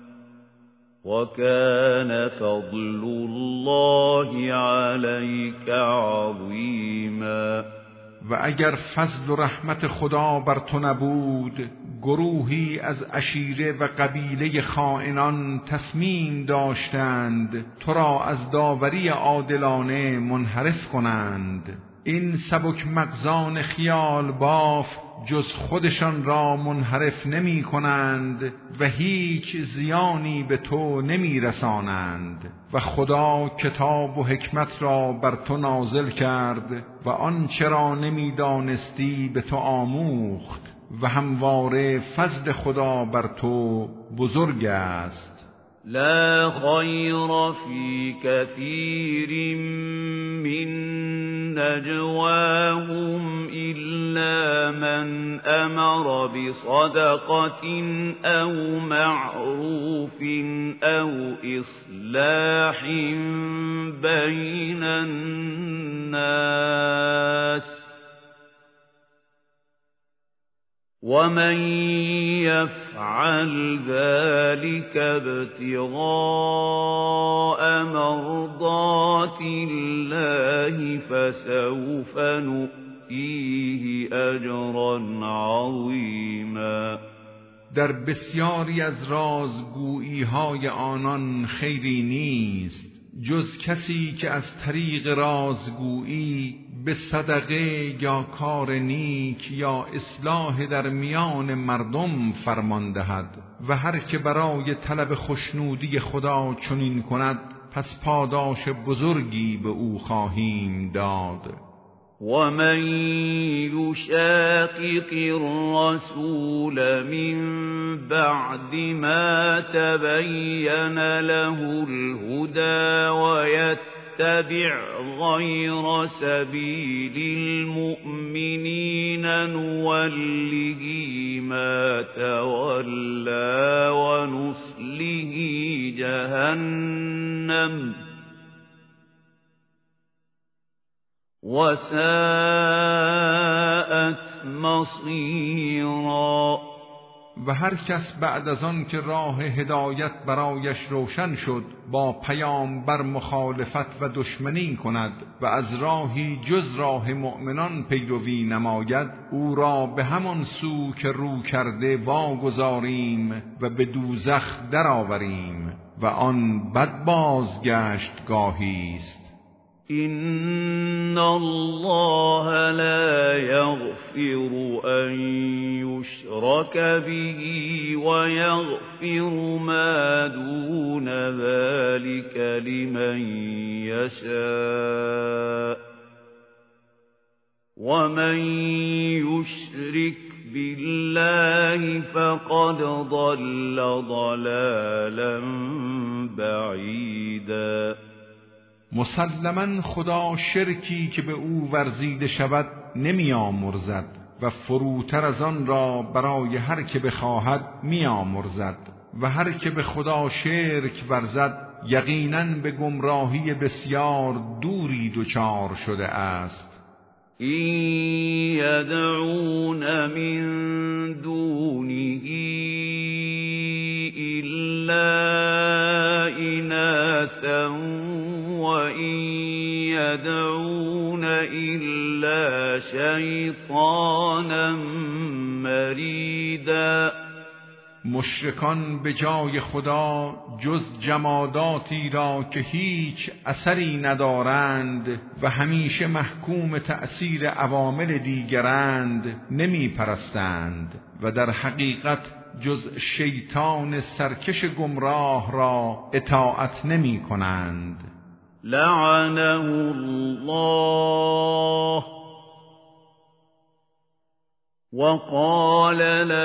وكان فضل الله عليك عظيما. و اگر فضل و رحمت خدا بر تو نبود، گروهی از عشیره و قبیله خائنان تصمیم داشتند تو را از داوری عادلانه منحرف کنند. این سبک مغزان خیال باف جز خودشان را منحرف نمی کنند و هیچ زیانی به تو نمی رسانند و خدا کتاب و حکمت را بر تو نازل کرد و آنچه را نمی دانستی به تو آموخت و همواره فضل خدا بر تو بزرگ است. لا خير في كثير من نجواهم إلا من أمر بصدقة أو معروف أو إصلاح بين الناس ومن يفعل ذلك ابتغاء مرضات الله فسوف نؤتيه أجرا عظيما. در بسیاری از رازگویی های آنان خیری نیست جز کسی که از طریق رازگویی به صدقه یا کار نیک یا اصلاح در میان مردم فرمان دهد و هر که برای طلب خوشنودی خدا چنین کند پس پاداش بزرگی به او خواهیم داد. ومن يشاقق الرسول من بعد ما تبين له الهدى ويتبع غير سبيل المؤمنين نوله ما تولى ونصله جهنم وساءت مصيرا. و هر کس بعد از آن که راه هدایت برایش روشن شد با پیامبر مخالفت و دشمنی کند و از راهی جز راه مؤمنان پیروی نماید، او را به همان سو که رو کرده واگذاریم و به دوزخ درآوریم و آن بد بازگشتگاهی است. إن الله لا يغفر أن يشرك به ويغفر ما دون ذلك لمن يشاء ومن يشرك بالله فقد ضل ضلالا بعيدا. مسلماً خدا شرکی که به او ورزیده شود نمی آمرزد و فروتر از آن را برای هر که بخواهد می آمرزد و هر که به خدا شرک ورزد یقیناً به گمراهی بسیار دوری دچار شده است. این یدعون من دونه إِلَّا إِنَاثًا وَإِن يَدْعُونَ إِلَّا شَيْطَانًا مَّرِيدًا. مشرکان به جای خدا جز جماداتی را که هیچ اثری ندارند و همیشه محکوم تأثیر عوامل دیگرند نمی پرستند و در حقیقت جز شیطان سرکش گمراه را اطاعت نمی کنند. لعنه الله وقال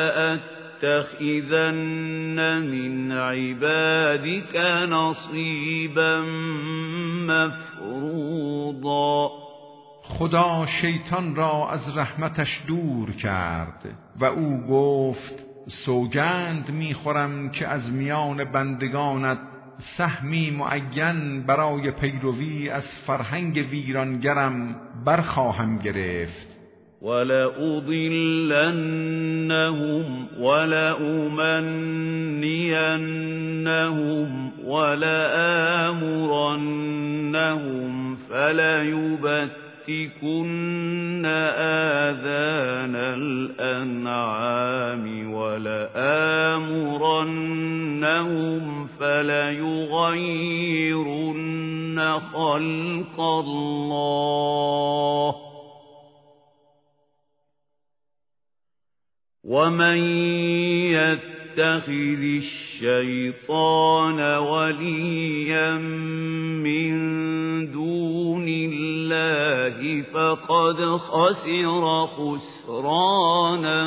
لأتخذن من عبادك نصیبا مفروضا. خدا شیطان را از رحمتش دور کرد و او گفت سوگند میخورم که از میان بندگانت سهمی معین برای پیروی از فرهنگ ویرانگرم برخواهم گرفت. ولأضلنهم ولأمنينهم ولآمرنهم فليبتكن آذان الأنعام ولآمرنهم فليغيرن خلق الله ومن يتخذ الشيطان وليا من دون الله فقد خسر خسرانا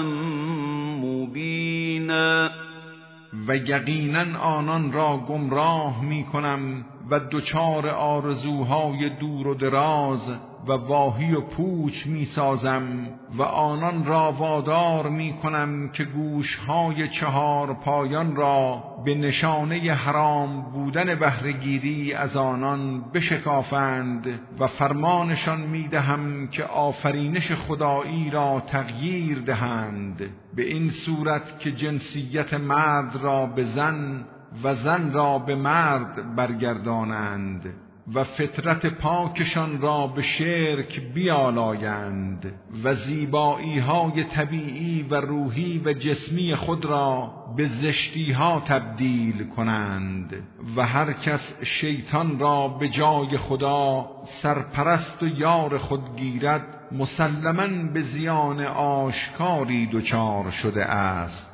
مبینا. و یقینا آنان را گمراه می کنم و دچار آرزوهای دور و دراز و واهی و پوچ می سازم و آنان را وادار می کنم که گوشهای چهار پایان را به نشانه حرام بودن بهره‌گیری از آنان بشکافند و فرمانشان می دهم که آفرینش خدایی را تغییر دهند به این صورت که جنسیت مرد را به زن و زن را به مرد برگردانند و فطرت پاکشان را به شرک بیالایند و زیبایی های طبیعی و روحی و جسمی خود را به زشتی ها تبدیل کنند و هر کس شیطان را به جای خدا سرپرست و یار خود گیرد مسلماً به زیان آشکاری دچار شده است.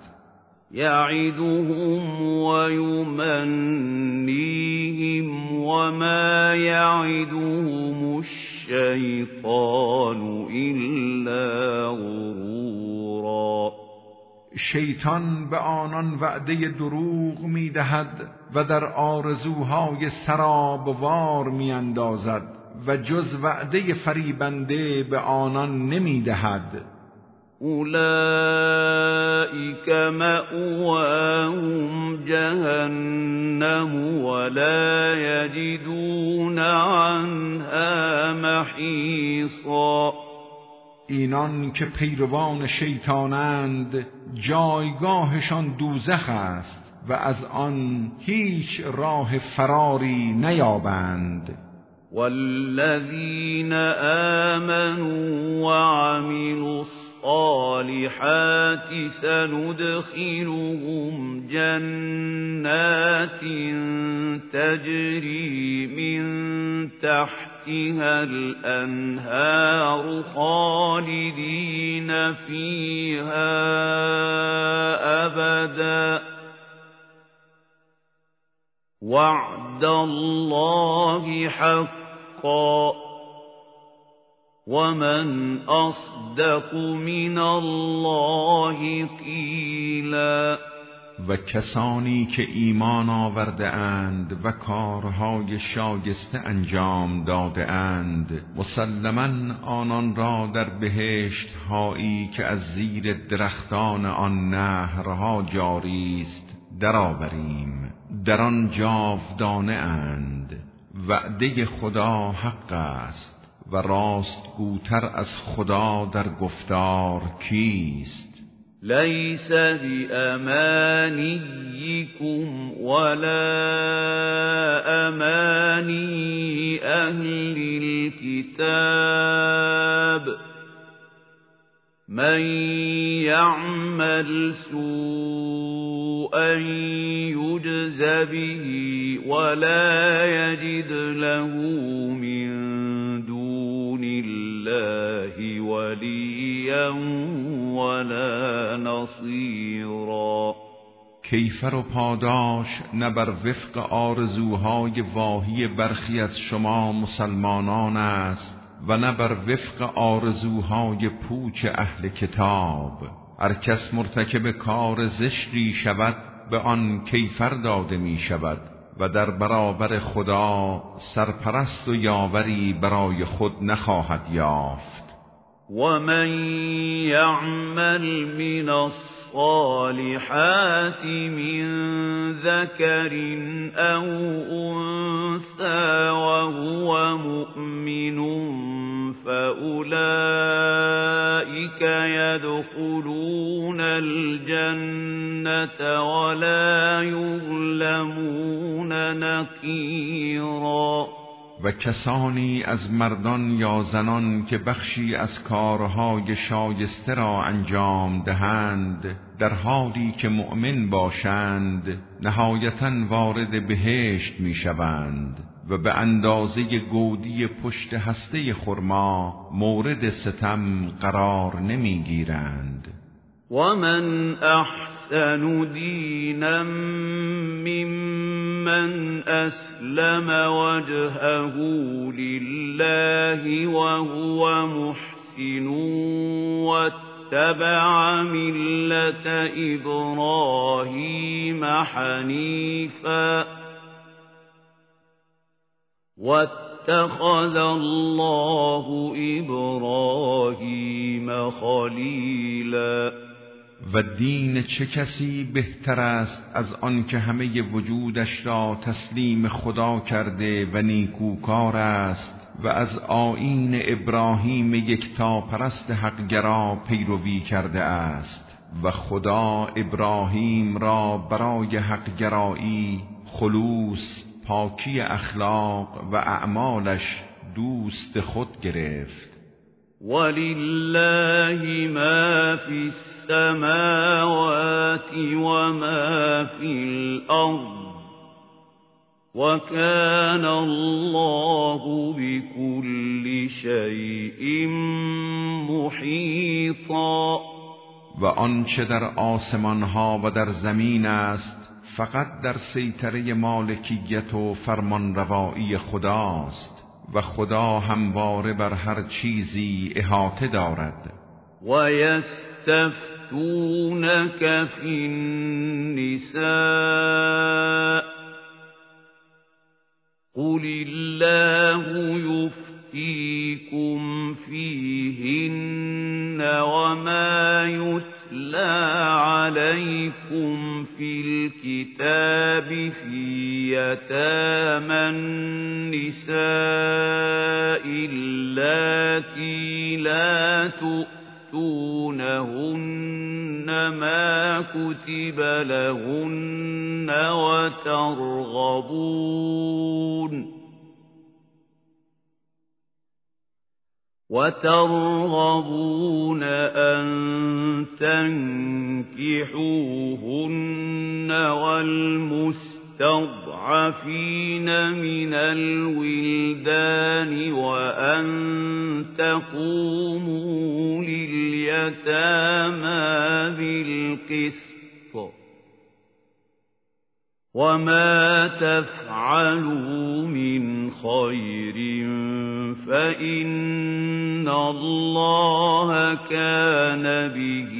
يعدهم ويمنيهم وما يعدهم الشيطان إلا غرورا. شیطان به آنان وعده دروغ می دهد و در آرزوهای سرابوار می اندازد و جز وعده فریبنده به آنان نمی دهد. أولئك مأواهم جهنم ولا يجدون عنها محیصا. اینان که پیروان شیطانند جایگاهشان دوزخ است و از آن هیچ راه فراری نیابند. والذین آمنوا وعملوا الصالحات سندخلهم جنات تجري من تحتها الأنهار خالدين فيها أبدا وعد الله حقا ومن أصدق من الله قیلا. و کسانی که ایمان آورده اند و کارهای شایسته انجام داده اند مسلماً آنان را در بهشت هایی که از زیر درختان آن نهرها جاری است درآوریم. در آن جاودانه اند. وعده خدا حق است و راست گوتر از خدا در گفتار کیست؟ ليس بأمانيكم ولا أماني أهل الكتاب من يعمل سوءا يجز به ولا يجد له من دون الله وليا ولا نصيرا. کیفر و پاداش نه بر وفق آرزوهای واهی برخی از شما مسلمانان است و نه بر وفق آرزوهای پوچ اهل کتاب. هر کس مرتکب کار زشتی شود به آن کیفر داده می شود و در برابر خدا سرپرست و یاوری برای خود نخواهد یافت. ومن يعمل من الصالحات من ذكر أو أنثى وهو مؤمن فأولئك يدخلون الجنة ولا يظلمون نقيرا. و کسانی از مردان یا زنان که بخشی از کارهای شایسته را انجام دهند در حالی که مؤمن باشند نهایتاً وارد بهشت می شوند و به اندازه گودی پشت هسته خرما مورد ستم قرار نمی گیرند. ومن أحسن دينا ممن أسلم وجهه لله وهو محسن واتبع ملة إبراهيم حنيفا واتخذ الله إبراهيم خليلا. و دین چه کسی بهتر است از آن که همه وجودش را تسلیم خدا کرده و نیکوکار است و از آیین ابراهیم یکتاپرست حقگرا پیروی کرده است و خدا ابراهیم را برای حقگرایی خلوص، پاکی اخلاق و اعمالش دوست خود گرفت. ولله ما في السماوات وما في الأرض وكان الله بكل شيء محيطا. و آنچه در آسمانها و در زمین است فقط در سیطره مالکیت و فرمانروایی خداست و خدا همواره بر هر چیزی احاطه دارد. و یستفتونک فی النساء قل الله یفتیکم فیهن وما یتلی علیکم فی الكتاب فی یتامی النساء اللاتی لا تؤتونهن ما كتب لهن وترغبون أن تنكحوهن والمستضعفين من الولدان وأن تقوموا لليتامى بالقسط وما تفعلوا من خير فإن الله كان به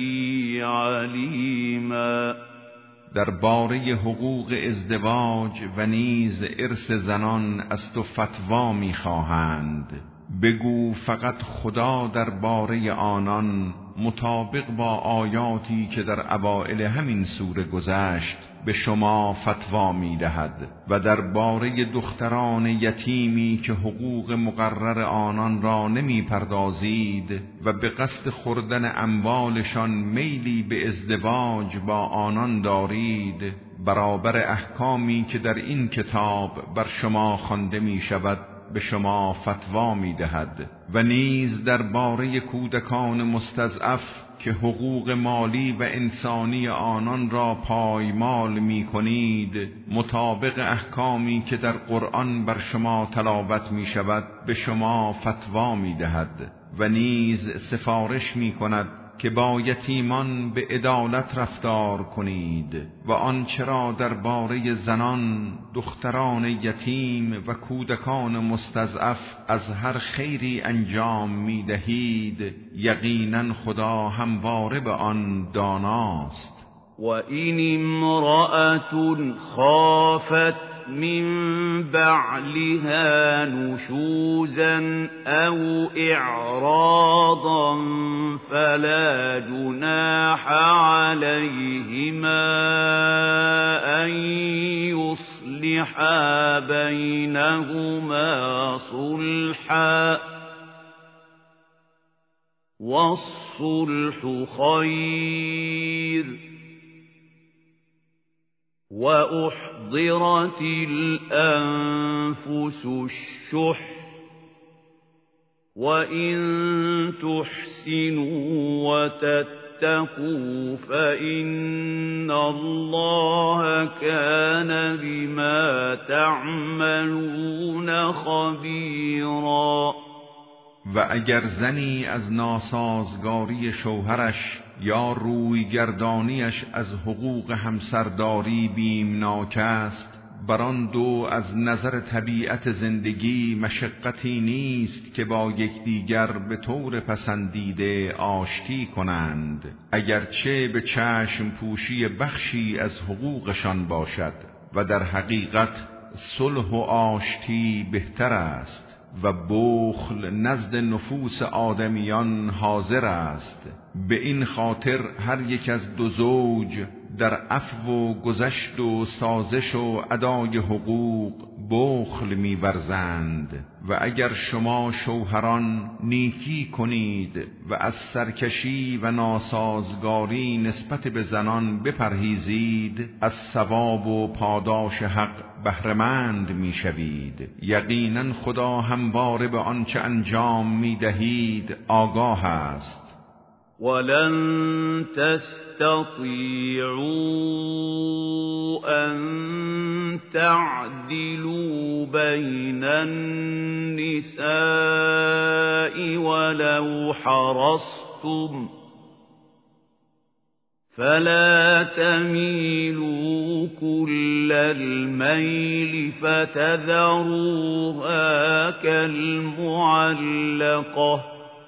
علیما. درباره حقوق ازدواج و نیز ارث زنان از تو فتوا می‌خواهند. بگو فقط خدا درباره آنان مطابق با آیاتی که در اوائل همین سوره گذشت به شما فتوا می دهد و درباره دختران یتیمی که حقوق مقرر آنان را نمی پردازید و به قصد خوردن اموالشان میلی به ازدواج با آنان دارید، برابر احکامی که در این کتاب بر شما خوانده می شود به شما فتوا می دهد. و نیز درباره کودکان مستضعف که حقوق مالی و انسانی آنان را پایمال می کنید، مطابق احکامی که در قرآن بر شما تلاوت می شود به شما فتوا می دهد. و نیز سفارش می کند که با یتیمان به عدالت رفتار کنید و آنچه را درباره زنان، دختران یتیم و کودکان مستضعف از هر خیری انجام می دهید، یقینا خدا همواره به آن داناست. وَإِنِ امْرَأَةٌ خَافَتْ من بعلها نشوزا أو إعراضا فلا جناح عليهما أن يصلحا بينهما صلحا والصلح خير وأحضرت الأنفس الشح وإن تحسنوا وتتقوا فإن الله كان بما تعملون خبيرا. و اگر زنی از ناسازگاری شوهرش یا رویگردانیش از حقوق همسرداری بیمناک است، بر آن دو از نظر طبیعت زندگی مشقتی نیست که با یکدیگر به طور پسندیده آشتی کنند، اگرچه به چشم پوشی بخشی از حقوقشان باشد، و در حقیقت صلح و آشتی بهتر است و بخل نزد نفوس آدمیان حاضر است. به این خاطر هر یک از دو زوج در عفو و گذشت و سازش و ادای حقوق بخل می‌ورزند. و اگر شما شوهران نیکی کنید و از سرکشی و ناسازگاری نسبت به زنان بپرهیزید، از ثواب و پاداش حق بهره‌مند می‌شوید. یقینا خدا همواره به آنچه انجام می‌دهید آگاه است. ولن تستطيعوا أن تعدلوا بين النساء ولو حرصتم فلا تميلوا كل الميل فتذروها كالمعلقة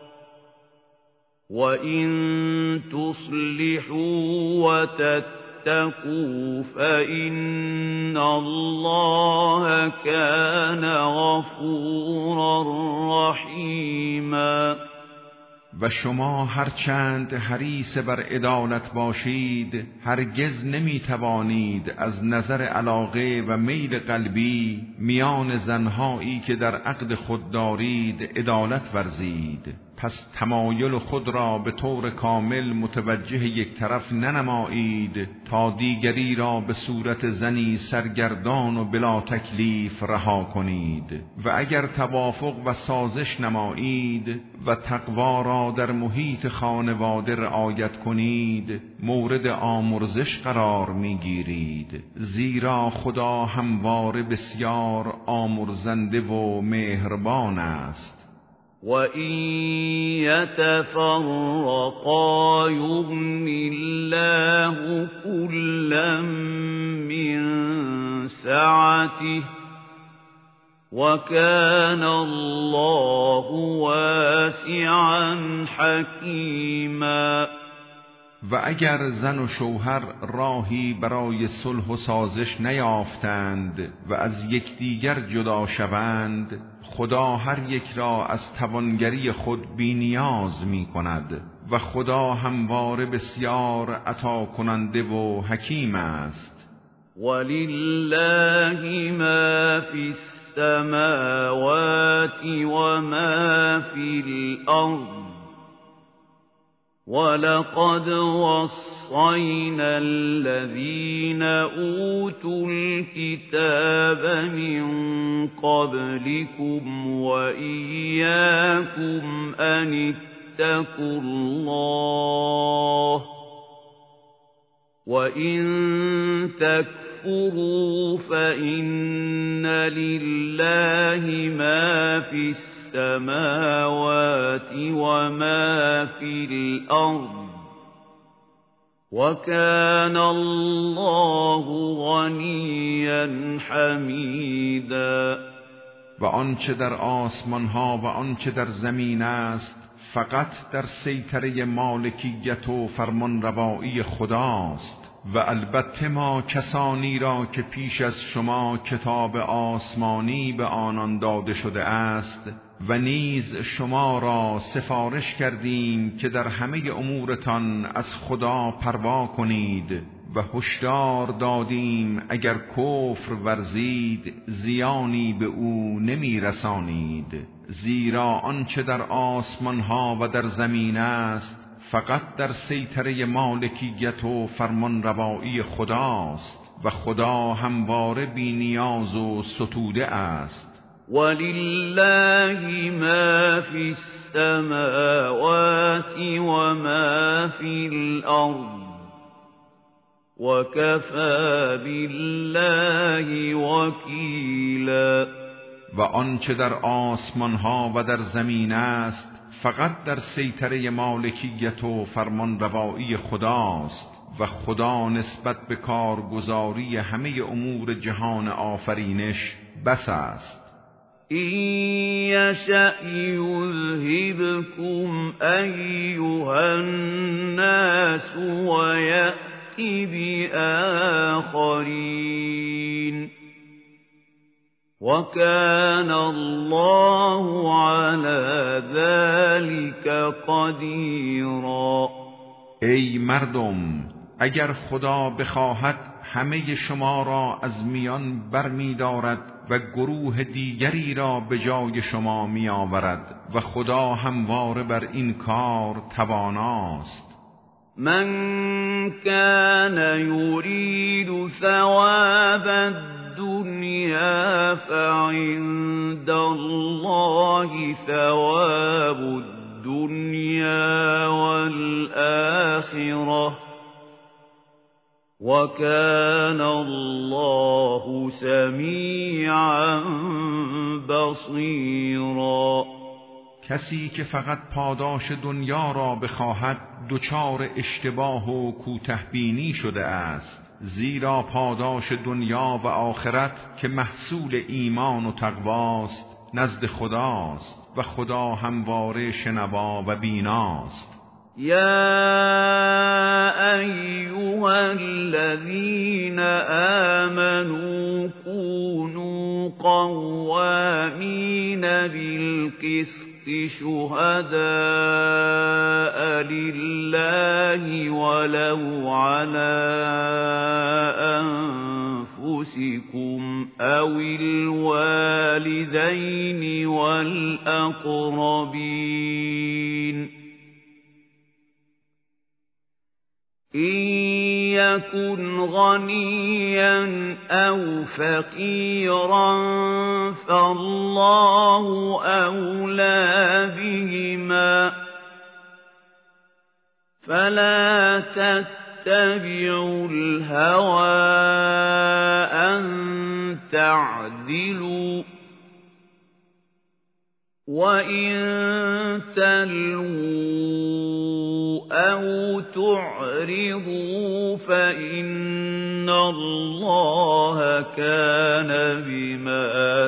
وَإِن تُصْلِحُوا وَتَتَّقُوا فَإِنَّ اللَّهَ كَانَ غَفُورًا رَّحِيمًا. و شما هرچند حریص بر عدالت باشید، هرگز نمیتوانید از نظر علاقه و میل قلبی میان زنهایی که در عقد خود دارید عدالت ورزید. پس تمایل خود را به طور کامل متوجه یک طرف ننمایید تا دیگری را به صورت زنی سرگردان و بلا تکلیف رها کنید. و اگر توافق و سازش نمایید و تقوا را در محیط خانواده رعایت کنید، مورد آمرزش قرار میگیرید، زیرا خدا همواره بسیار آمرزنده و مهربان است. وَإِن يَتَفَرَّقَا يُغْنِ اللَّهُ كُلًّا مِّن سَعَتِهِ وَكَانَ اللَّهُ وَاسِعًا حَكِيمًا. و اگر زن و شوهر راهی برای صلح و سازش نیافتند و از یکدیگر جدا شوند، خدا هر یک را از توانگری خود بی نیاز می کند و خدا همواره بسیار عطا کننده و حکیم است. ولله ما فی السماوات و ما فی الارض ولقد وصينا الذين أوتوا الكتاب من قبلكم وإياكم أن اتقوا الله وإن تكفروا فإن لله ما في السماوات وما في الأرض وكان الله غنيا حمیدا. و آنچه در آسمان ها و آنچه در زمین است فقط در سیطره مالکیت و فرمانروایی خداست. و البته ما کسانی را که پیش از شما کتاب آسمانی به آنان داده شده است و نیز شما را سفارش کردیم که در همه امورتان از خدا پروا کنید و هشدار دادیم اگر کفر ورزید زیانی به او نمی رسانید، زیرا آنچه در آسمان ها و در زمین است فقط در سیطره مالکیت و فرمانروایی خداست و خدا همواره بی نیاز و ستوده است. ولله ما فی السماوات و ما فی الارض وکفی بالله وکیلا. و آنچه در آسمان ها و در زمین است فقط در سیطره مالکیت و فرمانروایی خداست و خدا نسبت به کارگزاری همه امور جهان آفرینش بس است. این یشأ یذهبکم ایها الناس و یأتی بآخرین وَكَانَ اللَّهُ عَلَى ذَلِكَ قَدِيرًا. ای مردم، اگر خدا بخواهد همه شما را از میان برمی دارد و گروه دیگری را به جای شما می آورد و خدا همواره بر این کار تواناست. من كان يريد ثواب الدنيا فعند الله ثواب الدنيا والآخرة وكان الله سميعا بصيرا. کسی که فقط پاداش دنیا را بخواهد دچار اشتباه و کوته‌بینی شده است، زیرا پاداش دنیا و آخرت که محصول ایمان و تقواست نزد خداست و خدا همواره شنوا و بیناست. یا ایها الذین آمنوا كونوا قوامین بالقسط شهداء لله ولو على أنفسكم أو الوالدين والأقربين إن يكن غنيا أو فقيرا فالله أولى بهما فلا تتبعوا الهوى أن تعدلوا وإن تلووا أو تعرضوا فإن الله كان بما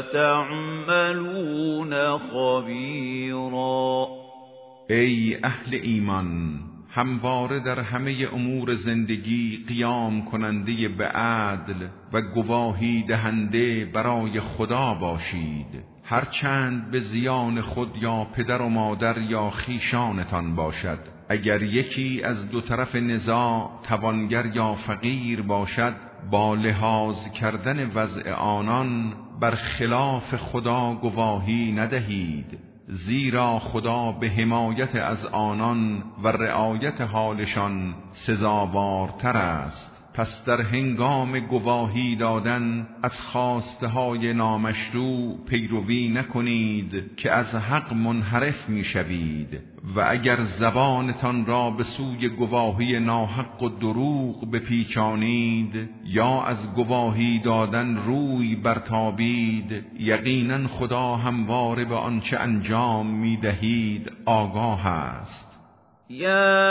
تعملون خبيرا. ای اهل ایمان، همواره در همه امور زندگی قیام کننده به عدل و گواهی دهنده برای خدا باشید، هرچند به زیان خود یا پدر و مادر یا خیشانتان باشد. اگر یکی از دو طرف نزاع توانگر یا فقیر باشد، با لحاظ کردن وضع آنان بر خلاف خدا گواهی ندهید، زیرا خدا به حمایت از آنان و رعایت حالشان سزاوارتر است. پس در هنگام گواهی دادن از خواسته های نامشروع پیروی نکنید که از حق منحرف می شوید، و اگر زبانتان را به سوی گواهی ناحق و دروغ بپیچانید یا از گواهی دادن روی برتابید، یقینا خدا همواره به آنچه انجام می دهید آگاه است. يا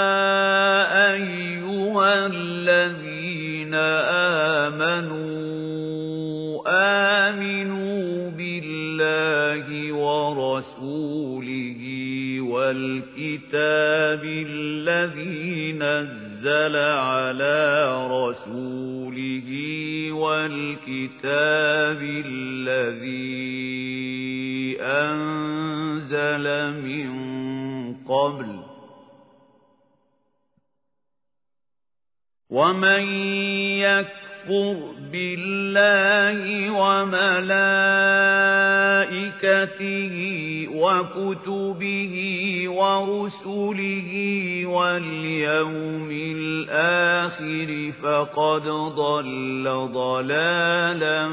أيها الذين آمنوا بالله ورسوله والكتاب الذي نزل على رسوله والكتاب الذي أنزل من قبل ومن يكفر بالله وملائكته وكتبه ورسله واليوم الآخر فقد ضل ضلالا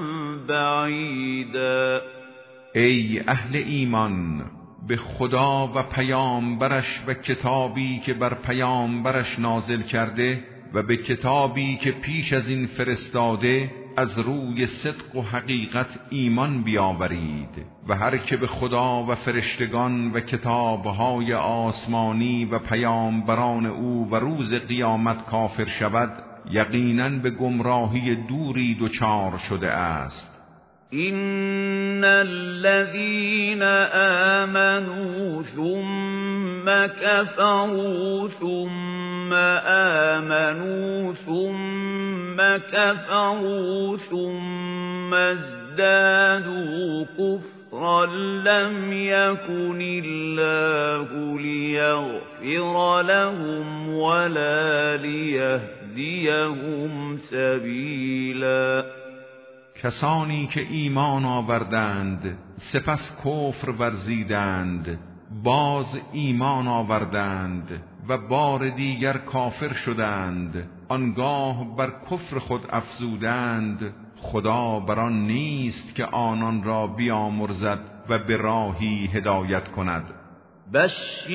بعيدا. ای اهل ایمان، به خدا و پیامبرش و کتابی که بر پیامبرش نازل کرده و به کتابی که پیش از این فرستاده از روی صدق و حقیقت ایمان بیاورید، و هر که به خدا و فرشتگان و کتابهای آسمانی و پیامبران او و روز قیامت کافر شود، یقیناً به گمراهی دوری دچار شده است. إن الذين آمنوا ثم كفروا ثم آمنوا ثم كفروا ثم ازدادوا كفرا لم يكن الله ليغفر لهم ولا ليهديهم سبيلا. کسانی که ایمان آوردند سپس کفر ورزیدند، باز ایمان آوردند و بار دیگر کافر شدند، آنگاه بر کفر خود افزودند، خدا بر آن نیست که آنان را بیامرزد و به راهی هدایت کند. بشر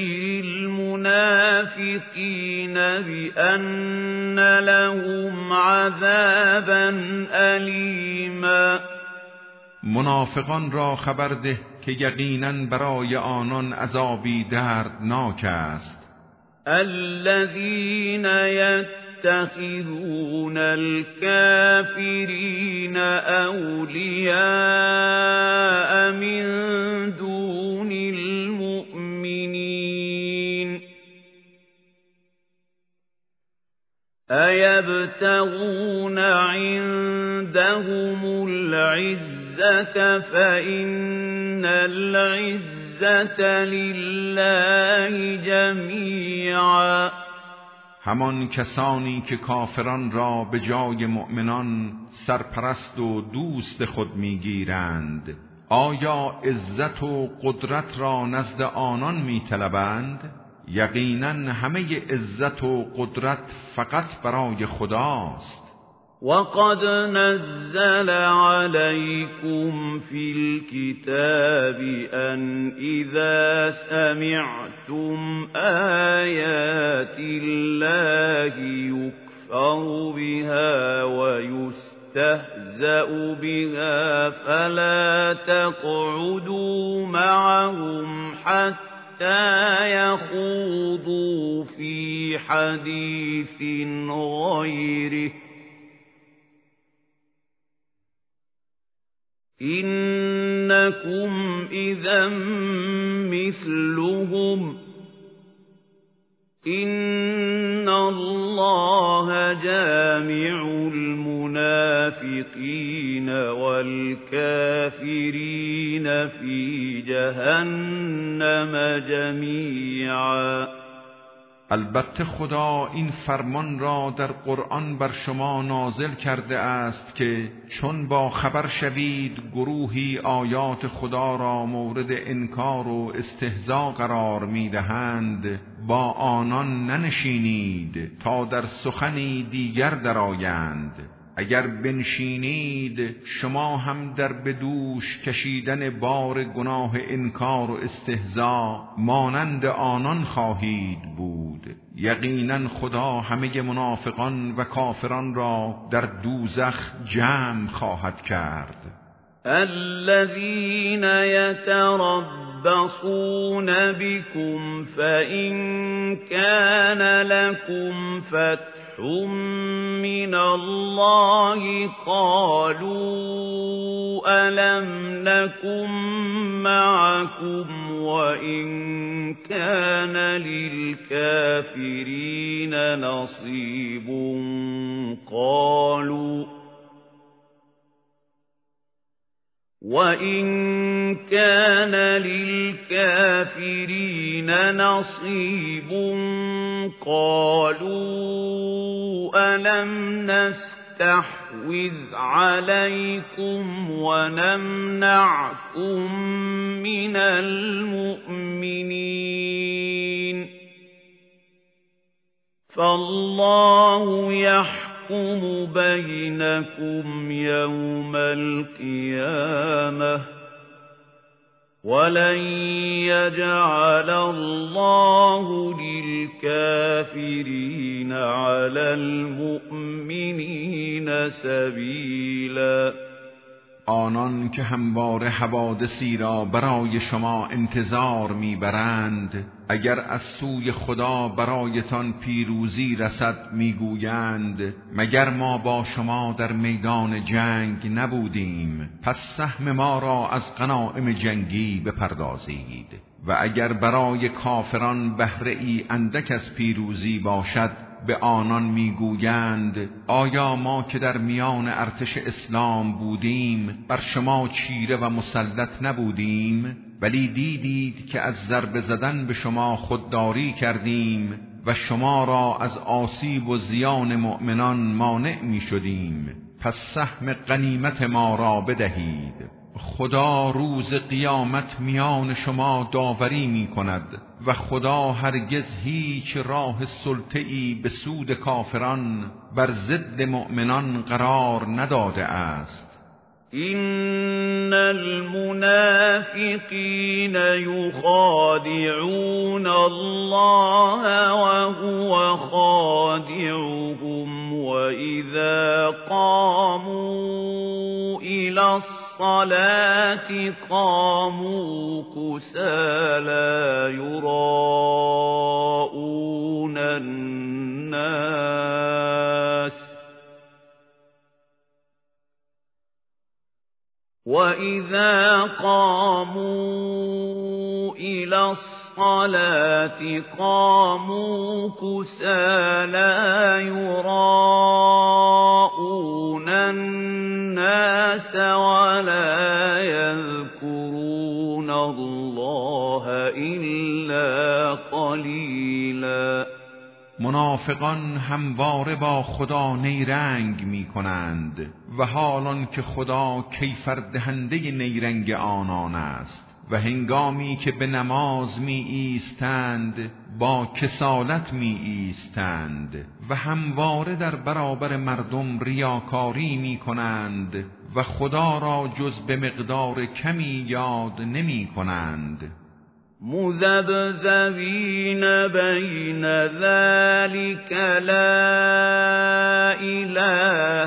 المنافقين بأن لهم عذابا أليما. منافقان را خبر ده که یقیناً برای آنان عذابی دردناک است. الذين يتخذون الكافرين أولياء من دون المؤمنين أيبتغون عندهم العزة فإن العزة لله جميعا. همان کسانی که کافران را به جای مؤمنان سرپرست و دوست خود میگیرند، آیا عزت و قدرت را نزد آنان میطلبند؟ یقیناً همه عزت و قدرت فقط برای خداست. وقد نزل عليكم في الكتاب أن إذا سمعتم آيات الله يكفر بها ويستهزأ بها فلا تقعدوا معهم حتى يخوضوا في حديث غيره إنكم إذا مثلهم إن الله جامع المنافقين والكافرين في جهنم جمیعا. البته خدا این فرمان را در قرآن بر شما نازل کرده است که چون با خبر شوید گروهی آیات خدا را مورد انکار و استهزا قرار می‌دهند، با آنان ننشینید تا در سخنی دیگر درآیند. اگر بنشینید شما هم در بدوش کشیدن بار گناه انکار و استهزا مانند آنان خواهید بود. یقینا خدا همه منافقان و کافران را در دوزخ جمع خواهد کرد. الذين يتربصون بكم فإن كان لكم فتح من الله قالوا ألم نكن معكم وإن كان للكافرين نصيب قالوا ألم نستحوذ عليكم ونمنعكم من المؤمنين فالله يحكم بينكم يوم القيامة ولن يجعل الله للكافرين على المؤمنين سبيلا. آنان که همواره حوادثی را برای شما انتظار میبرند، اگر از سوی خدا برایتان پیروزی رسد میگویند مگر ما با شما در میدان جنگ نبودیم، پس سهم ما را از غنایم جنگی بپردازید. و اگر برای کافران بهره ای اندک از پیروزی باشد، به آنان میگویند آیا ما که در میان ارتش اسلام بودیم بر شما چیره و مسلط نبودیم؟ ولی دیدید که از ضربه زدن به شما خودداری کردیم و شما را از آسیب و زیان مؤمنان مانع می شدیم، پس سهم غنیمت ما را بدهید. خدا روز قیامت میان شما داوری می کند و خدا هرگز هیچ راه سلطه‌ای به سود کافران بر ضد مؤمنان قرار نداده است. إن المنافقين يخادعون الله وهو خادعهم وإذا قاموا إلى الصلاة قاموا كسالى يراءون الناس وَإِذَا قَامُوا إِلَى الصَّلَاةِ قَامُوا كُسَالَى يُرَاءُونَ النَّاسَ وَلَا يَذْكُرُونَ اللَّهَ إِلَّا قَلِيلًا. منافقان همواره با خدا نیرنگ می کنند و حالان که خدا کیفر دهنده نیرنگ آنان است و هنگامی که به نماز می ایستند با کسالت می ایستند و همواره در برابر مردم ریاکاری می کنند و خدا را جز به مقدار کمی یاد نمی کنند. مذبذبین بین ذلك لا إله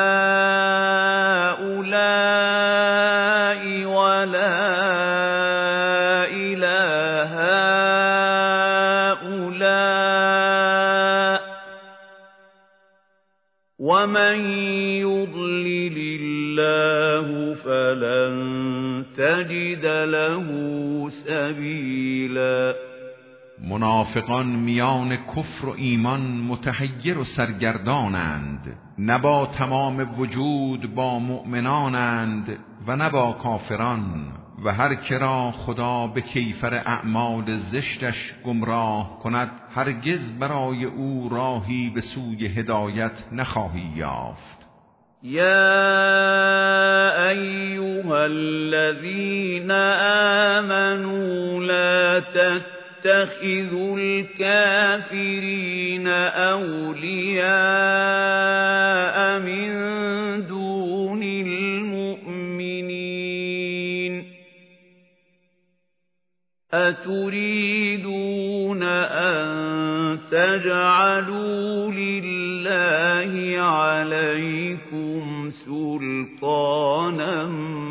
هؤلاء ولا إله هؤلاء ومن يضلل الله فلن تجد له سبیلا. منافقان میان کفر و ایمان متحیر و سرگردانند، نه با تمام وجود با مؤمنانند و نه با کافران، و هر کرا خدا به کیفر اعمال زشتش گمراه کند هرگز برای او راهی به سوی هدایت نخواهی یافت. یا ایها الذین آمنوا لا تتخذوا الكافرین اولیاء من دون المؤمنین اتريدون أن تجعلوا لله عليكم سلطانا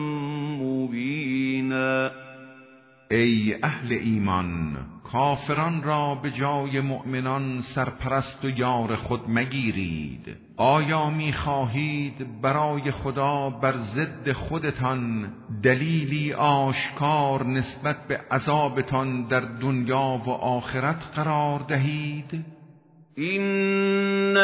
مبینا. ای اهل ایمان، کافران را به جای مؤمنان سرپرست و یار خود مگیرید. آیا می‌خواهید برای خدا بر ضد خودتان دلیلی آشکار نسبت به عذابتان در دنیا و آخرت قرار دهید؟ إن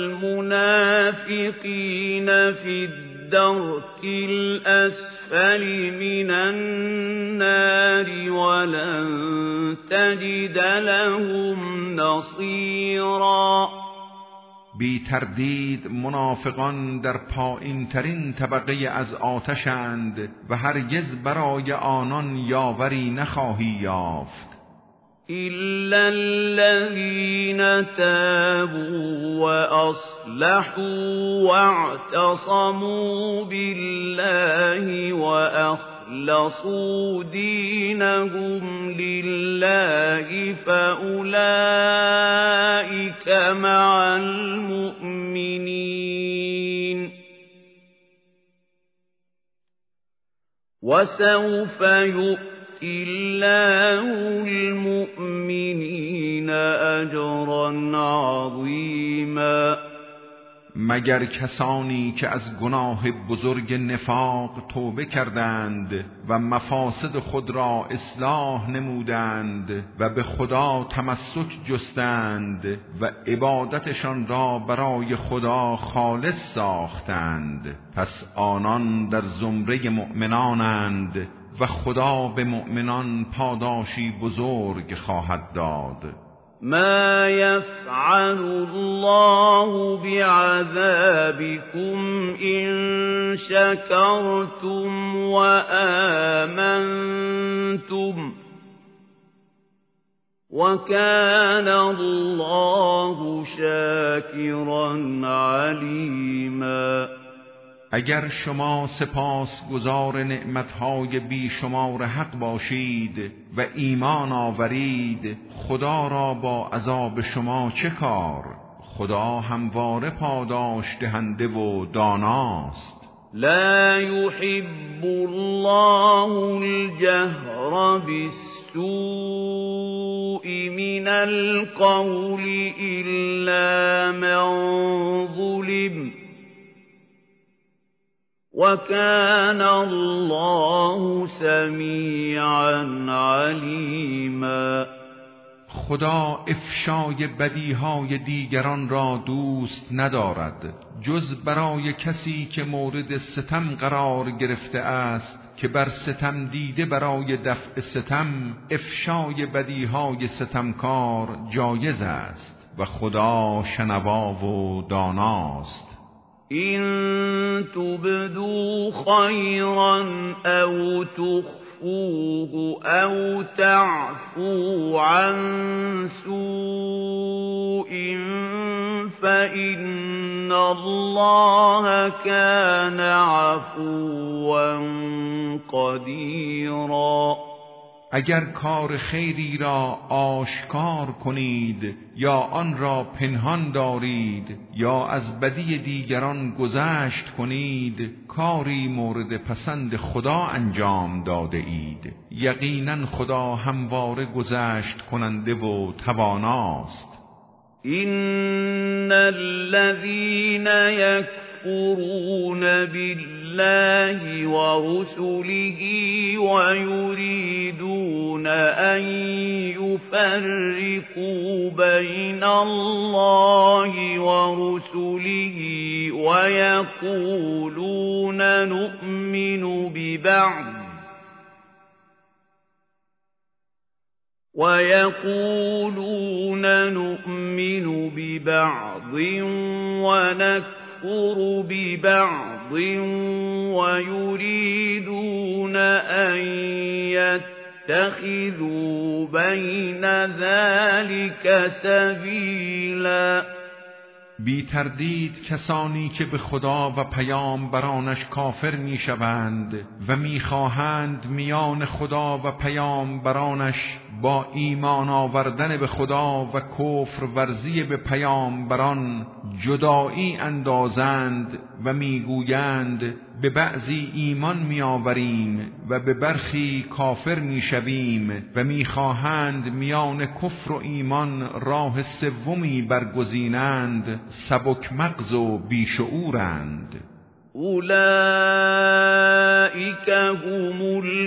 المنافقين في الدرك الأسفل من النار ولن تجد لهم نصيرا. بی تردید منافقان در پایین ترین طبقه از آتشند و هرگز برای آنان یاوری نخواهی یافت. إلا الذين تابوا وأصلحوا واعتصموا بالله وأخلصوا دينهم لله فأولئك مع المؤمنين وسوف يؤتي الله المؤمنین اجرا عظیما. مگر کسانی که از گناه بزرگ نفاق توبه کردند و مفاسد خود را اصلاح نمودند و به خدا تمسک جستند و عبادتشان را برای خدا خالص ساختند، پس آنان در زمره مؤمنانند و خدا به مؤمنان پاداشی بزرگ خواهد داد. ما يفعل الله بعذابكم إن شكرتم وآمنتم وكان الله شاكرا عليما. اگر شما سپاسگزار نعمتهای بیشمار حق باشید و ایمان آورید، خدا را با عذاب شما چه کار؟ خدا همواره پاداش دهنده و داناست. لا يحب الله الجهر بالسوء من القول إلا من ظلم وَكَانَ اللَّهُ سَمِيعًا عَلِيمًا. خدا افشای بدیهای دیگران را دوست ندارد جز برای کسی که مورد ستم قرار گرفته است، که بر ستم دیده برای دفع ستم افشای بدیهای ستمکار جایز است و خدا شنوا و داناست. إن تبدوا خيرا أو تخفوه أو تعفوا عن سوء فإن الله كان عفوا قديرا. اگر کار خیری را آشکار کنید یا آن را پنهان دارید یا از بدی دیگران گذشت کنید، کاری مورد پسند خدا انجام داده اید. یقینا خدا همواره گذشت کننده و تواناست. إن الذين يكفرون بالله ورسله ويريدون أن يفرقوا بين الله ورسله ويقولون نؤمن ببعض ونكفر ببعض ويريدون أن يتخذوا بين ذلك سبيلا. بی تردید کسانی که به خدا و پیامبرانش کافر می شوند و می خواهند میان خدا و پیامبرانش با ایمان آوردن به خدا و کفر ورزی به پیامبران جدایی اندازند و میگویند به بعضی ایمان میآوریم و به برخی کافر میشویم و میخواهند میان کفر و ایمان راه سومی برگزینند، سبک مغز و بیشعورند. اولئک هم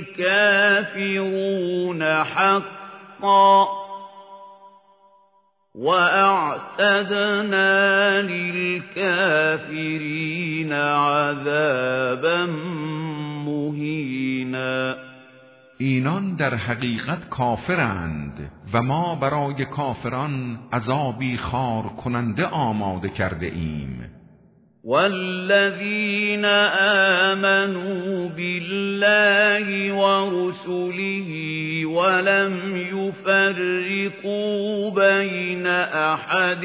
الکافرون حقا وَأَعْتَدْنَا لِلْكَافِرِينَ عَذَابًا مُهِينًا. اینان در حقیقت کافرند و ما برای کافران عذابی خار کننده آماده کرده ایم. والذين آمنوا بالله ورسله ولم يفرقوا بين أحد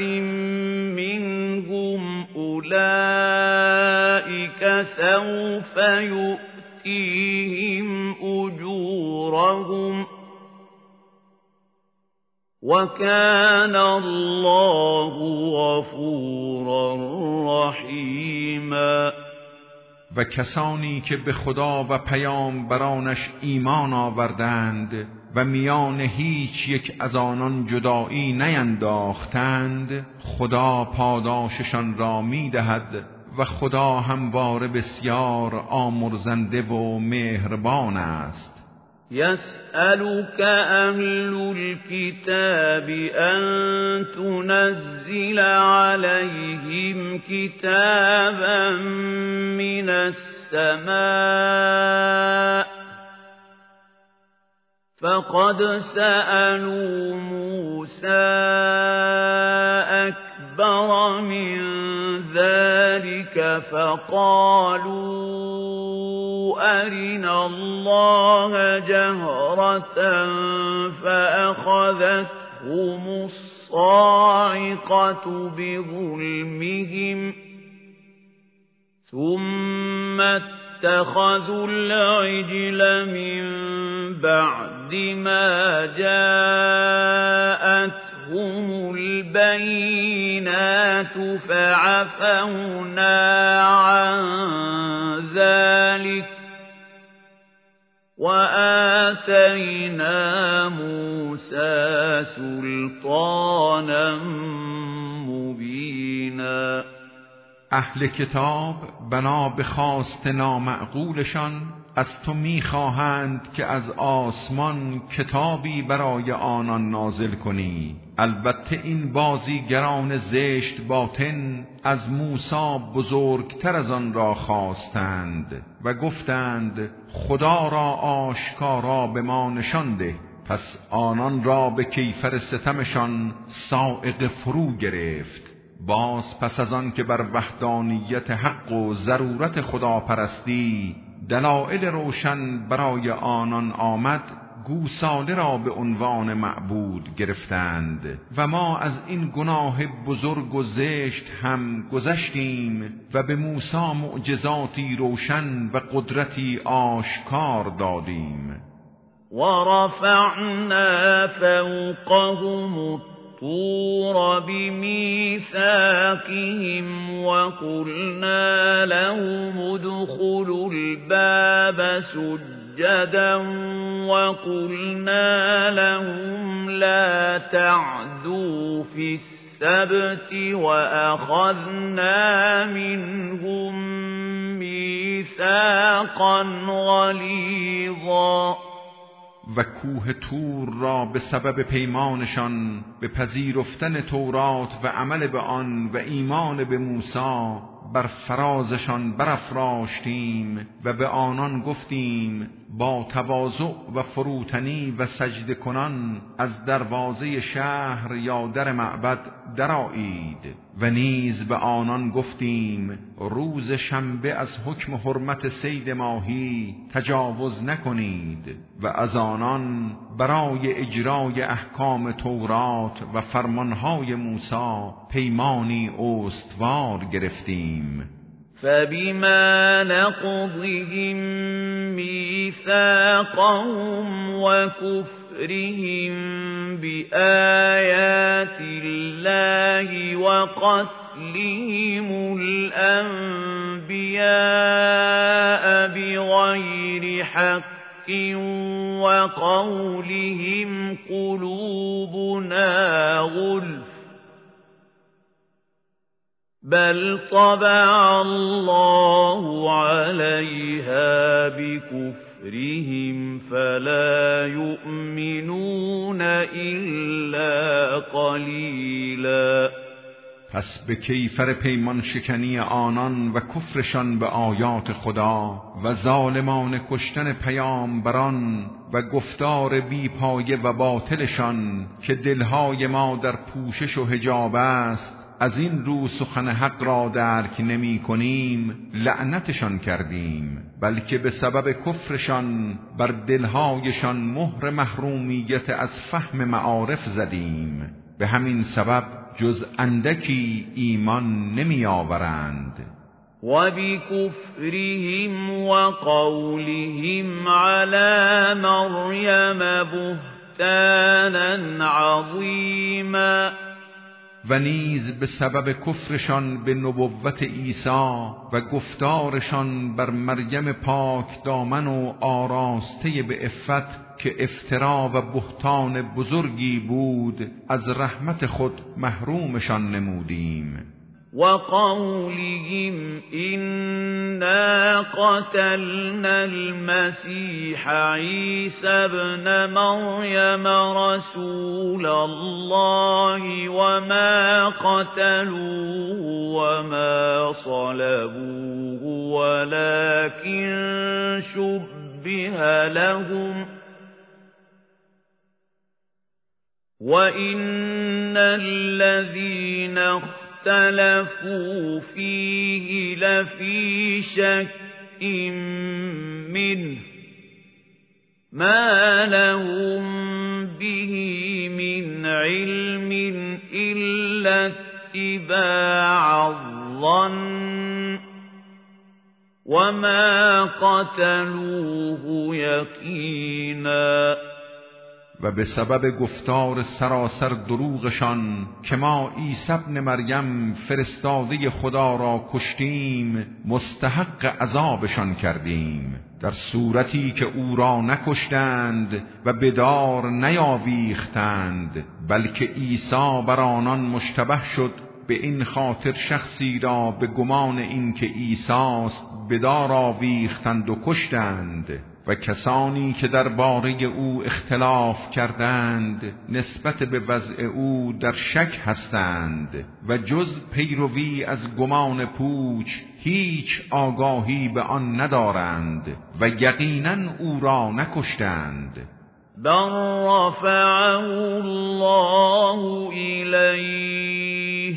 منهم أولئك سوف يؤتيهم أجورهم وَكَانَ اللَّهُ غَفُورًا رَحِیمًا. و کسانی که به خدا و پیامبرانش ایمان آوردند و میان هیچ یک از آنان جدایی نینداختند، خدا پاداششان را می‌دهد و خدا همواره بسیار آمرزنده و مهربان است. يسألك أهل الكتاب أن تنزل عليهم كتابا من السماء فقد سألوا موسى أكبر من ذلك فقالوا أرنا الله جهرة فأخذتهم الصاعقة بظلمهم ثم اتخذوا العجل من بعد ما جاءتهم البينات فعفونا عن ذلك وآتينا موسى سلطانا مبینا. اهل کتاب بنا به خواست نامعقولشان از تو می‌خواهند که از آسمان کتابی برای آنان نازل کنی. البته این بازیگران زشت باطن از موسی بزرگتر از آن را خواستند و گفتند خدا را آشکارا به ما نشان ده. پس آنان را به کیفر ستمشان صاعقه فرو گرفت. باز پس از آن که بر وحدانیت حق و ضرورت خداپرستی دلائل روشن برای آنان آمد، گوساله را به عنوان معبود گرفتند و ما از این گناه بزرگ و زشت هم گذشتیم و به موسی معجزاتی روشن و قدرتی آشکار دادیم. ورفعنا فوقهم الطور بميثاقهم وقلنا لهم ادخلوا الباب سجدا وقلنا لهم لا تعدوا في السبت وأخذنا منهم ميثاقا غليظا. و کوه طور را به سبب پیمانشان به پذیرفتن تورات و عمل به آن و ایمان به موسی بر فرازشان برافراشتیم و به آنان گفتیم با تواضع و فروتنی و سجده کنان از دروازه شهر یا در معبد درآیید و نیز به آنان گفتیم روز شنبه از حکم حرمت صید ماهی تجاوز نکنید و از آنان برای اجرای احکام تورات و فرمانهای موسی پیمانی استوار گرفتیم. فبما نقضهم ميثاقهم وكفرهم بآيات الله وقتلهم الأنبياء بغير حق وقولهم قلوبنا غلف بل طبع الله عليها بكفرهم فلا يؤمنون إلا قليلا. پس به کیفر پیمان شکنی آنان و کفرشان به آیات خدا و ظالمان کشتن پیامبران و گفتار بی پایه و باطلشان که دلهای ما در پوشش و حجاب است از این رو سخن حق را درک نمی کنیم لعنتشان کردیم، بلکه به سبب کفرشان بر دلهایشان مهر محرومیت از فهم معارف زدیم، به همین سبب جز اندکی ایمان نمی آورند. و بکفرهم و قولهم علی مریم بهتانا عظیما. و نیز به سبب کفرشان به نبوت عیسی و گفتارشان بر مریم پاک دامن و آراسته به عفت که افترا و بهتان بزرگی بود از رحمت خود محرومشان نمودیم. وقولهم إنا قتلنا المسيح عيسى ابن مريم رسول الله وما قتلوه وما صلبوه ولكن شبه لهم وإن الذين اختلفوا فيه لفي شك منه ما لهم به من علم إلا اتباع الظن وما قتلوه يقينا. و به سبب گفتار سراسر دروغشان که ما عیسی ابن مریم فرستاده خدا را کشتیم مستحق عذابشان کردیم، در صورتی که او را نکشتند و بدار نیاویختند، بلکه عیسی بر آنان مشتبه شد به این خاطر شخصی را به گمان اینکه عیسی است بدار آویختند و کشتند. و کسانی که درباره او اختلاف کردند نسبت به وضع او در شک هستند و جز پیروی از گمان پوچ هیچ آگاهی به آن ندارند و یقینا او را نکشتند. بل رفعه الله الیه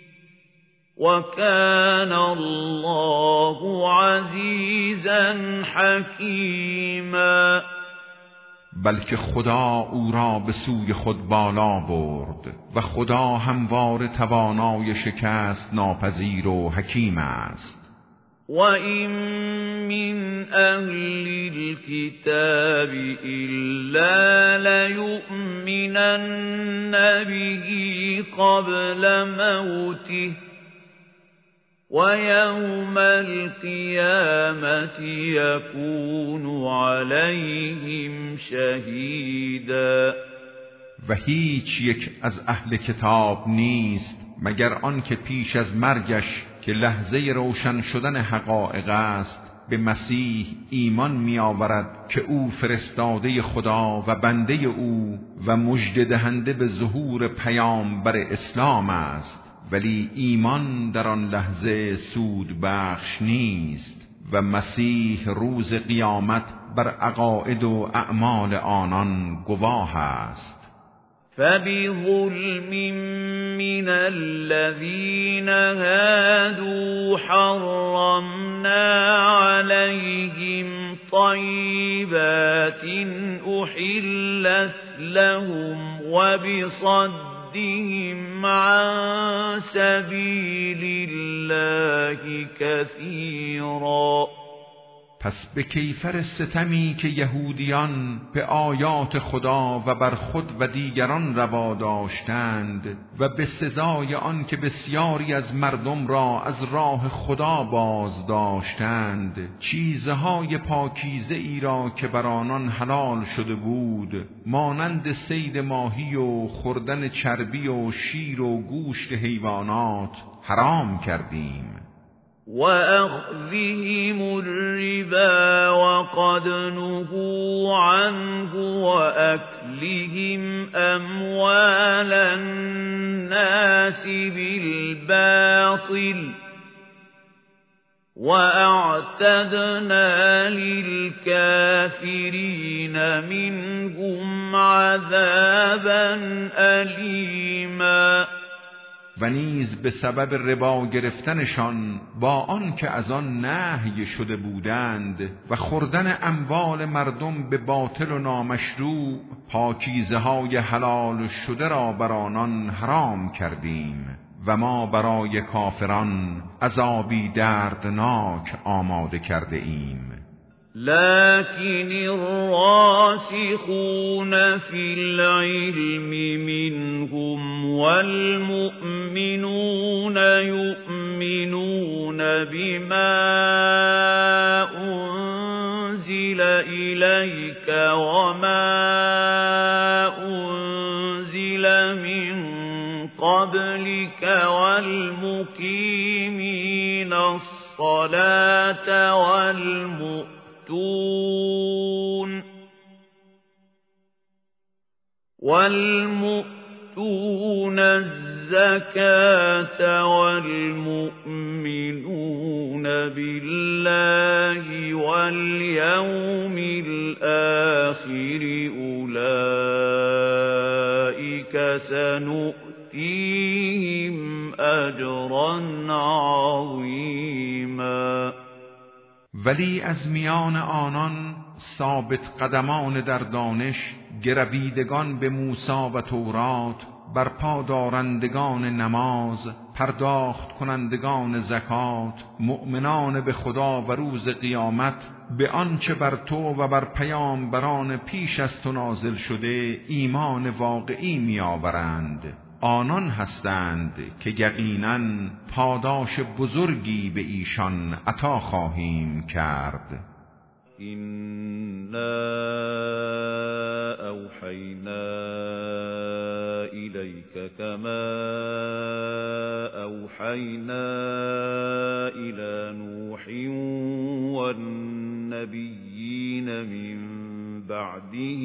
وَكَانَ اللَّهُ عَزِيزًا حَكِیمًا. بلکه خدا او را به سوی خود بالا برد و خدا همواره توانای شکست ناپذیر و حکیم است. وَإِن مِّنْ أَهْلِ الْكِتَابِ إِلَّا لَيُؤْمِنَنَّ بِهِ قَبْلَ مَوْتِهِ وَيَوْمَ الْقِيَامَةِ يَكُونُ عَلَيْهِمْ شَهِيدًا. و هیچ یک از اهل کتاب نیست مگر آن که پیش از مرگش که لحظه روشن شدن حقایق است به مسیح ایمان می آورد که او فرستاده خدا و بنده او و مژده دهنده به ظهور پیامبر اسلام است، ولی ایمان در آن لحظه سود بخش نیست و مسیح روز قیامت بر عقاید و اعمال آنان گواه است. فبظلم من الذين هادوا حرمنا عليهم طيبات أحلت لهم وبصدهم عن سبيل الله كثيرا. پس به کیفر ستمی که یهودیان به آیات خدا و بر خود و دیگران روا داشتند و به سزای آن که بسیاری از مردم را از راه خدا باز داشتند، چیزهای پاکیزه ای را که بر آنان حلال شده بود، مانند صید ماهی و خوردن چربی و شیر و گوشت حیوانات حرام کردیم. وَأَخْذِهِمُ الرِّبَا وَقَدْ نُهُوا عَنْهُ وَأَكْلِهِمْ أَمْوَالَ النَّاسِ بِالْبَاطِلِ وَأَعْتَدْنَا لِلْكَافِرِينَ مِنْهُمْ عَذَابًا أَلِيمًا. و نیز به سبب ربا گرفتنشان با آن که از آن نهی شده بودند و خوردن اموال مردم به باطل و نامشروع، پاکیزه های حلال شده را بر آنان حرام کردیم و ما برای کافران عذابی دردناک آماده کرده ایم. لكن الراسخون في العلم منهم والمؤمنون يؤمنون بما أنزل إليك وما أنزل من قبلك والمقيمين الصلاة والمؤتون الزكاة والمؤمنون بالله واليوم الآخر أولئك سنؤتيهم أجرا عظيما. ولی از میان آنان ثابت قدمان در دانش، گرویدگان به موسی و تورات، برپا دارندگان نماز، پرداخت کنندگان زکات، مؤمنان به خدا و روز قیامت، به آنچه بر تو و بر پیامبران پیش از تو نازل شده ایمان واقعی می آورند. آنان هستند که یقیناً پاداش بزرگی به ایشان عطا خواهیم کرد. إِنَّا أَوْحَيْنَا إِلَيْكَ كَمَا أَوْحَيْنَا إِلَى نُوحٍ وَالنَّبِيِّينَ مِن بَعْدِهِ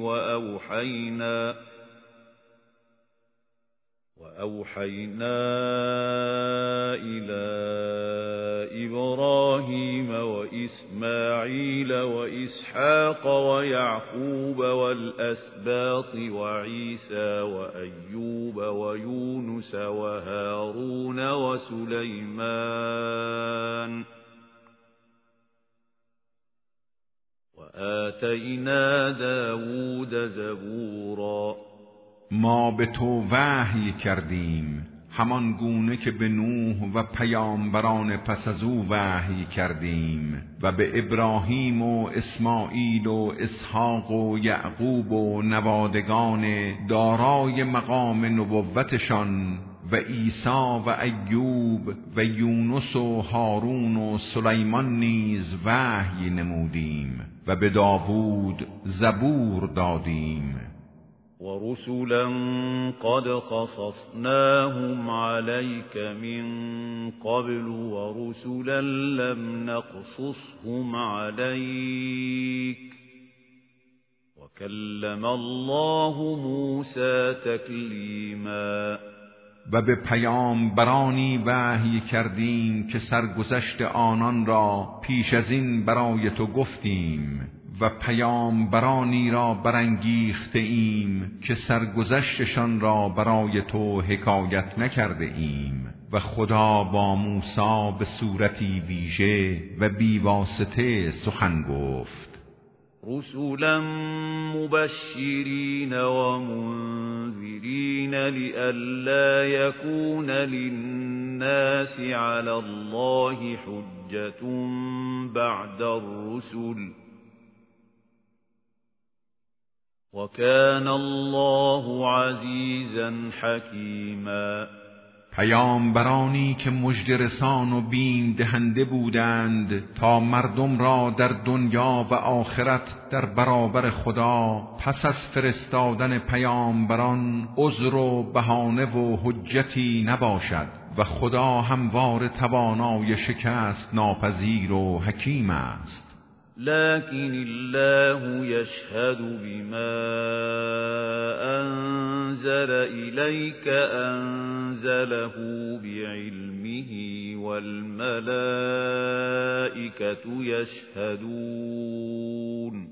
وَأَوْحَيْنَا إِلَى إِبْرَاهِيمَ وَإِسْمَاعِيلَ وَإِسْحَاقَ وَيَعْقُوبَ وَالْأَسْبَاطِ وَعِيسَى وَأَيُّوبَ وَيُونُسَ وَهَارُونَ وَسُلَيْمَانَ وَآتَيْنَا دَاوُودَ زَبُورًا. ما به تو وحی کردیم همان گونه که به نوح و پیامبران پس از او وحی کردیم و به ابراهیم و اسماعیل و اسحاق و یعقوب و نوادگان دارای مقام نبوتشان و عیسی و ایوب و یونس و هارون و سلیمان نیز وحی نمودیم و به داوود زبور دادیم. ورسلا قد قصصناهم عليك من قبل ورسلا لم نقصصهم عليك وكلم الله موسى تکلیما. و به پیامبرانی وحی کردیم که سرگذشت آنان را پیش از این برای تو گفتیم و پیامبرانی را برانگیخته ایم که سرگذشتشان را برای تو حکایت نکرده ایم و خدا با موسی به صورتی ویژه و بیواسطه سخن گفت. رسلا مبشرین و منذرین لئلا یکون للناس علی الله حجة بعد الرسل وكان الله عزیزا حکیما. پیامبرانی که مژده رسان و بیم دهنده بودند تا مردم را در دنیا و آخرت در برابر خدا پس از فرستادن پیامبران عذر و بهانه و حجتی نباشد و خدا همواره توانای شکست ناپذیر و حکیم است. لكن الله يشهد بما أنزل إليك أنزله بعلمه والملائكة يشهدون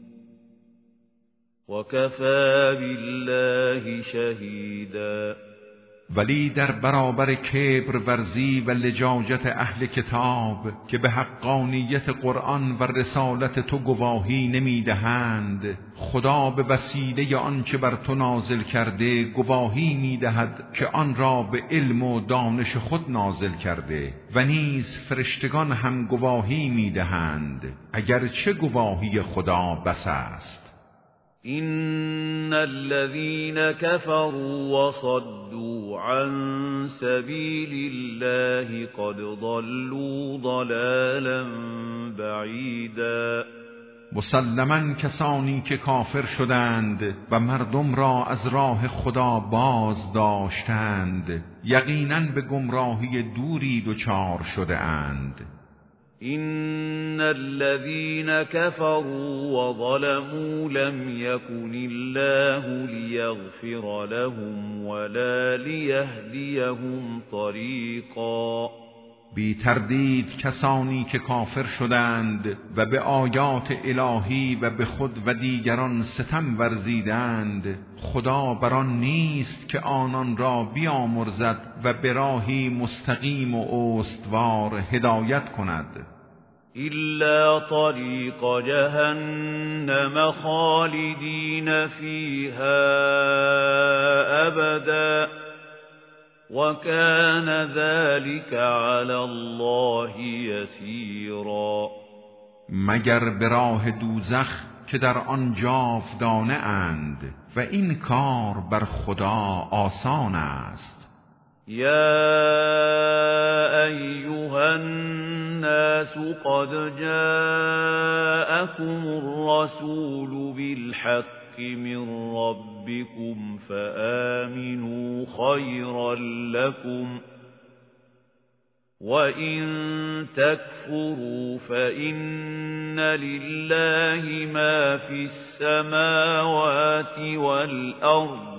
وكفى بالله شهيدا. ولی در برابر کبر ورزی و لجاجت اهل کتاب که به حقانیت قرآن و رسالت تو گواهی نمیدهند، خدا به وسیله آنچه بر تو نازل کرده گواهی میدهد که آن را به علم و دانش خود نازل کرده و نیز فرشتگان هم گواهی میدهند، اگرچه گواهی خدا بس است. إن الذين كفروا وصدوا عن سبيل الله قد ضلوا ضلالا بعيدا. مسلماً کسانی که کافر شدند و مردم را از راه خدا باز داشتند یقیناً به گمراهی دوری دچار شده اند. إن الذين كفروا وظلموا لم يكن الله ليغفر لهم ولا ليهديهم طريقا. بی تردید کسانی که کافر شدند و به آیات الهی و به خود و دیگران ستم ورزیدند، خدا بر آن نیست که آنان را بیامرزد و به راهی مستقیم و استوار هدایت کند. إلا طريق جهنم خالدين فيها أبدا وكان ذلك على الله يسيرا. مگر به راه دوزخ که در آن جاودانه اند و این کار بر خدا آسان است. يا أيها الناس قد جاءكم الرسول بالحق من ربكم فآمنوا خيرا لكم وإن تكفروا فإن لله ما في السماوات والأرض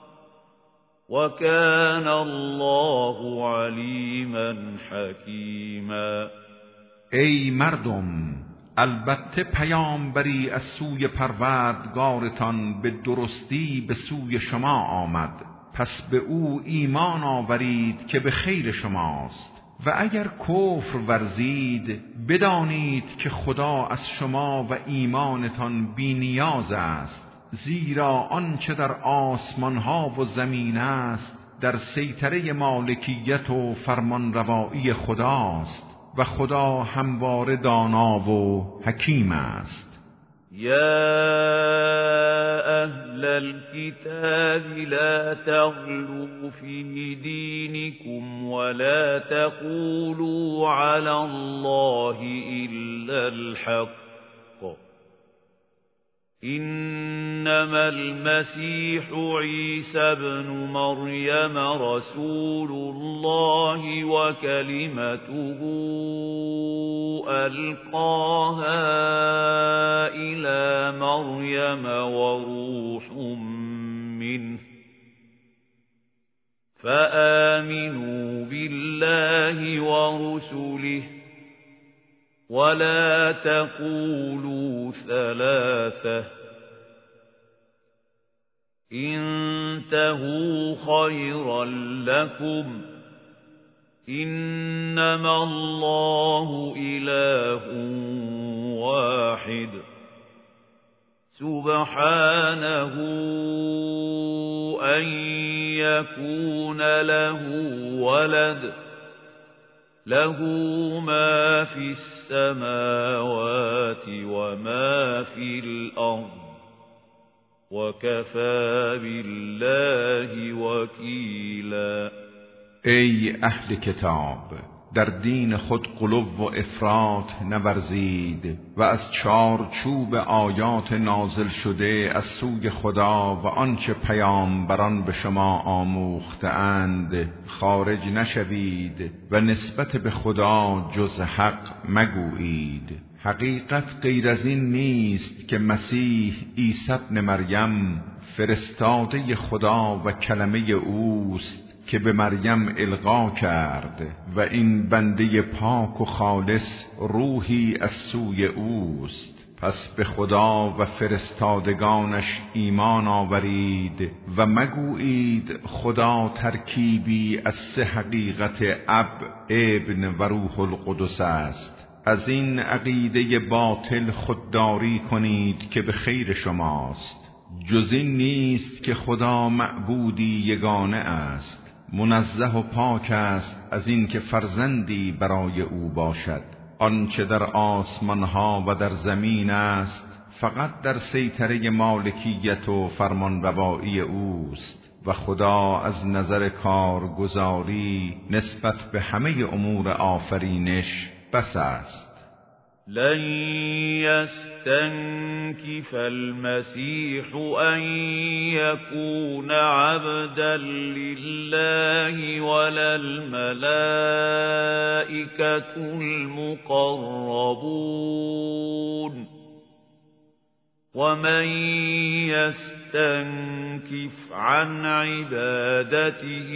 وكان الله علیما حکیما. ای مردم، البته پیامبری از سوی پروردگارتان به درستی به سوی شما آمد، پس به او ایمان آورید که به خیر شماست و اگر کفر ورزید بدانید که خدا از شما و ایمانتان بی نیاز است، زیرا آنچه در آسمانها و زمین است در سیطره مالکیت و فرمانروایی خداست و خدا همواره دانا و حکیم است. یا اهل الكتاب لا تغلوا في دينكم ولا تقولوا على الله إلا الحق إنما المسيح عيسى ابن مريم رسول الله وكلمته ألقاها إلى مريم وروح منه فآمنوا بالله ورسله ولا تقولوا ثلاثة انتهوا خيرا لكم إنما الله إله واحد سبحانه أن يكون له ولد له ما في السماوات وما في الأرض وكفى بالله وكیلا. ای اهل کتاب، در دین خود غلو و افراط نورزید و از چارچوب آیات نازل شده از سوی خدا و آنچه پیامبران به شما آموختند خارج نشوید و نسبت به خدا جز حق مگویید. حقیقت غیر از این نیست که مسیح عیسی ابن مریم فرستاده خدا و کلمه اوست که به مریم القا کرد و این بنده پاک و خالص روحی از سوی اوست. پس به خدا و فرستادگانش ایمان آورید و مگویید خدا ترکیبی از سه حقیقت اب، ابن و روح القدس است. از این عقیده باطل خودداری کنید که به خیر شماست. جز این نیست که خدا معبودی یگانه است، منزه و پاک است از این که فرزندی برای او باشد. آنچه در آسمانها و در زمین است فقط در سیطره مالکیت و فرمانروایی اوست و خدا از نظر کارگزاری نسبت به همه امور آفرینش بس است. لن يستنكف المسيح أن يكون عبدا لله ولا الملائكة المقربون ومن يستنكف عن عبادته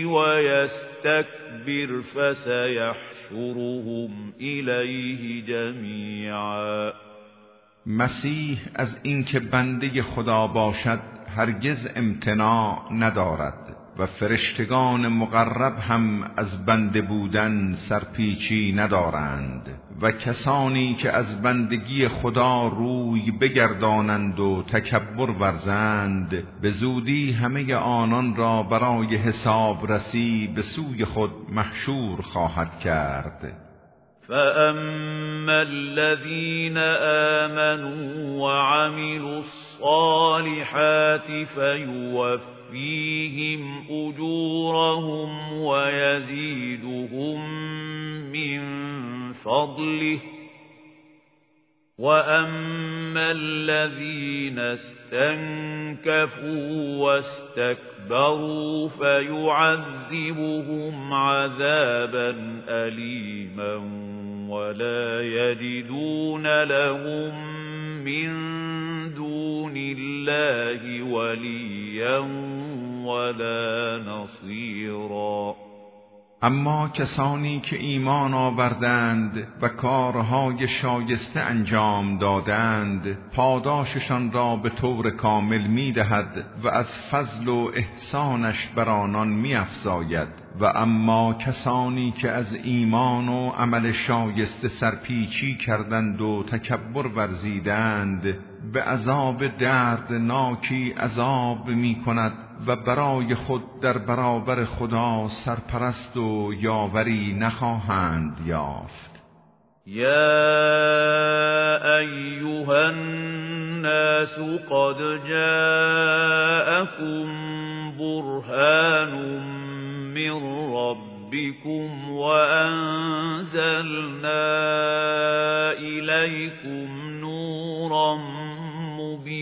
ويستكبر فسيحشرهم إليه جميعا. مسیح از اینکه بنده خدا باشد هرگز امتناع ندارد و فرشتگان مقرب هم از بنده بودن سرپیچی ندارند و کسانی که از بندگی خدا روی بگردانند و تکبر ورزند به زودی همه آنان را برای حساب رسی به سوی خود محشور خواهد کرد. فأما الذين آمنوا وعملوا الصالحات فيوفيهم أجورهم ويزيدهم من فضله وأما الذين استنكفوا واستكبروا فيعذبهم عذابا أليما ولا يجدون لهم من دون الله وليا ولا نصيرا. اما کسانی که ایمان آوردند و کارهای شایسته انجام دادند پاداششان را به طور کامل می‌دهد و از فضل و احسانش بر آنان می‌افزاید. و اما کسانی که از ایمان و عمل شایسته سرپیچی کردند و تکبر ورزیدند به عذاب دردناکی عذاب می‌کند و برای خود در برابر خدا سرپرست و یاوری نخواهند یافت. یا ایها الناس قد جاءكم برهان من ربكم وأنزلنا إليكم نورا مبينا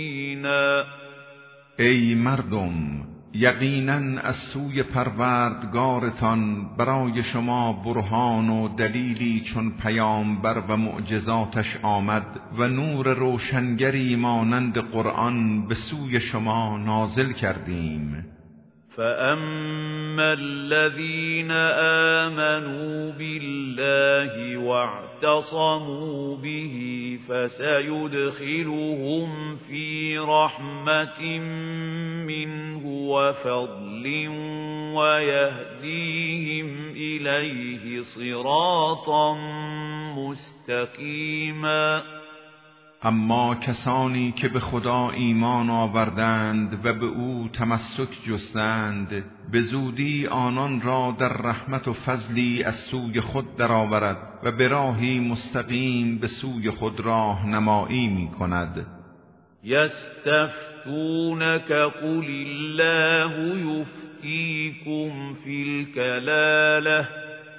مبینا. ای مردم، یقیناً از سوی پروردگارتان برای شما برهان و دلیلی چون پیامبر و معجزاتش آمد و نور روشنگری مانند قرآن به سوی شما نازل کردیم. فأما الذين آمنوا بالله واعتصموا به فسيدخلهم في رحمة منه وفضل ويهديهم إليه صراطا مستقيما. اما کسانی که به خدا ایمان آوردند و به او تمسک جستند، به زودی آنان را در رحمت و فضلی از سوی خود درآورد و به راهی مستقیم به سوی خود راهنمایی می کند. یستفتونک قل الله یفتیکم فی الکلاله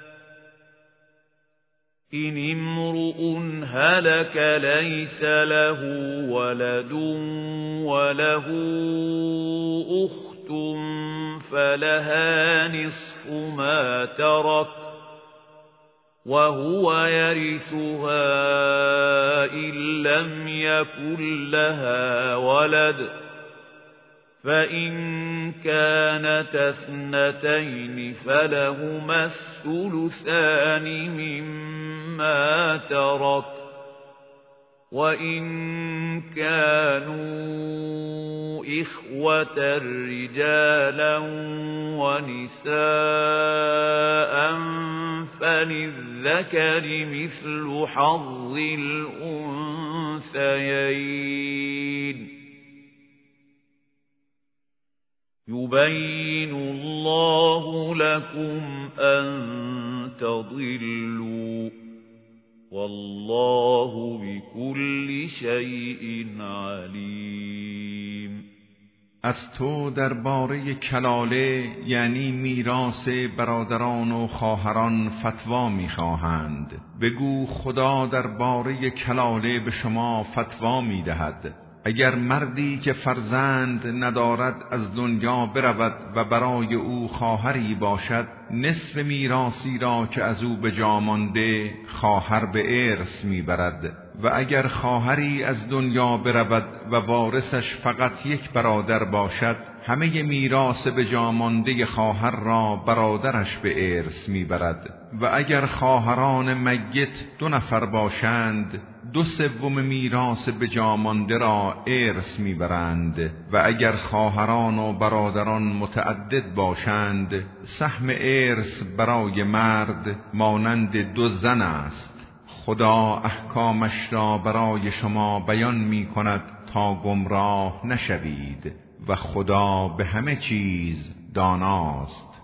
إن امرؤ هلك ليس له ولد وله أخت فلها نصف ما ترك وهو يرثها إن لم يكن لها ولد فإن كانت اثنتين فلهما الثلثان مما ترك وإن كانوا إخوة رجالا ونساء فللذكر مثل حظ الأنثيين يبين الله لكم أن تضلوا والله بكل شيء عليم. از تو درباره کلاله یعنی میراث برادران و خواهران فتوا می‌خواهند. بگو خدا درباره کلاله به شما فتوا می‌دهد. اگر مردی که فرزند ندارد از دنیا برود و برای او خواهری باشد، نصف میراثی را که از او به جا مانده خواهر به ارث میبرد. و اگر خواهری از دنیا برود و وارثش فقط یک برادر باشد، همه میراث به جا مانده خواهر را برادرش به ارث میبرد. و اگر خواهران میت 2 نفر باشند، 2/3 میراث به جا مانده را ارث میبرند. و اگر خواهران و برادران متعدد باشند، سهم ارث برای مرد مانند 2 زن است. خدا احکامش را برای شما بیان می کند تا گمراه نشوید و خدا به همه چیز داناست.